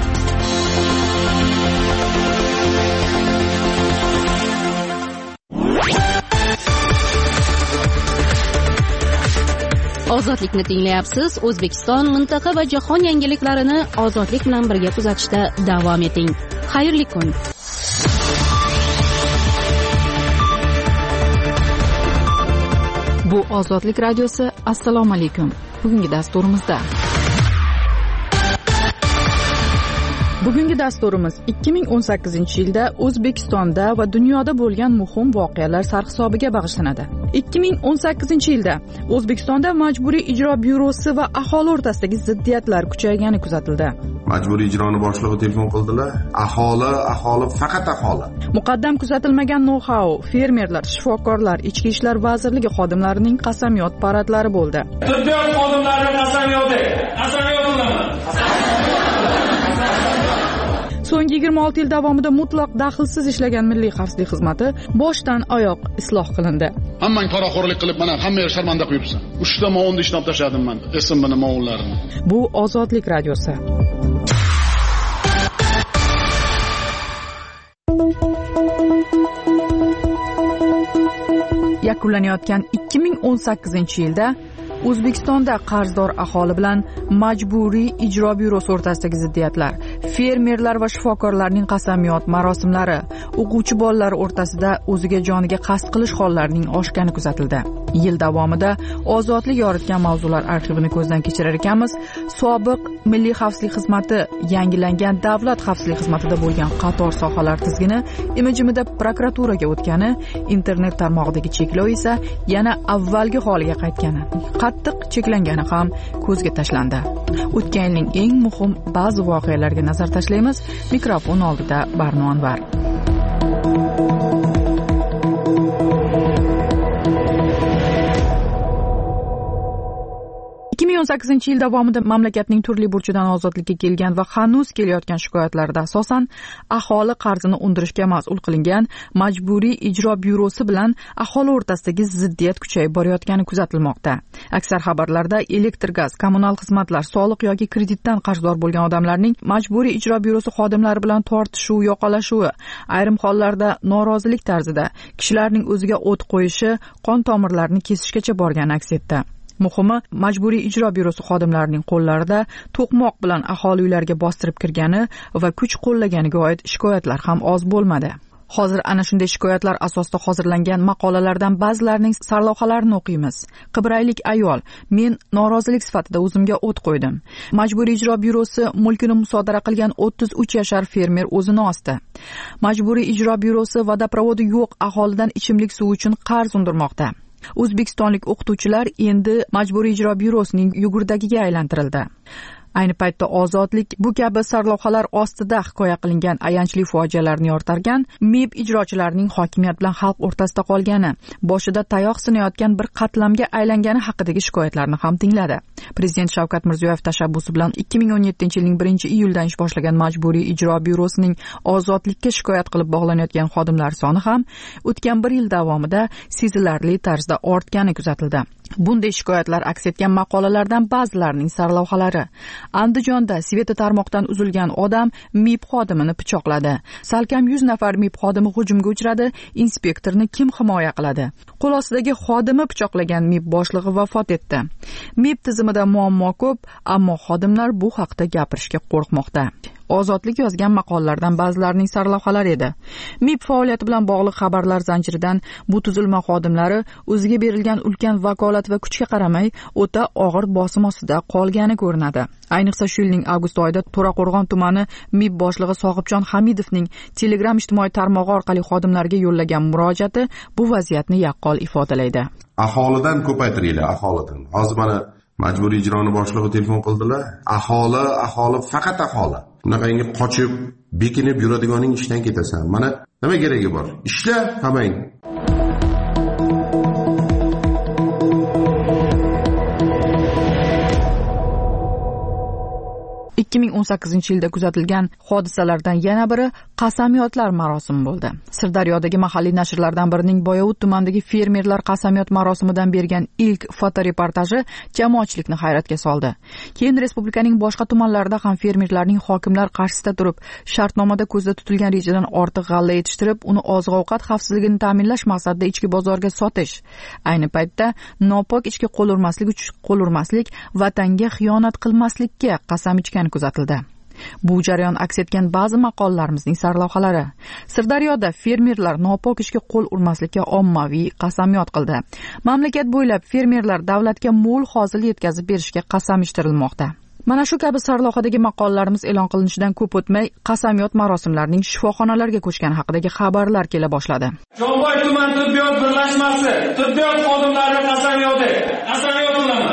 Ozodlikni tinglayapsiz. O'zbekiston, mintaqa va jahon yangiliklarini ozodlik bilan birga kuzatishda davom eting. Xayrli kun. Bu Ozodlik radiosi. Assalomu alaykum. Bugungi dasturimizda Bugungi dasturimiz ikki ming o'n sakkizinchi yilda O'zbekistonda va dunyoda bo'lgan muhim voqealar sarhisobiga bag'ishlanadi. ikki ming o'n sakkizinchi yilda O'zbekistonda Majburiy ijro byurosi va aholi o'rtasidagi ziddiyatlar kuchaygani kuzatildi. Majburiy ijroni boshlig'i telefon qildilar. Aholi, aholi, faqat aholi. Muqaddam kuzatilmagan know-how, fermerlar, shifokorlar, Ichki ishlar vazirligi xodimlarining qasamyod paradlari bo'ldi. Tibbiyot xodimlari qasamyodi. Qasamyod qilaman. So'nggi yigirma olti yil davomida mutlaq daxlsiz ishlagan Milliy xavfsizlik xizmati boshdan oyoq isloh qilindi. Hammang poraxo'rlik qilib, mana hammaga sharmanda qo'yibsan. uchta movonni ishlab tashladim men, S M B'ni movullarini. Bu Ozodlik radiosi. Yakunlanayotgan ikki ming o'n sakkizinchi yilda O'zbekistonda qarzdor aholi bilan Majburiy ijro byurosi o'rtasidagi ziddiyatlar, fermerlar va shifokorlarning qasamyod marosimlari, o'quvchi bolalar o'rtasida o'ziga joniga qasd qilish hollarining oshgani kuzatildi. Yil davomida ozodlik yoritgan mavzular arxivini ko'zdan kechirar ekanmiz. Sobiq Milliy xavfsizlik xizmati yangilangan davlat xavfsizlik xizmatida bo'lgan qator sohalar tizgini imijimida prokuraturaga o'tgani, internet tarmog'idagi cheklov esa yana avvalgi holiga qaytgani, qattiq cheklangani ham ko'zga tashlandi. O'tgan yilning eng muhim ba'zi voqealarga nazar tashlaymiz. Mikrofon oldida Barno Anvar. ikki ming o'n sakkizinchi yil davomida mamlakatning turli burchidan ozodlikka kelgan va hanuz kelayotgan shikoyatlarda asosan aholi qarzini undirishga mas'ul qilingan Majburiy ijro byurosi bilan aholi o'rtasidagi ziddiyat kuchayib borayotgani kuzatilmoqda. Aksar xabarlarda elektr, gaz, kommunal xizmatlar, soliq yoki kreditdan qarzdor bo'lgan odamlarning Majburiy ijro byurosi xodimlari bilan tortishuv, yoqalashuvi, ayrim hollarda norozilik tarzida kishilarning o'ziga o't qo'yishi, qon tomirlarini kesishgacha borgani aks etdi. Muhimi, Majburiy ijro byurosi xodimlarining qo'llarida to'qmoq bilan aholi uylariga bostirib kirgani va kuch qo'llaganiga oid shikoyatlar ham oz bo'lmadi. Hozir ana shunday shikoyatlar asosida hozirlangan maqolalardan ba'zilarining sarlavhalarini o'qiymiz. Qibraylik ayol: men norozilik sifatida o'zimga o't qo'ydim. Majburiy ijro byurosi mulkini musodara qilgan o'ttiz uch yashar fermer o'zini osdi. Majburiy ijro byurosi vodoprovodi yo'q aholidan ichimlik suvi uchun qarz undirmoqda. O'zbekistonlik o'qituvchilar endi Majburiy ijro byurosining yugurdagiga aylantirildi. Ayni paytda ozodlik bu kabi sarlavhalar ostida hikoya qilingan ayanchli fojialarni yoritargan, M I B ijrochilarining hokimiyat bilan xalq o'rtasida qolgani, boshida tayoq sinayotgan bir qatlamga aylangani haqidagi shikoyatlarni ham tingladi. Prezident Shavkat Mirziyoyev tashabbusi bilan ikki ming o'n yettinchi yilning birinchi iyuldan ish boshlagan Majburiy ijro byurosining ozodlikka shikoyat qilib bog'lanayotgan xodimlar soni ham o'tgan bir yil davomida sezilarli tarzda ortgani kuzatildi. Bunday shikoyatlar aks etgan maqolalardan ba'zilarining sarlavhalari: Andijonda Sveta tarmoqdan uzilgan odam M I B xodimini pichoqladi. Salkam yuz nafar M I B xodimi hujumga uchradi. Inspektorni kim himoya qiladi? Qo'l ostidagi xodimi pichoqlagan M I B boshlig'i vafot etdi. M I B tizimida muammo ko'p, ammo xodimlar bu haqda gapirishga qo'rqmoqda. Ozodlik yozgan maqolalardan ba'zilarining sarlavhalari edi. M I B faoliyati bilan bog'liq xabarlar zanjiridan bu tuzilma xodimlari o'ziga berilgan ulkan vakolat va kuchga qaramay o'ta og'ir bosim ostida qolgani ko'rinadi. Ayniqsa shu yilning avgust oyida To'raqo'rg'on tumani M I B boshlig'i Sohibjon Hamidovning Telegram ijtimoiy tarmog'i orqali xodimlarga yo'llagan murojaati bu vaziyatni yaqqol ifodalaydi. Aholidan ko'paytiringlar, aholidan. Hozir mana Majburiy ijroni boshlig'i telefon qildilar. Aholi, aholi, faqat aholi. Bunaqangi qochib, bekinib yuradiganing ishdan ketasan. Mana nima keragi bor? Ishla, hamang. ikki ming o'n sakkizinchi yilda kuzatilgan hodisalardan yana biri qasamyodlar marosimi bo'ldi. Sirdaryodagi mahalliy nashrlardan birining Boyovut tumanidagi fermerlar qasamyod marosimidan bergan ilk fotoreportaji jamoatchilikni hayratga soldi. Keyin respublikaning boshqa tumanlarida ham fermerlarning hokimlar qarshisida turib, shartnomada ko'zda tutilgan rejadan ortiq g'alla yetishtirib, uni oziq-ovqat xavfsizligini ta'minlash maqsadida ichki bozorga sotish, ayni paytda nopok ishga qo'l urmaslik uchun qo'l urmaslik, vatanga xiyonat qilmaslikka qasam ichgan kuzatildi. Bu jarayon aks etgan ba'zi maqolalarimizning sarlavhalari. Sirdaryoda fermerlar nopok ishga qo'l urmaslikka ommaviy qasamyod qildi. Mamlakat bo'ylab fermerlar davlatga mo'l hosil yetkazib berishga qasam ichtirilmoqda. Mana shu kabi sarlavhadagi maqolalarimiz e'lon qilinishidan ko'p o'tmay qasamyod marosimlarining shifoxonalarga ko'chgani haqidagi xabarlar kela boshladi. Jomboy tuman tibbiyot birlashmasi tibbiyot xodimlari qasamyodi. Qasamyod qilaman.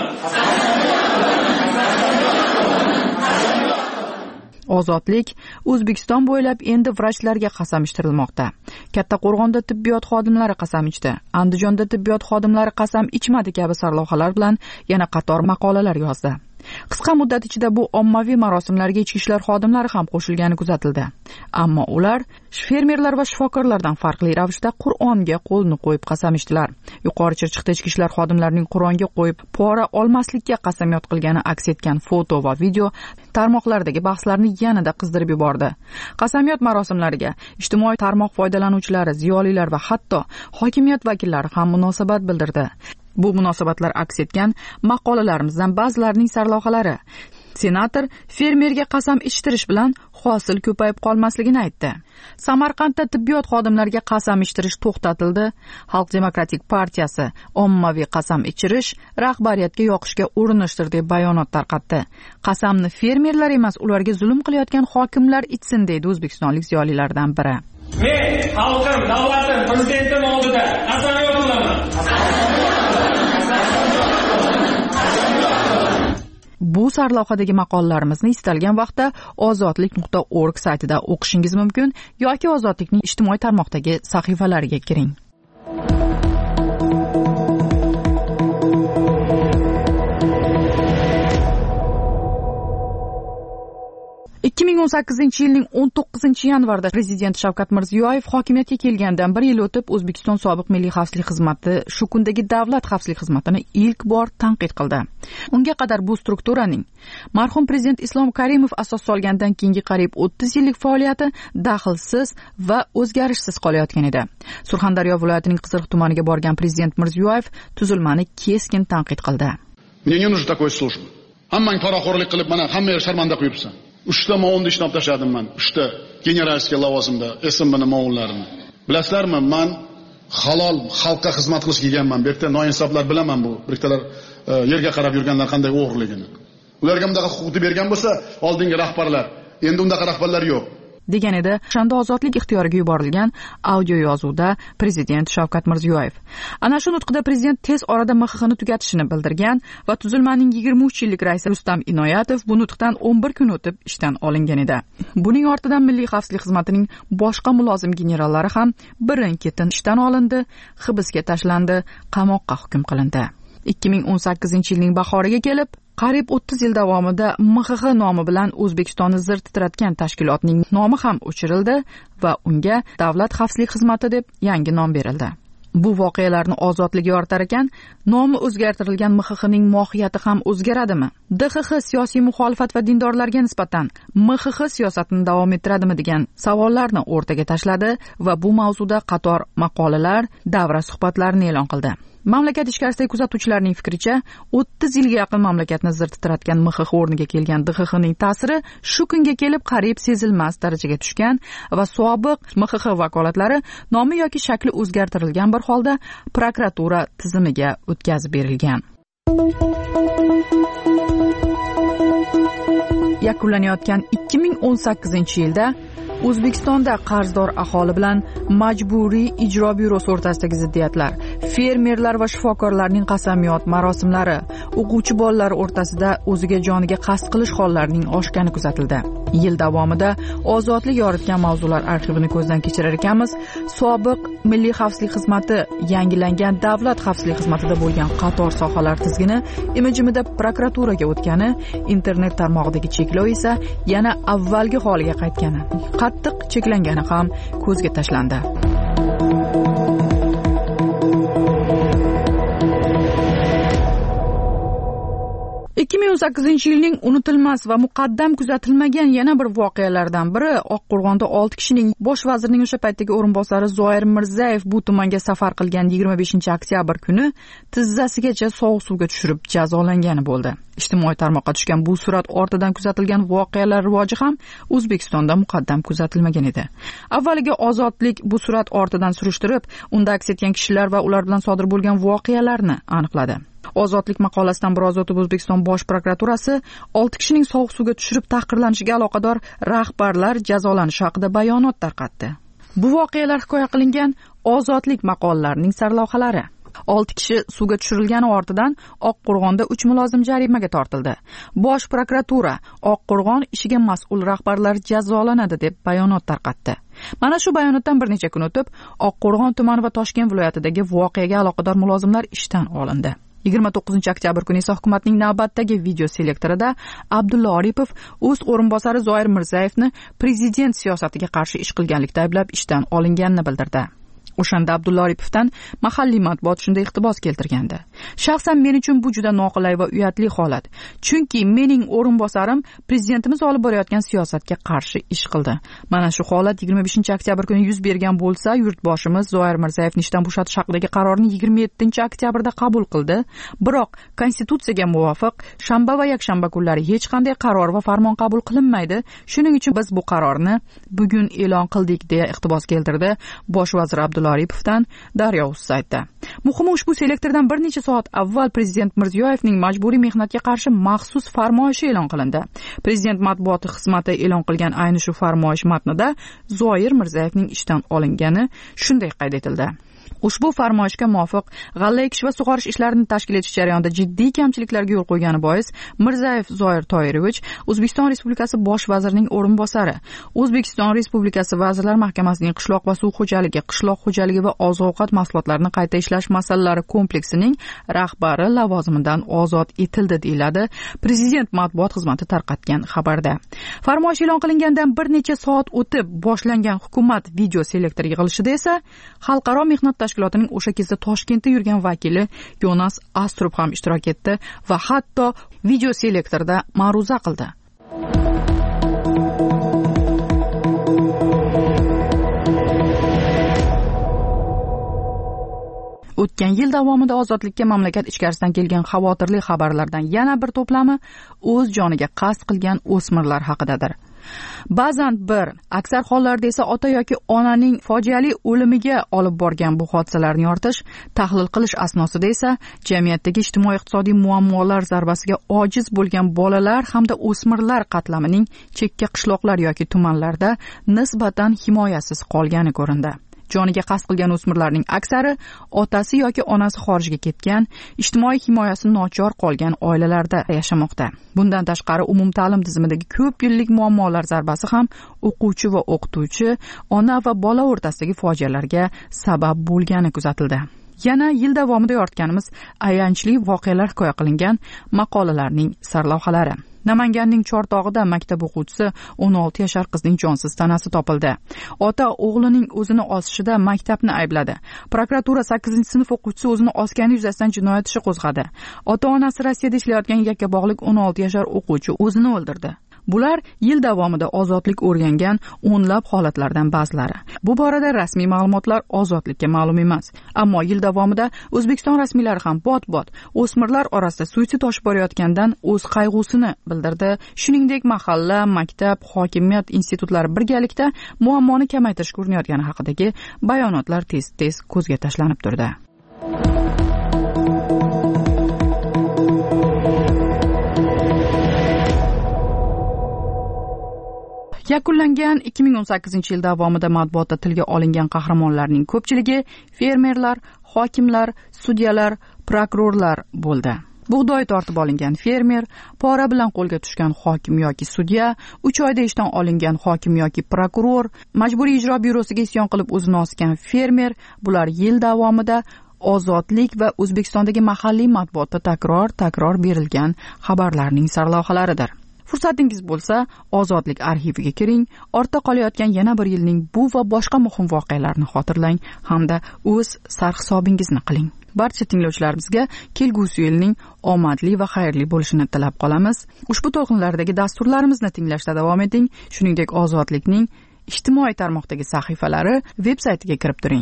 Ozodlik O'zbekiston bo'ylab endi vrachlarga qasam ichtirilmoqda. Kattaqo'rg'onda tibbiyot xodimlari qasam ichdi. Andijonda tibbiyot xodimlari qasam ichmadi kabi sarlavhalar bilan yana qator maqolalar yozdi. Qisqa muddat ichida bu ommaviy marosimlarga ichki ishlar xodimlari ham qo'shilgani kuzatildi. Ammo ular fermerlar va shifokorlardan farqli ravishda Qur'onga qo'lni qo'yib qasam ichdilar. Yuqori Chirchiqda ichki ishlar xodimlarining Qur'onga qo'yib pora olmaslikka qasamyod qilgani aks etgan foto va video tarmoqlardagi bahslarni yanada qizdirib yubordi. Qasamyod marosimlariga ijtimoiy tarmoq foydalanuvchilari, ziyolilar va hatto hokimiyat vakillari ham munosabat bildirdi. Bu munosabatlar aks etgan maqolalarimizdan ba'zilarining sarlavhalari. Senator fermerga qasam ichtirish bilan hosil ko'payib qolmasligini aytdi. Samarqandda tibbiyot xodimlariga qasam ichtirish to'xtatildi. Xalq demokratik partiyasi ommaviy qasam ichirish rahbariyatga yoqishga urinishdir deb bayonot tarqatdi. Qasamni fermerlar emas, ularga zulm qilayotgan hokimlar ichsin deydi o'zbekistonlik ziyolilardan biri. Men xalqim, davlatim, prezidentim oldida qasamyod qilaman. Bu sarlavhadagi maqolalarimizni istalgan vaqtda ozodlik nuqta org saytida o'qishingiz mumkin yoki Ozodlikning ijtimoiy tarmoqdagi sahifalariga kiring. ikki ming o'n sakkizinchi yilning o'n to'qqizinchi yanvarida prezident Shavkat Mirziyoyev hokimiyatga kelgandan bir yil o'tib O'zbekiston sobiq milliy xavfsizlik xizmati shu kundagi davlat xavfsizlik xizmatini ilk bor tanqid qildi. Unga qadar bu strukturaning marhum prezident Islom Karimov asos solgandan keyingi qariyb o'ttiz yillik faoliyati daxlsiz va o'zgarishsiz qolayotgan edi. Surxondaryo viloyatining Qiziriq tumaniga borgan prezident Mirziyoyev tuzilmani keskin tanqid qildi. Мне не нужна такой служба. Hammang poraxo'rlik qilib, mana hammaga sharmanda qo'yibsan. Uchta movunni ishlab tashladim men. Uchta generalskiy lavozimda esim bilan movullarini. Bilasizlarmi, men halol xalqqa xizmat qilish kelganman. Bu yerda noinsoflar bilaman bu. Biriktalar yerga qarab yurganlar qanday o'g'irligini. Ularga bundaqa huquqni bergan bo'lsa, oldingi rahbarlar, endi undaqa rahbarlar yo'q. degan edi o'shanda ozodlik ixtiyoriga yuborilgan audio yozuvda prezident Shavkat Mirziyoyev. Ana shu nutqida prezident tez orada M X Xni tugatishini bildirgan va tuzilmaning yigirma uch yillik raisi Rustam Inoyatov bu nutqdan o'n bir kun o'tib ishdan olingan edi. Buning ortidan Milliy xavfsizlik xizmatining boshqa mulozim generallari ham birin-ketin ishdan olindi, hibsga tashlandi, qamoqqa hukm qilindi. ikki ming o'n sakkizinchi yilning bahoriga kelib qariyb o'ttiz yil davomida M X X nomi bilan O'zbekistonni zir titratgan tashkilotning nomi ham o'chirildi va unga Davlat xavfsizlik xizmati deb yangi nom berildi. Bu voqealarni ozodlik yoritar ekan, nomi o'zgartirilgan M X Xning mohiyati ham o'zgaradimi? D X X siyosiy muxolifat va dindorlarga nisbatan M X X siyosatini davom ettiradimi degan savollarni o'rtaga tashladi va bu mavzuda qator maqolalar, davra suhbatlarini e'lon qildi. Mamlakat ichkarisidagi kuzatuvchilarning fikricha, o'ttiz yilga yaqin mamlakatni zir titratgan M X X o'rniga kelgan D X Xning ta'siri shu kunga kelib qariyb sezilmas darajaga tushgan va sobiq M X X vakolatlari nomi yoki shakli o'zgartirilgan bir holda prokuratura tizimiga o'tkazib berilgan. Yakunlanayotgan ikki ming o'n sakkizinchi yilda O'zbekistonda qarzdor aholi bilan majburiy ijro byurosi o'rtasidagi ziddiyatlar, fermerlar va shifokorlarning qasamyod marosimlari, o'quvchi bolalar o'rtasida o'ziga joniga qasd qilish hollarining oshgani kuzatildi. Yil davomida ozodlik yoritgan mavzular arxivini ko'zdan kechirar ekanmiz. Sobiq Milliy xavfsizlik xizmati yangilangan Davlat xavfsizlik xizmatida bo'lgan qator sohalar tizgini imijimida prokuraturaga o'tgani, internet tarmog'idagi cheklov esa yana avvalgi holiga qaytgani, qattiq cheklangani ham ko'zga tashlandi. ikki ming o'n sakkizinchi yilning unutilmas va muqaddam kuzatilmagan yana bir voqealardan biri Oqqo'rg'onda olti kishining bosh vazirning o'sha paytdagi o'rinbosari Zoir Mirzayev bu tumanga safar qilgan yigirma beshinchi oktyabr kuni tizzasigacha sovuq suvga tushirib jazolangani bo'ldi. Ijtimoiy tarmoqqa tushgan bu surat ortidan kuzatilgan voqealar rivoji ham O'zbekistonda muqaddam kuzatilmagan edi. Avvaliga ozodlik bu surat ortidan surishtirib, unda aks etgan kishilar va ular bilan sodir bo'lgan voqealarni aniqladi. Ozodlik maqolasidan biroz o'tib O'zbekiston Bosh prokuraturasi olti kishining sovuq suvga tushirib tahqirlanishiga aloqador rahbarlar jazolanishi haqida bayonot tarqatdi. Bu voqealar hikoya qilingan Ozodlik maqolalarining sarlavhalari. olti kishi suvga tushirilgani ortidan Oqqo'rg'onda uch mulozim jarimaga tortildi. Bosh prokuratura Oqqo'rg'on ishiga mas'ul rahbarlar jazolanadi deb bayonot tarqatdi. Mana shu bayonotdan bir necha kun o'tib, Oqqo'rg'on tumani va Toshkent viloyatidagi voqeaga aloqador mulozimlar ishdan olindi. yigirma to'qqizinchi oktyabr kuni esa hukumatning navbatdagi video selektorida Abdulla Oripov o'z o'rinbosari Zoir Mirzayevni prezident siyosatiga qarshi ish qilganlikda ayblab ishdan olinganini bildirdi. O'shanda Abdulla Aripovdan mahalliy matbuot shunday iqtibos keltirgandi. Shaxsan men uchun bu juda noqulay va uyatli holat. Chunki mening o'rinbosarim prezidentimiz olib borayotgan siyosatga qarshi ish qildi. Mana shu holat yigirma beshinchi oktyabr kuni yuz bergan bo'lsa, yurtboshimiz Zoir Mirzayevni ishdan bo'shatish haqidagi qarorni yigirma yettinchi oktyabrda qabul qildi. Biroq konstitutsiyaga muvofiq shanba va yakshanba kunlari hech qanday qaror va farmon qabul qilinmaydi. Shuning uchun biz bu qarorni bugun e'lon qildik deya iqtibos keltirdi bosh vazir Abdulla Aripovdan Daryo.uz saytida. Muhimi, ushbu selektordan bir necha soat avval prezident Mirziyoyevning majburiy mehnatga qarshi maxsus farmoyishi e'lon qilindi. Prezident matbuoti xizmati e'lon qilgan ayni shu farmoyish matnida Zoir Mirzayevning ishdan olingani shunday qayd etildi. Ushbu farmoyishga muvofiq g'alla ekish va sug'orish ishlarini tashkil etish jarayonida jiddiy kamchiliklarga yo'l qo'ygani bois Mirzayev Zoir Toyirovich O'zbekiston Respublikasi bosh vazirining o'rinbosari, O'zbekiston Respublikasi Vazirlar Mahkamasining qishloq va suv xo'jaligi, qishloq xo'jaligi va oziq-ovqat mahsulotlarini qayta ishlash masalalari kompleksining rahbari lavozimidan ozod etildi, deyiladi Prezident matbuot xizmati tarqatgan xabarda. Farmoyish e'lon qilingandan bir necha soat o'tib boshlangan hukumat video selektor yig'ilishida esa xalqaro mehnat tashkilotining o'sha kezda Toshkentda yurgan vakili Yonas Astrup ham ishtirok etdi va hatto video selektorda ma'ruza qildi. O'tgan yil davomida ozodlikka mamlakat ichkarisidan kelgan xavotirli xabarlardan yana bir to'plami o'z joniga qasd qilgan o'smirlar haqidadir. Ba'zan bir, aksar hollarda esa ota yoki onaning fojiali o'limiga olib borgan bu hodisalarni yoritish, tahlil qilish asnosida esa jamiyatdagi ijtimoiy-iqtisodiy muammolar zarbasiga ojiz bo'lgan bolalar hamda o'smirlar qatlamining chekka qishloqlar yoki tumanlarda nisbatan himoyasiz qolgani ko'rindi. Joniga qasd qilgan o'smirlarning aksari otasi yoki onasi xorijga ketgan, ijtimoiy himoyasi nochor qolgan oilalarda yashamoqda. Bundan tashqari umumta'lim tizimidagi ko'p yillik muammolar zarbasi ham o'quvchi va o'qituvchi, ona va bola o'rtasidagi fojialarga sabab bo'lgani kuzatildi. Yana yil davomida yoritganimiz ayanchli voqealar hikoya qilingan maqolalarning sarlavhalari. Namanganning Chortog'ida maktab o'quvchisi o'n olti yashar qizning jonsiz tanasi topildi. Ota o'g'lining o'zini osishida maktabni aybladi. Prokuratura sakkizinchi sinf o'quvchisi o'zini osgani yuzasidan jinoyat ishi qo'zg'adi. Ota-onasi Rossiyada ishlayotgan yakkabog'lik o'n olti yashar o'quvchi o'zini o'ldirdi. Bular yil davomida ozodlik o'rgangan o'nlab holatlardan ba'zilari. Bu borada rasmiy ma'lumotlar ozodlikka ma'lum emas. Ammo yil davomida O'zbekiston rasmiylari ham bot-bot o'smirlar orasida suitsid oshib borayotgandan o'z qayg'usini bildirdi. Shuningdek, mahalla, maktab, hokimiyat institutlari birgalikda muammoni kamaytirishga urinayotgani haqidagi bayonotlar tez-tez ko'zga tashlanib turdi. Yakunlangan ikki ming o'n sakkizinchi yil davomida matbuotda tilga olingan qahramonlarning ko'pchiligi fermerlar, hokimlar, sudyalar, prokurorlar bo'ldi. Bug'doy tortib olingan fermer, pora bilan qo'lga tushgan hokim yoki sudya, uch oyda ishdan olingan hokim yoki prokuror, majburiy ijro byurosiga isyon qilib o'zini osgan fermer, bular yil davomida ozodlik va O'zbekistondagi mahalliy matbuotda takror-takror berilgan xabarlarning sarlavhalaridir. Fursatingiz bo'lsa, Ozodlik arxiviga kiring, ortda qolayotgan yana bir yilning bu va boshqa muhim voqealarni xotirlang hamda o'z sarhisobingizni qiling. Barcha tinglovchilarimizga kelgusi yilning omadli va xayrli bo'lishini tilab qolamiz. Ushbu to'lqinlardagi dasturlarimizni tinglashda davom eting. Shuningdek, Ozodlikning ijtimoiy tarmoqdagi sahifalari veb-saytiga kirib turing.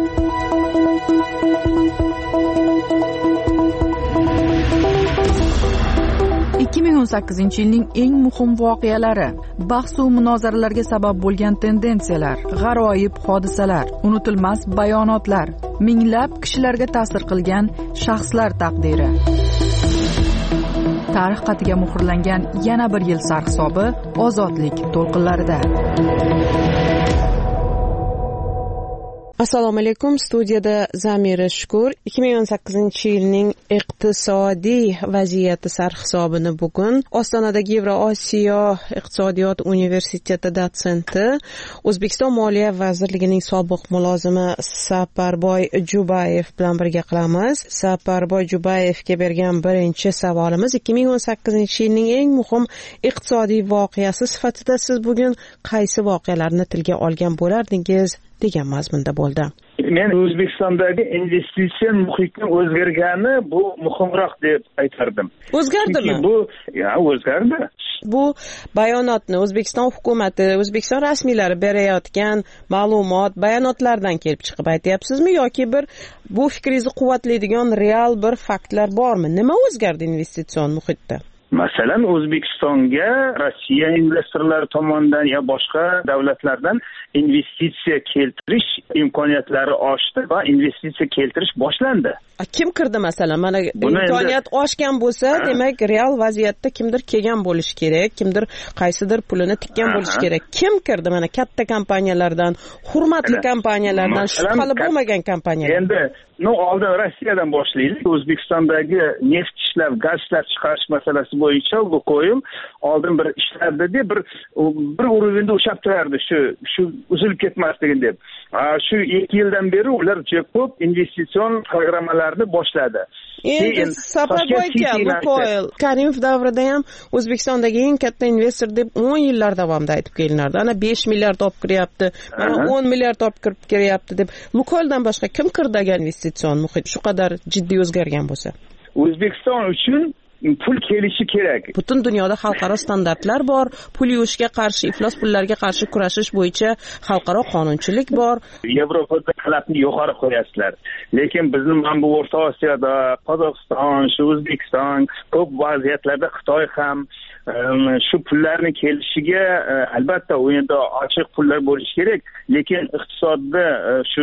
ikki ming o'n sakkizinchi yilning eng muhim voqealari, bahs va munozaralarga sabab bo'lgan tendensiyalar, g'aroyib hodisalar, unutilmas bayonotlar, minglab kishilarga ta'sir qilgan shaxslar taqdiri. Tarix xatiga muhrlangan yana bir yil sarhisobi Ozodlik to'lqinlarida. Assalomu alaykum, studiyada Zamira Shukur. ikki ming o'n sakkizinchi yilning iqtisodiy vaziyati sarhisobini bugun Ostonadagi Yevrosiyo iqtisodiyot universiteti dotsenti, O'zbekiston Moliya vazirligining sobiq mulozimi Saparboy Jubayev bilan birga qilamiz. Saparboy Jubayevga bergan birinchi savolimiz, ikki ming o'n sakkizinchi yilning eng muhim iqtisodiy voqeasi sifatida siz bugun qaysi voqealarni tilga olgan bo'lardingiz degan mazmunda bo'ldi. Men O'zbekistondagi investitsiya muhitning o'zgargani bu muhimroq deb aytardim. O'zgardimi? Bu ya o'zgardi. Bu bayonotni O'zbekiston hukumati, O'zbekiston rasmiylari berayotgan ma'lumot, bayonotlardan kelib chiqib aytyapsizmi yoki bir bu fikringizni quvvatlaydigan real bir faktlar bormi? Nima o'zgardi investitsion muhitda? Masalan, O'zbekistonga Rossiya investorlari tomonidan ya boshqa davlatlardan investitsiya keltirish imkoniyatlari oshdi va investitsiya keltirish boshlandi. Kim kirdi masalan? Mana imkoniyat oshgan bo'lsa, demak real vaziyatda kimdir kelgan bo'lishi kerak, kimdir qaysidir pulini tikkan bo'lishi kerak. Kim kirdi? Mana katta kompaniyalardan, hurmatli kompaniyalardan, shubhali bo'lmagan kompaniyalar. Endi no oldin Rossiyadan boshlaylik. O'zbekistondagi neft ishlab, gaz ishlab chiqarish masalasi bo'yicha Lukoil oldin bir ishlardi, bir bir urovenda o'shab turardi, shu shu uzilib ketmasligini deb. Shu ikki yildan beri ular juda ko'p investitsion programmalarni boshladi. Endi sabab aka Lukoil Karimov davrida ham O'zbekistondagi eng katta investor deb o'n yillar davomida aytib kelinardi. Ana besh milliard olib kiryapti, mana o'n milliard olib kirib kiryapti deb. Lukoildan boshqa kim kirdi investitsion muhit shu qadar jiddiy o'zgargan bo'lsa? O'zbekiston uchun pul kelishi kerak. Butun dunyoda xalqaro standartlar bor. Pul yuvishga qarshi, iflos pullarga qarshi kurashish bo'yicha xalqaro qonunchilik bor. Yevropada talabni yuqori qo'yasizlar. Lekin bizni mana bu O'rta Osiyoda, Qozog'iston, shu O'zbekiston, ko'p vaziyatlarda Xitoy ham shu pullarni kelishiga albatta o'yinda ochiq pullar bo'lishi kerak, lekin iqtisodda shu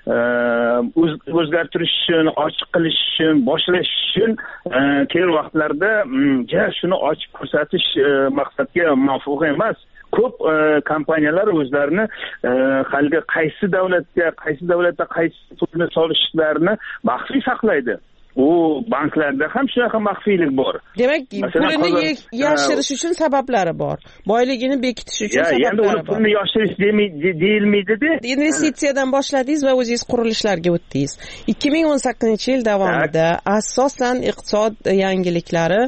o'zgartirish uchun, ochiq qilish uchun, boshlash uchun kerak vaqtlarda shuni ochib ko'rsatish maqsadga muvofiq emas. Ko'p kompaniyalar o'zlarini haligi qaysi davlatga, qaysi davlatda qaysi pulni solishlarini maxfiy saqlaydi. U banklarda ham shunaqa maxfiylik bor. Demak, pulini yashirish uchun sabablari bor. Boyligini bekitish uchun sabablari bor. Endi uni pulni yashirish deyilmaydi-da. Investitsiyadan boshladingiz va o'zingiz qurilishlarga o'tdingiz. ikki ming o'n sakkizinchi yil davomida asosan iqtisod yangiliklari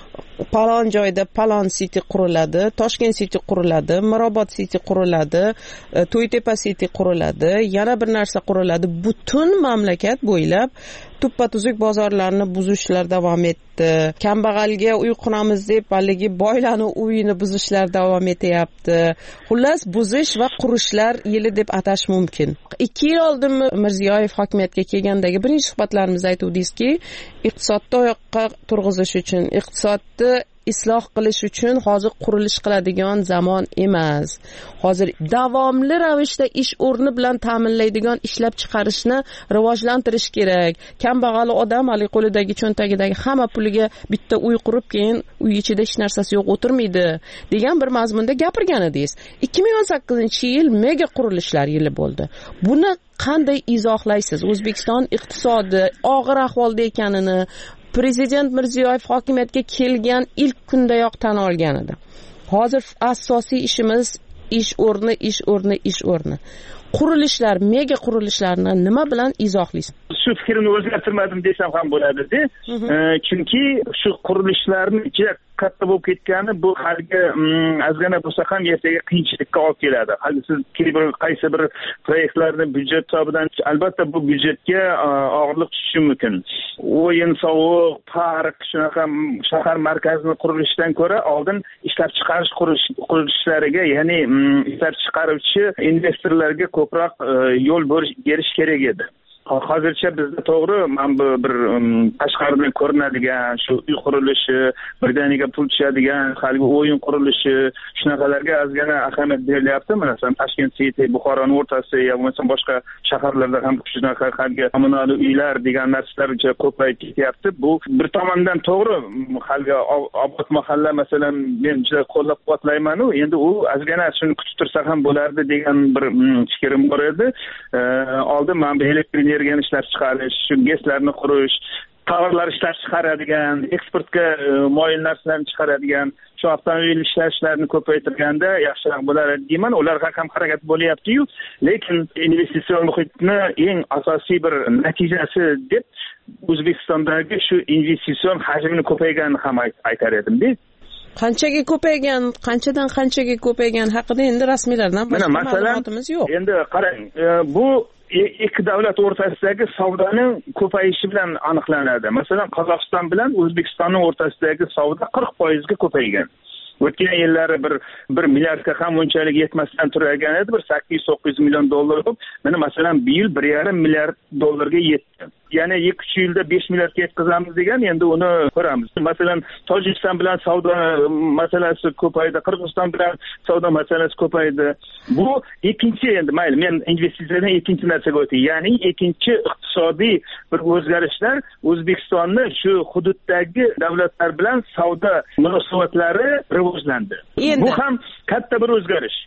palon joyda Palon City quriladi, Toshkent City quriladi, Mirobod City quriladi, To'ytepa City quriladi, yana bir narsa quriladi. Butun mamlakat bo'ylab tuppa-tuzuk bozorlarni buzishlar davom etdi. Kambag'alga uy quramiz deb haligi boylarning uyini buzishlar davom etyapti. Xullas, buzish va qurishlar yili deb atash mumkin. ikki yil oldin Mirziyoyev hokimiyatga kelgandagi birinchi suhbatlarimizda aytuvdingizki, iqtisodni oyoqqa turg'izish uchun, iqtisodni isloh qilish uchun hozir qurilish qiladigan zamon emas. Hozir davomli ravishda ish o'rni bilan ta'minlaydigan ishlab chiqarishni rivojlantirish kerak. Kambag'al odam hali qo'lidagi cho'ntagidagi hamma puliga bitta uy qurib, keyin uy ichida hech narsasi yo'q o'tirmaydi degan bir mazmunda gapirgan edingiz. ikki ming o'n sakkizinchi yil mega qurilishlar yili bo'ldi. Buni qanday izohlaysiz? O'zbekiston iqtisodi og'ir ahvolda ekanini Prezident Mirziyoyev hokimiyatga kelgan ilk kundayoq tan olgan edi. Hozir asosiy ishimiz ish o'rni, ish o'rni, ish o'rni. Qurilishlar, mega qurilishlarni nima bilan izohlaysiz? Shu fikrimni o'zgartirmadim desam ham bo'ladi-da. Chunki shu qurilishlarni ichida katta bo'lib ketgani bu haligi ozgina bo'lsa ham ertaga qiyinchilikka olib keladi. Hali siz qaysi bir proyektlarni byudjet hisobidan, albatta bu byudjetga og'irlik tushishi mumkin. O'yin, sovuq, park, shunaqa shahar markazini qurilishdan ko'ra oldin ishlab chiqarish qurilishlariga, ya'ni ishlab chiqaruvchi investorlarga ko'proq yo'l berish kerak edi. Hozircha bizda to'g'ri mana bu bir Qashqardan ko'rinadigan shu uy qurilishi, birdaniga pul tushadigan haligi o'yin qurilishi, shunaqalarga ozgina ahamiyat berilyapti. Masalan, Toshkent City, Buxoroning o'rtasi yoki bo'lmasa boshqa shaharlarda ham shunaqa haligi kommunal uylar degan narsalar juda ko'payib ketyapti. Bu bir tomondan to'g'ri, haligi obod mahalla masalan men juda qo'llab-quvvatlayman. Endi u ozgina shuni kutib tursa ham bo'lardi degan bir fikrim bor edi. Oldin mana bu elektr energiyani ishlab chiqarish, shu gazlarni qurish, tovarlar ishlab chiqaradigan, eksportga moyil narsalarni chiqaradigan, shu avtomobil ishlashlarni ko'paytirganda yaxshiroq bo'lar deyman. Ularga ham harakat bo'lyapti-yu, lekin investitsion muhitni eng asosiy bir natijasi deb O'zbekistondagi shu investitsion hajmini ko'payganini ham aytar edim-da. qanchaga ko'paygan, qanchadan qanchaga ko'paygan haqida endi rasmiylardan boshqa ma'lumotimiz yo'q. Endi qarang, bu ikki davlat o'rtasidagi savdoning ko'payishi bilan aniqlanadi. Masalan, Qozog'iston bilan O'zbekistonning o'rtasidagi savdo qirq foizga ko'paygan. O'tgan yillari bir bir milliardga ham unchalik yetmasdan turgan edi, bir sakkiz to'qqiz million dollar bo'lib, mana masalan bu yil bir yarim milliard dollarga yetdi. Ya'ni ikki uch yilda besh milliardga yetkazamiz degan, endi uni ko'ramiz. Masalan, Tojikiston bilan savdo masalasi ko'paydi, Qirg'iziston bilan savdo masalasi ko'paydi. Bu ikkinchi, endi mayli, men investitsiyadan ikkinchi narsaga o'tay. Ya'ni ikkinchi iqtisodiy bir o'zgarishlar O'zbekistonni shu hududdagi davlatlar bilan savdo munosabatlari rivojlandi. Bu ham katta bir o'zgarish.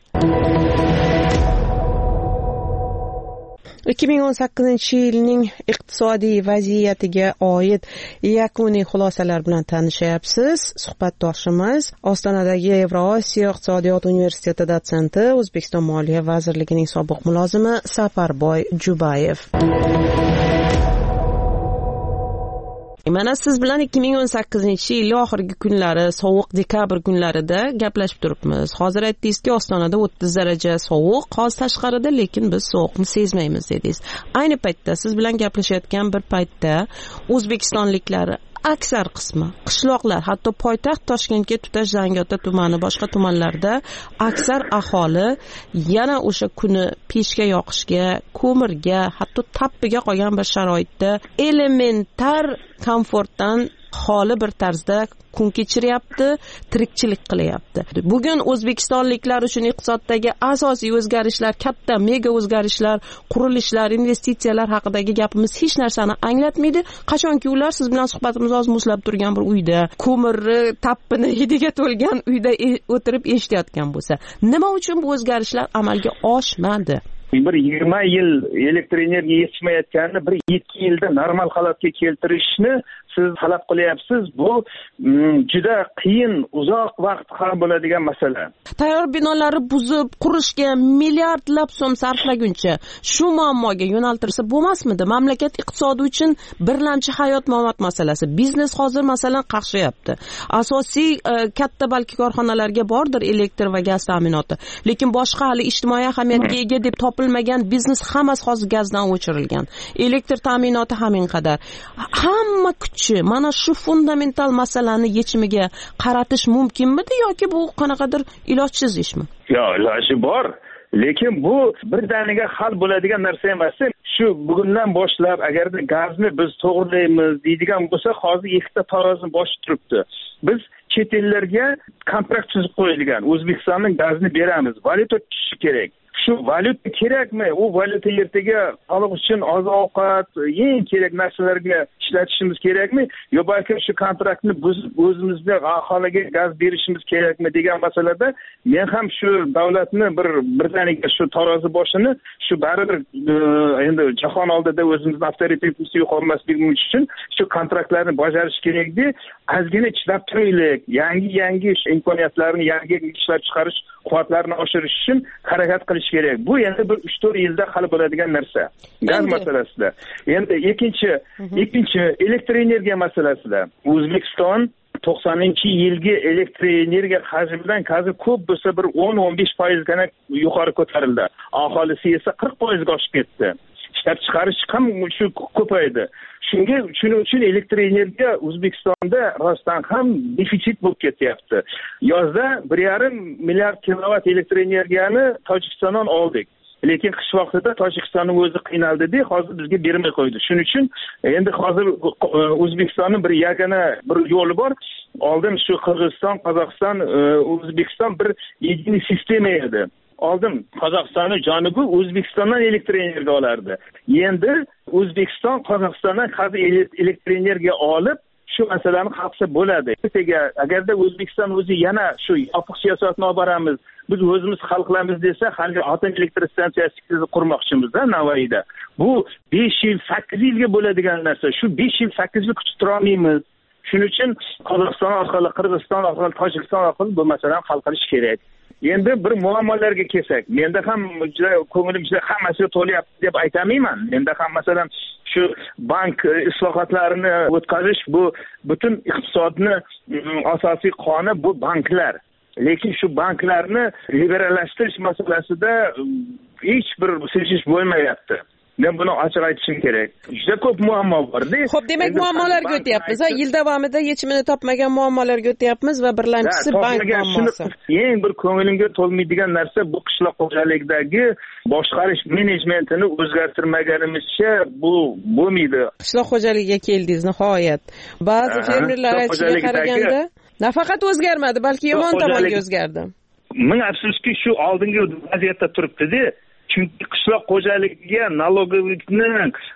ikki ming o'n sakkizinchi yilning iqtisodiy vaziyatiga oid yakuniy xulosalar bilan tanishyapsiz. Suhbatdoshimiz Ostonadagi Yevrosiyo iqtisodiyot universiteti dotsenti, O'zbekiston Moliya vazirligining sobiq mulozimi Safarboy Jubayev. Mana siz bilan ikki ming o'n sakkizinchi yil oxirgi kunlari, sovuq dekabr kunlarida gaplashib turibmiz. Hozir aytdingizki, Ostonada o'ttiz daraja sovuq, hozir tashqarida, lekin biz sovuqni sezmaymiz dedingiz. Ayni paytda siz bilan gaplashayotgan bir paytda O'zbekistonliklar aksar qismi qishloqlar, hatto poytaxt Toshkentga tutash Zangiota tumani, boshqa tumanlarda aksar aholi yana o'sha kuni pechga yoqishga, ko'mirga, hatto tappiga qolgan bir sharoitda elementar komfortdan xoli bir tarzda kun kechiryapti, tirikchilik qilyapti. Bugun o'zbekistonliklar uchun iqtisoddagi asosiy o'zgarishlar, katta mega o'zgarishlar, qurilishlar, investitsiyalar haqidagi gapimiz hech narsani anglatmaydi. Qachonki ular siz bilan suhbatimiz hozir muzlab turgan bir uyda, ko'mirni, tappini hidiga to'lgan uyda o'tirib eshitayotgan bo'lsa, nima uchun bu o'zgarishlar amalga oshmadi? Bir yigirma yil elektr energiya yetishmayotganini bir ikki yilda normal holatga keltirishni siz talab qilyapsiz. Bu juda qiyin, uzoq vaqt qarab bo'ladigan masala. Tayyor binolarni buzib, qurishga milliardlab so'm sarflaguncha shu muammoga yo'naltirsa bo'lmasmidi? Mamlakat iqtisodi uchun birlamchi hayot-mamot masalasi. Biznes hozir masalan qaqshayapti. Asosiy katta balki korxonalarga bordir elektr va gaz ta'minoti, lekin boshqa hali ijtimoiy ahamiyatga ega deb topilmagan biznes hammasi hozir gazdan o'chirilgan. Elektr ta'minoti hamin qadar. Hamma kuch mana shu fundamental masalani yechimiga qaratish mumkinmidi yoki bu qanaqadir ilojsiz ishmi? Yo, iloji bor. Lekin bu birdaniga hal bo'ladigan narsa emas. Shu bugundan boshlab agarda gazni biz to'g'rilaymiz deydigan bo'lsa, hozir ikkita tarozini boshib turibdi. Biz chet ellarga kontrakt tuzib qo'yilgan. O'zbekistonning gazni beramiz, valyuta tushishi kerak. Shu valyuta kerakmi? U valyuta ertaga xalq uchun oziq-ovqat, eng kerak narsalarga ishlatishimiz kerakmi? Yo balki shu kontraktni buzib o'zimizga aholiga gaz berishimiz kerakmi degan masalada men ham shu davlatni bir birdaniga shu tarozi boshini shu baribir endi jahon oldida o'zimizni avtoritetimizni yo'qotmasligimiz uchun shu kontraktlarni bajarish kerakdi. Ozgina chidab turaylik. Yangi-yangi imkoniyatlarni, yangi ishlab chiqarish quvvatlarini oshirish uchun harakat qilish kerak. Bu endi bir uch to'rt yilda hal bo'ladigan narsa. Gaz masalasida. Endi ikkinchi, ikkinchi elektr energiya masalasida. O'zbekiston to'qsoninchi yilgi elektr energiya hajmidan hozir ko'p bo'lsa bir o'n o'n besh foizga yuqori ko'tarildi. Aholisi esa qirq foizga oshib ketdi. Ishlab chiqarish ham shu ko'paydi. Shunga shuning uchun elektr energiya O'zbekistonda rostdan ham defitsit bo'lib ketyapti. Yozda bir yarim milliard kilovat elektr energiyani Tojikistondan oldik. Lekin qish vaqtida Tojikistonning o'zi qiynaldi-da, hozir bizga bermay qo'ydi. Shuning uchun endi hozir O'zbekistonning bir yagona bir yo'li bor. Oldin shu Qirg'iziston, Qozog'iston, O'zbekiston bir yagona sistema edi. Oldin Qozog'istonning janubi O'zbekistondan elektr energiya olardi. Endi O'zbekiston Qozog'istondan hozir elektr energiya olib shu masalani hal qilsa bo'ladi. Agarda O'zbekiston o'zi yana shu yopiq siyosatni olib boramiz, biz o'zimiz hal qilamiz desa, hali atom elektr stansiyasini qurmoqchimiz-da Navoiyda. Bu besh yil, sakkiz yilga bo'ladigan narsa. Shu besh yil, sakkiz yil kutib tura olmaymiz. shuning uchun Qozog'iston orqali, Qirg'iziston orqali, Tojikiston orqali bu masalani hal qilish kerak. Endi bir muammolarga kelsak, menda ham juda ko'nglim juda hammasiga to'layapti deb aytamayman. Menda ham masalan shu bank islohotlarini o'tkazish bu butun iqtisodni asosiy qoni bu banklar. Lekin shu banklarni liberallashtirish masalasida hech bir silishish bo'lmayapti. Men buni ochiq aytishim kerak. Juda ko'p muammo bor-da. Xo'p, demak muammolarga o'tyapmiz. Yil davomida yechimini topmagan muammolarga o'tyapmiz va birlamchisi bank muammosi. Eng bir ko'nglimga to'lmaydigan narsa bu qishloq xo'jaligidagi boshqarish menejmentini o'zgartirmaganimizcha bu bo'lmaydi. Qishloq xo'jaligiga keldingiz nihoyat. Ba'zi fermerlar aytishiga qaraganda nafaqat o'zgarmadi, balki yomon tomonga o'zgardi. Ming afsuski shu oldingi vaziyatda turibdi-da. Chunki qishloq xo'jaligiga налоговикni,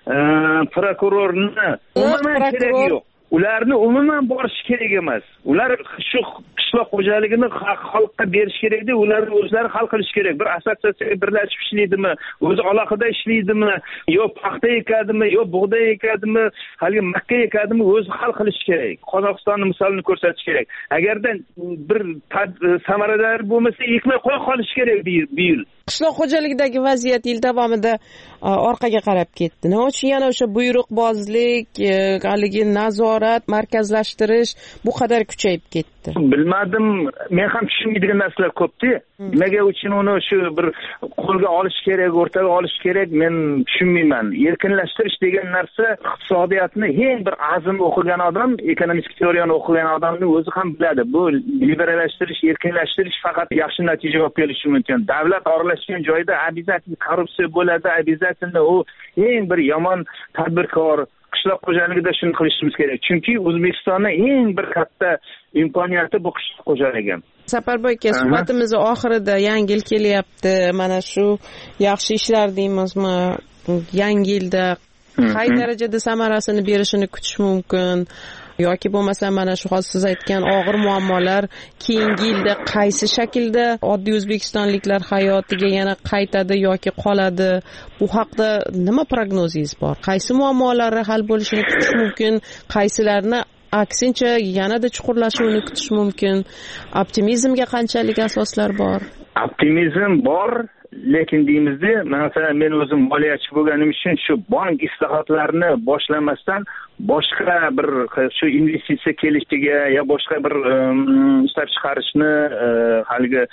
prokurorni umuman keragi yo'q. Ularni umuman borish kerak emas. Ular shu qishloq xo'jaligini xalqqa berish kerak-da, ular o'zlari hal qilish kerak. Bir assotsiatsiyaga birlashib ishlaydimi, o'zi alohida ishlaydimi, yo paxta ekadimi, yo bug'doy ekadimi, haligi makka ekadimi, o'zi hal qilish kerak. Qozog'istonning misolini ko'rsatish kerak. Agarda bir samarador bo'lmasa, ekmay qo'ya qolish kerak bu yil. Qishloq xo'jaligidagi vaziyat yil davomida orqaga qarab ketdi. Nima uchun yana o'sha buyruqbozlik, haligi nazorat, markazlashtirish bu qadar kuchayib ketdi? Bilmadim, men ham tushunmaydigan narsalar ko'p-da. Nimaga uchun uni shu bir qo'lga olish kerak, o'rtaga olish kerak, men tushunmayman. Erkinlashtirish degan narsa iqtisodiyotni eng bir azim o'qigan odam, ekonomik teoriyani o'qigan odamning o'zi ham biladi. Bu liberallashtirish, erkinlashtirish faqat yaxshi natija olib kelishi mumkin. Davlat aralashgan joyda обязательно korrupsiya bo'ladi, обязательно u eng bir yomon tadbirkor qishloq xo'jaligida shuni qilishimiz kerak. Chunki O'zbekistonning eng bir katta imkoniyati bu qishloq xo'jaligi. Saparboy aka, suhbatimiz oxirida yangi yil kelyapti. Mana shu yaxshi ishlar deymizmi? Yangi yilda qay darajada samarasini berishini kutish mumkin? Yoki bo'lmasa mana shu hozir siz aytgan og'ir muammolar keyingi yilda qaysi shaklda oddiy o'zbekistonliklar hayotiga yana qaytadi yoki qoladi? Bu haqda nima prognozingiz bor? Qaysi muammolar hal bo'lishini kutish mumkin? Qaysilarni aksincha yanada chuqurlashuvini kutish mumkin? Optimizmga qanchalik asoslar bor? Optimizm bor, lekin deymizda, masalan men o'zim moliyachi bo'lganim uchun shu bank islohotlarini boshlamasdan boshqa bir shu investitsiya kelishiga ya boshqa bir ishlab chiqarishni, haligi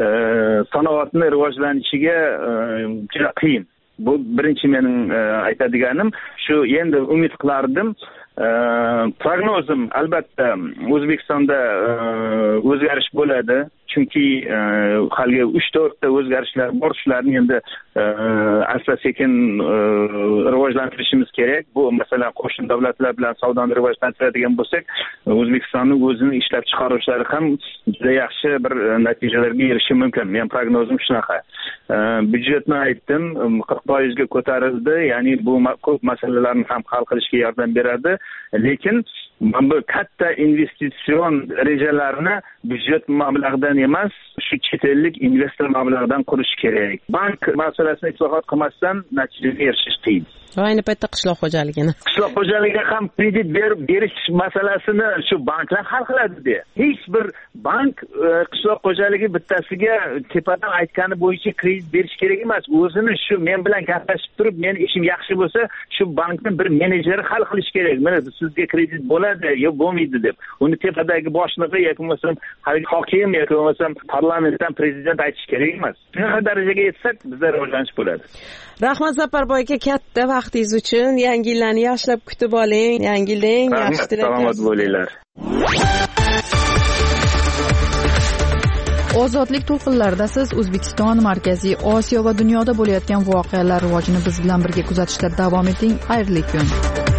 sanoatni rivojlanishiga juda qiyin. Bu birinchi mening aytadiganim. Shu endi umid qilardim. Prognozim albatta O'zbekistonda o'zgarish bo'ladi. Chunki haligi uch to'rtta o'zgarishlar bor. Shularni endi asta sekin rivojlantirishimiz kerak. Bu masalan qo'shni davlatlar bilan savdoni rivojlantiradigan bo'lsak, O'zbekistonning o'zining ishlab chiqaruvchilari ham juda yaxshi bir natijalarga erishishi mumkin. Men prognozim shunaqa. Byudjetni aytdim, qirq foizga ko'tarildi. Ya'ni bu ko'p masalalarni ham hal qilishga yordam beradi. Lekin bu katta investitsion rejalarni byudjet mablag'idan emas, shu chet ellik investor mablag'idan qurish kerak. Bank masalasini islohot qilmasdan natijaga erishish qiyin. Ayni paytda qishloq xo'jaligini. Qishloq xo'jaligiga ham kredit berib berish masalasini shu banklar hal qiladi. Hech bir bank qishloq xo'jaligi bittasiga tepadan aytgani bo'yicha kredit berish kerak emas. O'zini shu men bilan gaplashib turib, men ishim yaxshi bo'lsa, shu bankning bir menejeri hal qilish kerak. Mana sizga kredit bo'ladi yo bo'lmaydi deb. Uni tepadagi boshlig'i yoki bo'lmasa hokim yoki bo'lmasa parlamentdan prezident aytish kerak emas. Shunaqa darajaga yetsak, bizda rivojlanish bo'ladi. Rahmat Saparboy aka, katta vaqtingiz uchun. Yangi yillarni yaxshilab kutib oling. Yangi yilda eng yaxshi tilaklar. Salomat bo'linglar. Ozodlik to'lqinlarida siz O'zbekiston, Markaziy Osiyo va dunyoda bo'layotgan voqealar rivojini biz bilan birga kuzatishda davom eting. Xayrli kun.